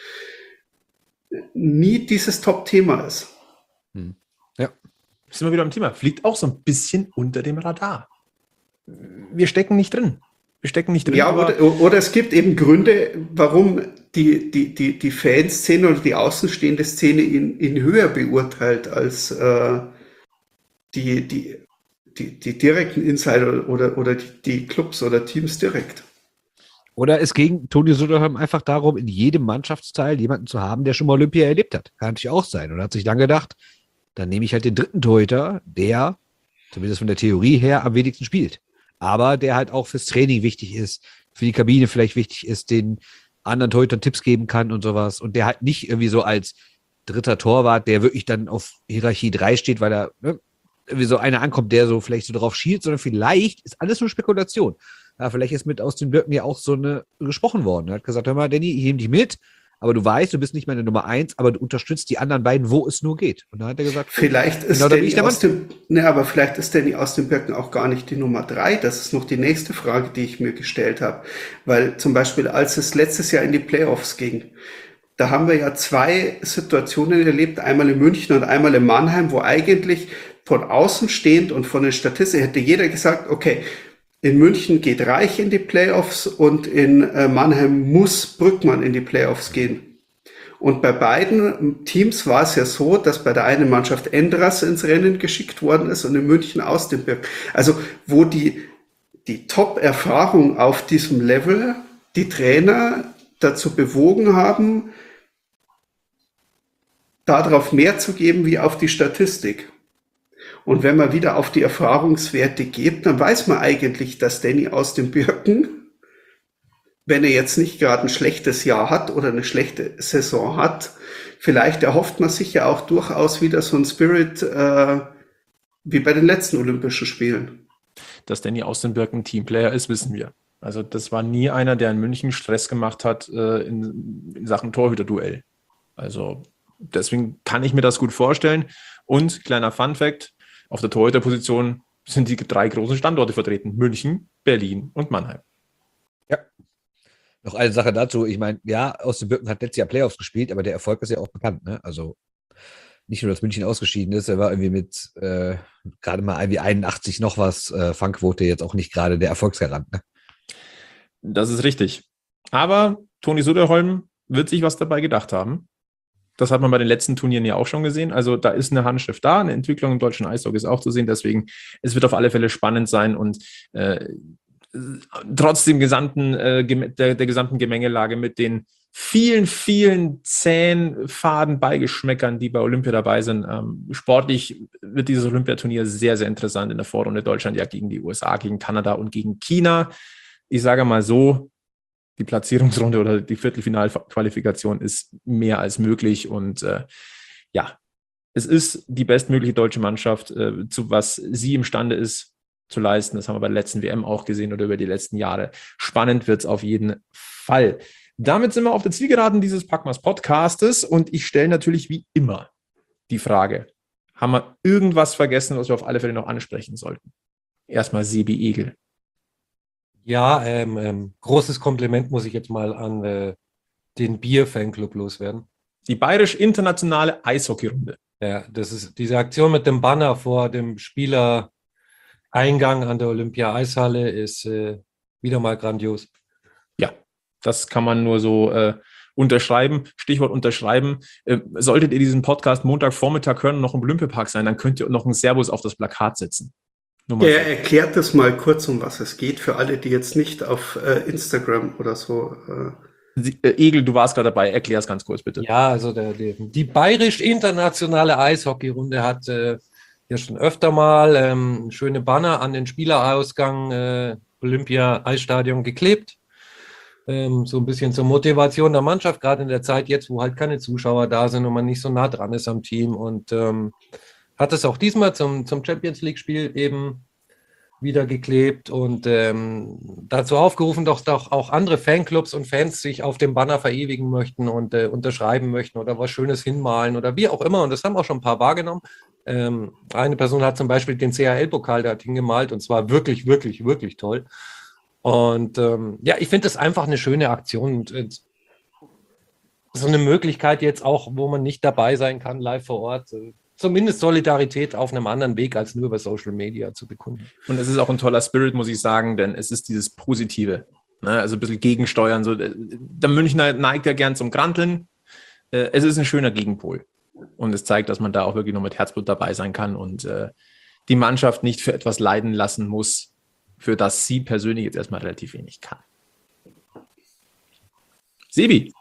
nie dieses Top-Thema ist. Hm. Ja, sind wir wieder am Thema. Fliegt auch so ein bisschen unter dem Radar. Wir stecken nicht drin. Wir stecken nicht drin. Ja, oder, oder es gibt eben Gründe, warum die, die, die, die Fanszene oder die außenstehende Szene ihn, ihn höher beurteilt als äh, die, die, die, die direkten Insider oder, oder die, die Clubs oder Teams direkt. Oder es ging Toni Söderholm einfach darum, in jedem Mannschaftsteil jemanden zu haben, der schon mal Olympia erlebt hat. Kann natürlich auch sein. Und hat sich dann gedacht, dann nehme ich halt den dritten Torhüter, der, zumindest von der Theorie her, am wenigsten spielt. Aber der halt auch fürs Training wichtig ist, für die Kabine vielleicht wichtig ist, den anderen Torhütern Tipps geben kann und sowas. Und der halt nicht irgendwie so als dritter Torwart, der wirklich dann auf Hierarchie drei steht, weil er ne, irgendwie so einer ankommt, der so vielleicht so drauf schielt, sondern vielleicht ist alles nur Spekulation. Ja, vielleicht ist mit aus den Birken ja auch so eine gesprochen worden. Er hat gesagt, hör mal, Danny, ich nehme dich mit, aber du weißt, du bist nicht meine Nummer eins, aber du unterstützt die anderen beiden, wo es nur geht. Und dann hat er gesagt, vielleicht ist genau, Danny aus dem, ne, aber vielleicht ist Danny aus den Birken auch gar nicht die Nummer drei. Das ist noch die nächste Frage, die ich mir gestellt habe. Weil zum Beispiel, als es letztes Jahr in die Playoffs ging, da haben wir ja zwei Situationen erlebt, einmal in München und einmal in Mannheim, wo eigentlich von außen stehend und von den Statistiken hätte jeder gesagt, okay, in München geht Reich in die Playoffs und in äh, Mannheim muss Brückmann in die Playoffs gehen. Und bei beiden Teams war es ja so, dass bei der einen Mannschaft Endras ins Rennen geschickt worden ist und in München aus dem Birken. Also wo die, die Top-Erfahrung auf diesem Level die Trainer dazu bewogen haben, darauf mehr zu geben wie auf die Statistik. Und wenn man wieder auf die Erfahrungswerte geht, dann weiß man eigentlich, dass Danny aus den Birken, wenn er jetzt nicht gerade ein schlechtes Jahr hat oder eine schlechte Saison hat, vielleicht erhofft man sich ja auch durchaus wieder so ein Spirit äh, wie bei den letzten Olympischen Spielen. Dass Danny aus den Birken Teamplayer ist, wissen wir. Also das war nie einer, der in München Stress gemacht hat äh, in, in Sachen Torhüter-Duell. Also deswegen kann ich mir das gut vorstellen. Und kleiner Fun-Fact, auf der Torhüterposition sind die drei großen Standorte vertreten. München, Berlin und Mannheim. Ja. Noch eine Sache dazu. Ich meine, ja, aus den Birken hat letztes Jahr Playoffs gespielt, aber der Erfolg ist ja auch bekannt. Ne? Also nicht nur, dass München ausgeschieden ist, er war irgendwie mit äh, gerade mal irgendwie einundachtzig noch was äh, Fangquote jetzt auch nicht gerade der Erfolgsgarant. Ne? Das ist richtig. Aber Toni Söderholm wird sich was dabei gedacht haben. Das hat man bei den letzten Turnieren ja auch schon gesehen. Also da ist eine Handschrift da, eine Entwicklung im deutschen Eishockey ist auch zu sehen. Deswegen, es wird auf alle Fälle spannend sein und äh, trotz dem gesamten, äh, der, der gesamten Gemengelage mit den vielen, vielen zähen, faden Beigeschmäckern, die bei Olympia dabei sind. Ähm, sportlich wird dieses Olympiaturnier sehr, sehr interessant in der Vorrunde. Deutschland ja gegen die U S A, gegen Kanada und gegen China. Ich sage mal so, die Platzierungsrunde oder die Viertelfinalqualifikation ist mehr als möglich und äh, ja, es ist die bestmögliche deutsche Mannschaft, äh, zu was sie imstande ist zu leisten. Das haben wir bei der letzten W M auch gesehen oder über die letzten Jahre. Spannend wird es auf jeden Fall. Damit sind wir auf der Zielgeraden dieses Packmas Podcastes und ich stelle natürlich wie immer die Frage, haben wir irgendwas vergessen, was wir auf alle Fälle noch ansprechen sollten? Erstmal Sebi Egel. Ja, ähm, ähm, großes Kompliment muss ich jetzt mal an äh, den Bier-Fanclub loswerden. Die bayerisch-internationale Eishockeyrunde. Ja, das ist diese Aktion mit dem Banner vor dem Spielereingang an der Olympia-Eishalle ist äh, wieder mal grandios. Ja, das kann man nur so äh, unterschreiben. Stichwort unterschreiben. Äh, solltet ihr diesen Podcast Montagvormittag hören und noch im Olympiapark sein, dann könnt ihr noch ein Servus auf das Plakat setzen. Er erklärt das mal kurz, um was es geht, für alle, die jetzt nicht auf äh, Instagram oder so. Äh Sie, äh, Egel, du warst gerade dabei, erklär es ganz kurz, bitte. Ja, also der, der, die bayerisch-internationale Eishockeyrunde hat äh, ja schon öfter mal ähm, schöne Banner an den Spielerausgang äh, Olympia-Eisstadion geklebt. Ähm, so ein bisschen zur Motivation der Mannschaft, gerade in der Zeit jetzt, wo halt keine Zuschauer da sind und man nicht so nah dran ist am Team. Und ähm, hat es auch diesmal zum, zum Champions League-Spiel eben wieder geklebt und ähm, dazu aufgerufen, dass doch auch andere Fanclubs und Fans sich auf dem Banner verewigen möchten und äh, unterschreiben möchten oder was Schönes hinmalen oder wie auch immer. Und das haben auch schon ein paar wahrgenommen. Ähm, eine Person hat zum Beispiel den C H L-Pokal da hingemalt und zwar wirklich, wirklich, wirklich toll. Und ähm, ja, ich finde das einfach eine schöne Aktion und äh, so eine Möglichkeit jetzt auch, wo man nicht dabei sein kann, live vor Ort, äh, zumindest Solidarität auf einem anderen Weg als nur über Social Media zu bekunden. Und es ist auch ein toller Spirit, muss ich sagen, denn es ist dieses Positive, ne? Also ein bisschen gegensteuern. So. Der Münchner neigt ja gern zum Granteln. Es ist ein schöner Gegenpol. Und es zeigt, dass man da auch wirklich noch mit Herzblut dabei sein kann und äh, die Mannschaft nicht für etwas leiden lassen muss, für das sie persönlich jetzt erstmal relativ wenig kann. Sebi.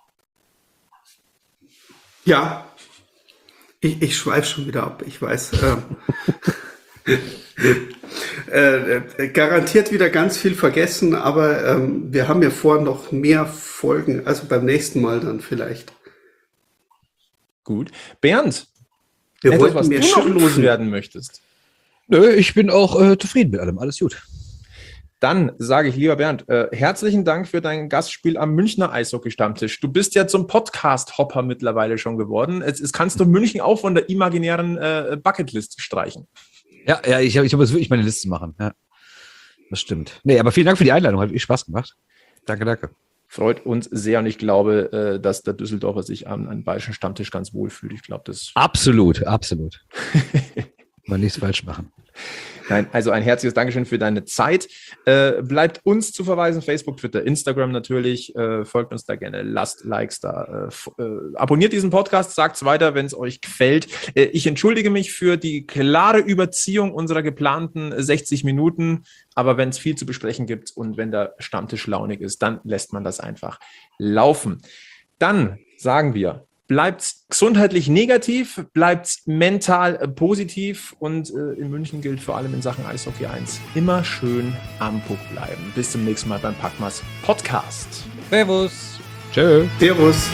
Ja. Ich, ich schweife schon wieder ab, ich weiß. Ähm, äh, äh, garantiert wieder ganz viel vergessen, aber ähm, wir haben ja vor, noch mehr Folgen, also beim nächsten Mal dann vielleicht. Gut. Bernd, wir etwas, was mir du noch loswerden möchtest. Nö, ich bin auch äh, zufrieden mit allem, alles gut. Dann sage ich, lieber Bernd, äh, herzlichen Dank für dein Gastspiel am Münchner Eishockey-Stammtisch. Du bist ja zum Podcast-Hopper mittlerweile schon geworden. Jetzt, jetzt kannst du München auch von der imaginären äh, Bucketlist streichen. Ja, ja, ich, ich muss wirklich meine Liste machen. Ja, das stimmt. Nee, aber vielen Dank für die Einladung. Hat wirklich Spaß gemacht. Danke, danke. Freut uns sehr und ich glaube, äh, dass der Düsseldorfer sich am, am bayerischen Stammtisch ganz wohl fühlt. Ich glaube, das... Absolut, absolut. Mal nichts falsch machen. Nein, also ein herzliches Dankeschön für deine Zeit. Äh, bleibt uns zu verweisen, Facebook, Twitter, Instagram natürlich. Äh, folgt uns da gerne, lasst Likes da. Äh, f- äh, abonniert diesen Podcast, sagt es weiter, wenn es euch gefällt. Äh, ich entschuldige mich für die klare Überziehung unserer geplanten sechzig Minuten. Aber wenn es viel zu besprechen gibt und wenn der Stammtisch launig ist, dann lässt man das einfach laufen. Dann sagen wir, bleibt gesundheitlich negativ, bleibt mental positiv und äh, in München gilt vor allem in Sachen Eishockey eins, immer schön am Puck bleiben. Bis zum nächsten Mal beim Packmas Podcast. Servus. Tschö. Servus.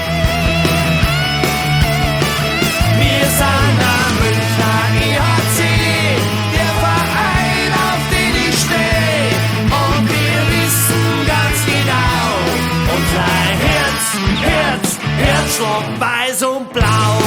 Wir sind am Münchner E H C, der Verein, auf den ich stehe. Und wir wissen ganz genau, unser Herz, Herz, Herzschlag weiß und blau.